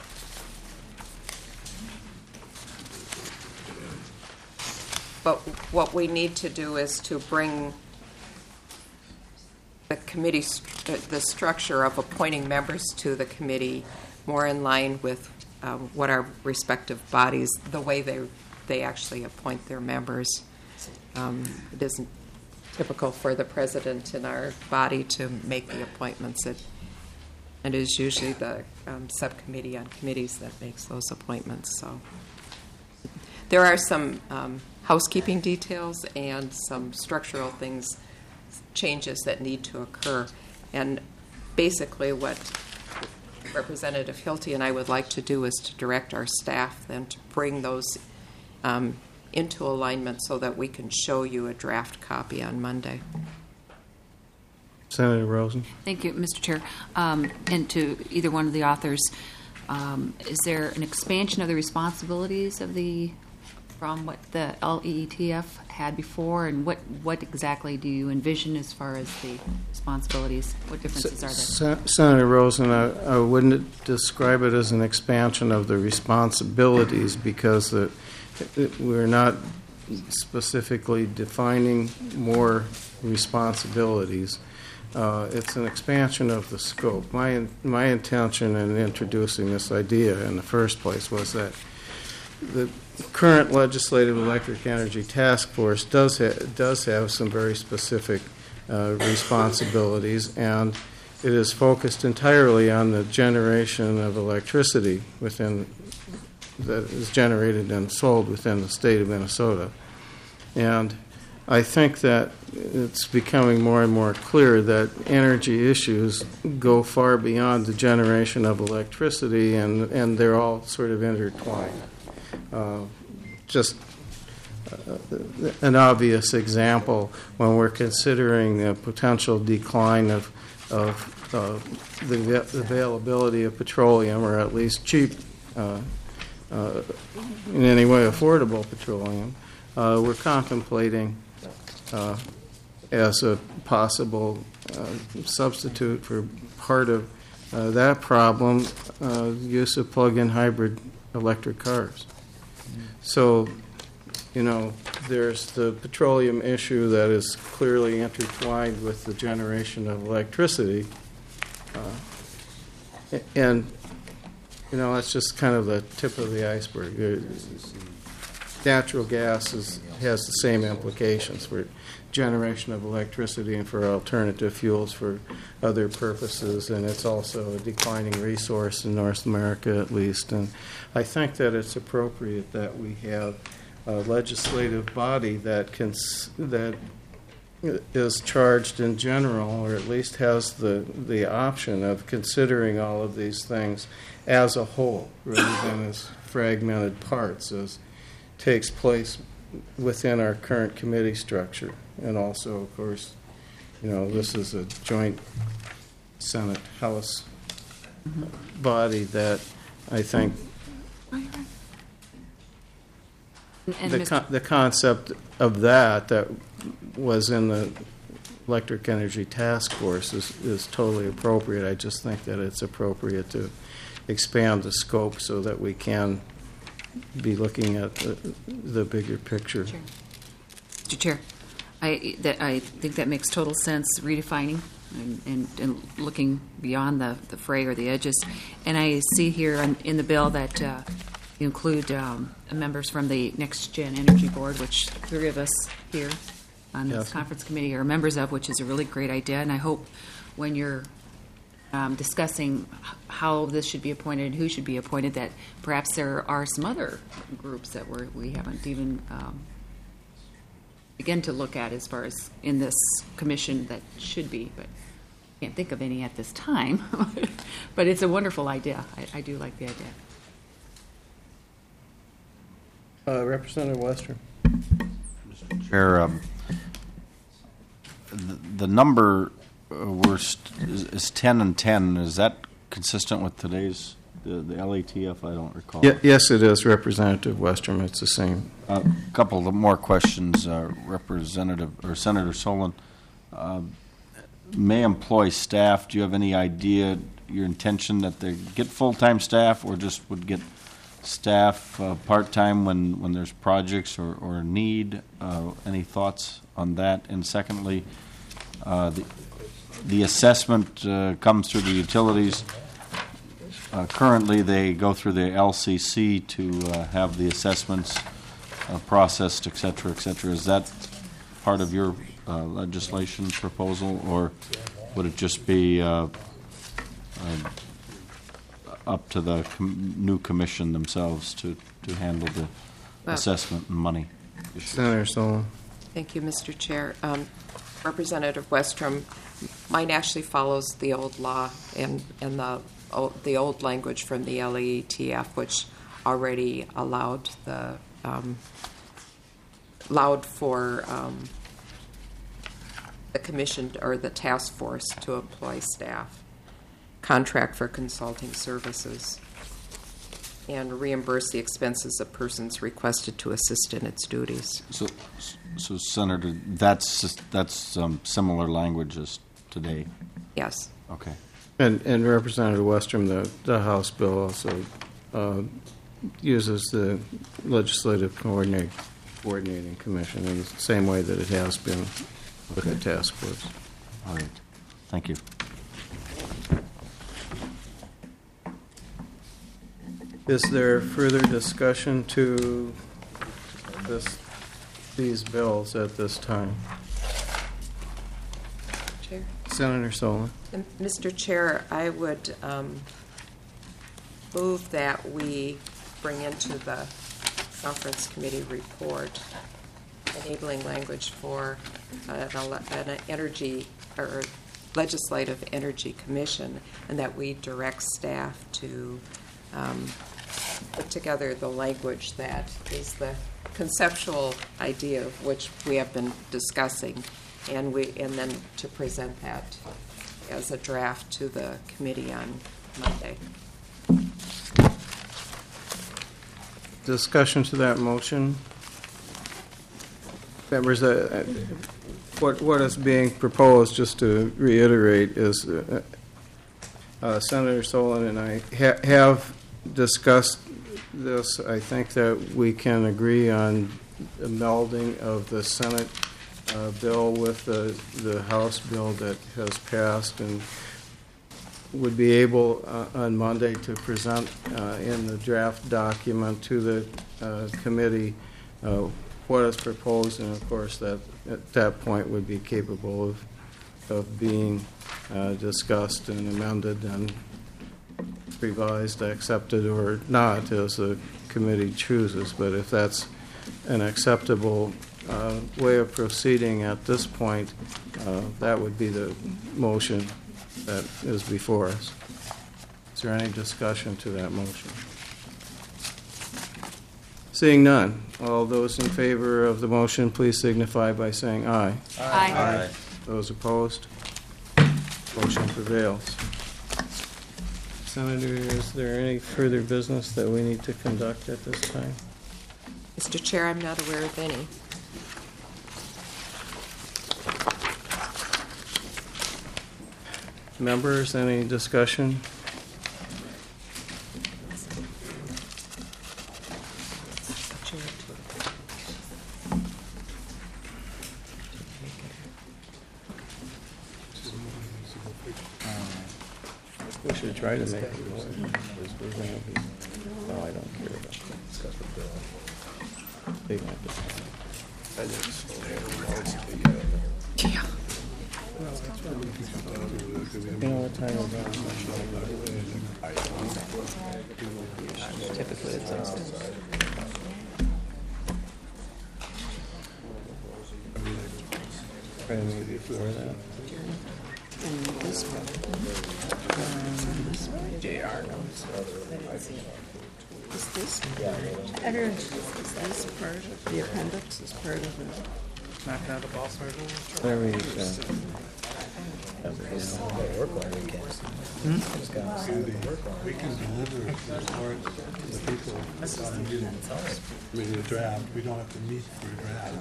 But what we need to do is to bring the committee, the structure of appointing members to the committee more in line with what our respective bodies, the way they actually appoint their members. It isn't typical for the president in our body to make the appointments. It is usually the subcommittee on committees that makes those appointments. So there are some housekeeping details and some structural changes that need to occur. And basically what Representative Hilty and I would like to do is to direct our staff then to bring those into alignment so that we can show you a draft copy on Monday. Senator Rosen. Thank you, Mr. Chair. And to either one of the authors, is there an expansion of the responsibilities of from what the LEETF had before, and what exactly do you envision as far as the responsibilities? What differences are there? Senator Rosen, I wouldn't describe it as an expansion of the responsibilities because we're not specifically defining more responsibilities. It's an expansion of the scope. My intention in introducing this idea in the first place was that the current Legislative Electric Energy Task Force does have some very specific responsibilities, and it is focused entirely on the generation of electricity that is generated and sold within the state of Minnesota. And I think that it's becoming more and more clear that energy issues go far beyond the generation of electricity, and they're all sort of intertwined. Just an obvious example when we're considering the potential decline of the availability of petroleum, or at least cheap, in any way affordable petroleum, we're contemplating as a possible substitute for part of that problem, use of plug-in hybrid electric cars. So, there's the petroleum issue that is clearly intertwined with the generation of electricity, And, you know, that's just kind of the tip of the iceberg. Natural gas has the same implications for generation of electricity and for alternative fuels for other purposes, and it's also a declining resource in North America, at least. And I think that it's appropriate that we have a legislative body that is charged in general, or at least has the option of considering all of these things as a whole, rather than as fragmented parts, as takes place within our current committee structure. And also, of course, you know, this is a joint Senate-House body that I think the concept of that was in the Electric Energy Task Force is totally appropriate. I just think that it's appropriate to expand the scope so that we can be looking at the bigger picture. Sure. Mr. Chair, I think that makes total sense, redefining and looking beyond the fray or the edges. And I see here in the bill that you include members from the Next Gen Energy Board, which 3 of us here on this conference committee are members of, which is a really great idea. And I hope when you're discussing how this should be appointed and who should be appointed, that perhaps there are some other groups that we haven't even begun to look at as far as in this commission that should be, but can't think of any at this time. But it's a wonderful idea. I do like the idea. Representative Western. Mr. Chair, the number is 10 and 10. Is that consistent with today's the LATF? I don't recall. Yes, it is, Representative Western. It's the same. A couple of more questions, Representative or Senator Solon. May employ staff. Do you have any idea your intention that they get full-time staff, or just would get staff part-time when there's projects or need? Any thoughts on that? And secondly, the assessment comes through the utilities. Currently, they go through the LCC to have the assessments processed, et cetera, et cetera. Is that part of your legislation proposal, or would it just be up to the new commission themselves to handle the assessment and money? Senator Solon. Thank you, Mr. Chair. Representative Westrom, mine actually follows the old law and the old language from the LATF, which already allowed for the commission or the task force to employ staff, contract for consulting services, and reimburse the expenses of persons requested to assist in its duties. So Senator, that's similar language as today? Yes. Okay. And Representative Westrom, the House bill also uses the Legislative Coordinating Commission in the same way that it has been with the task force. All right. Thank you. Is there further discussion to these bills at this time? Chair. Senator Solon. Mr. Chair, I would move that we bring into the conference committee report enabling language for an energy or legislative energy commission, and that we direct staff to put together the language that is the conceptual idea of which we have been discussing, and then to present that as a draft to the committee on Monday. Discussion to that motion. Members, what is being proposed, just to reiterate, is Senator Solon and I have discussed this. I think that we can agree on the melding of the Senate bill with the House bill that has passed, and would be able on Monday to present in the draft document to the committee what is proposed, and of course that at that point would be capable of being discussed and amended and revised, accepted, or not as the committee chooses. But if that's an acceptable way of proceeding at this point, that would be the motion that is before us. Is there any discussion to that motion? Seeing none, all those in favor of the motion, please signify by saying aye. Aye. Those opposed? Motion prevails. Senator, is there any further business that we need to conduct at this time? Mr. Chair, I'm not aware of any. Members, any discussion? We should try to make it more, because we're going to be, no, I don't care about that. Discuss the bill. They might decide. I just, yeah. You know what time is it? Typically it's maybe before that. And this one. JR knows. Is this part of the appendix? Is part of the Knock out the ball circle? There we go. We can deliver the report to the people. I mean, the draft, we don't have to meet for a draft.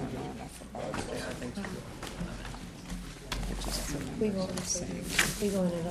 We go in at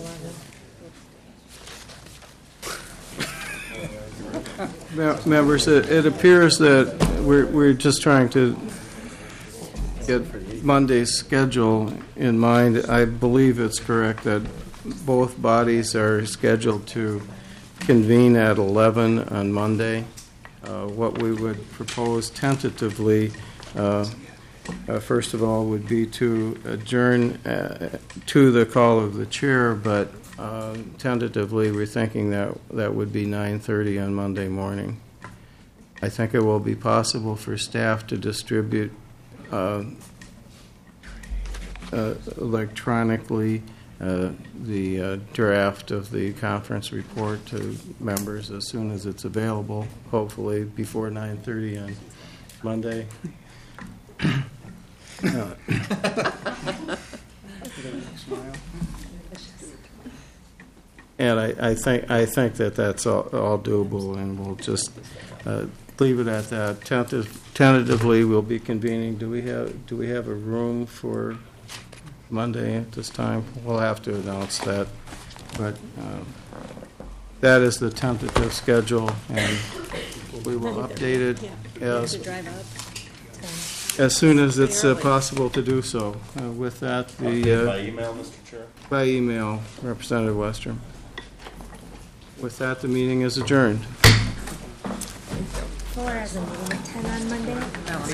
11. Members, it appears that we're just trying to get Monday's schedule in mind. I believe it's correct that both bodies are scheduled to convene at 11 on Monday. What we would propose tentatively, first of all, would be to adjourn to the call of the chair, but tentatively we're thinking that would be 9:30 on Monday morning. I think it will be possible for staff to distribute electronically the draft of the conference report to members as soon as it's available, hopefully before 9:30 on Monday. And I think that that's all doable, and we'll just leave it at that. Tentatively, we'll be convening. Do we have a room for Monday at this time? We'll have to announce that, but that is the tentative schedule, and we will update it as soon as it's possible to do so. With that, by email, Mr. Chair? By email, Representative Westrom. With that, the meeting is adjourned. Fuller has a meeting at 10 on Monday.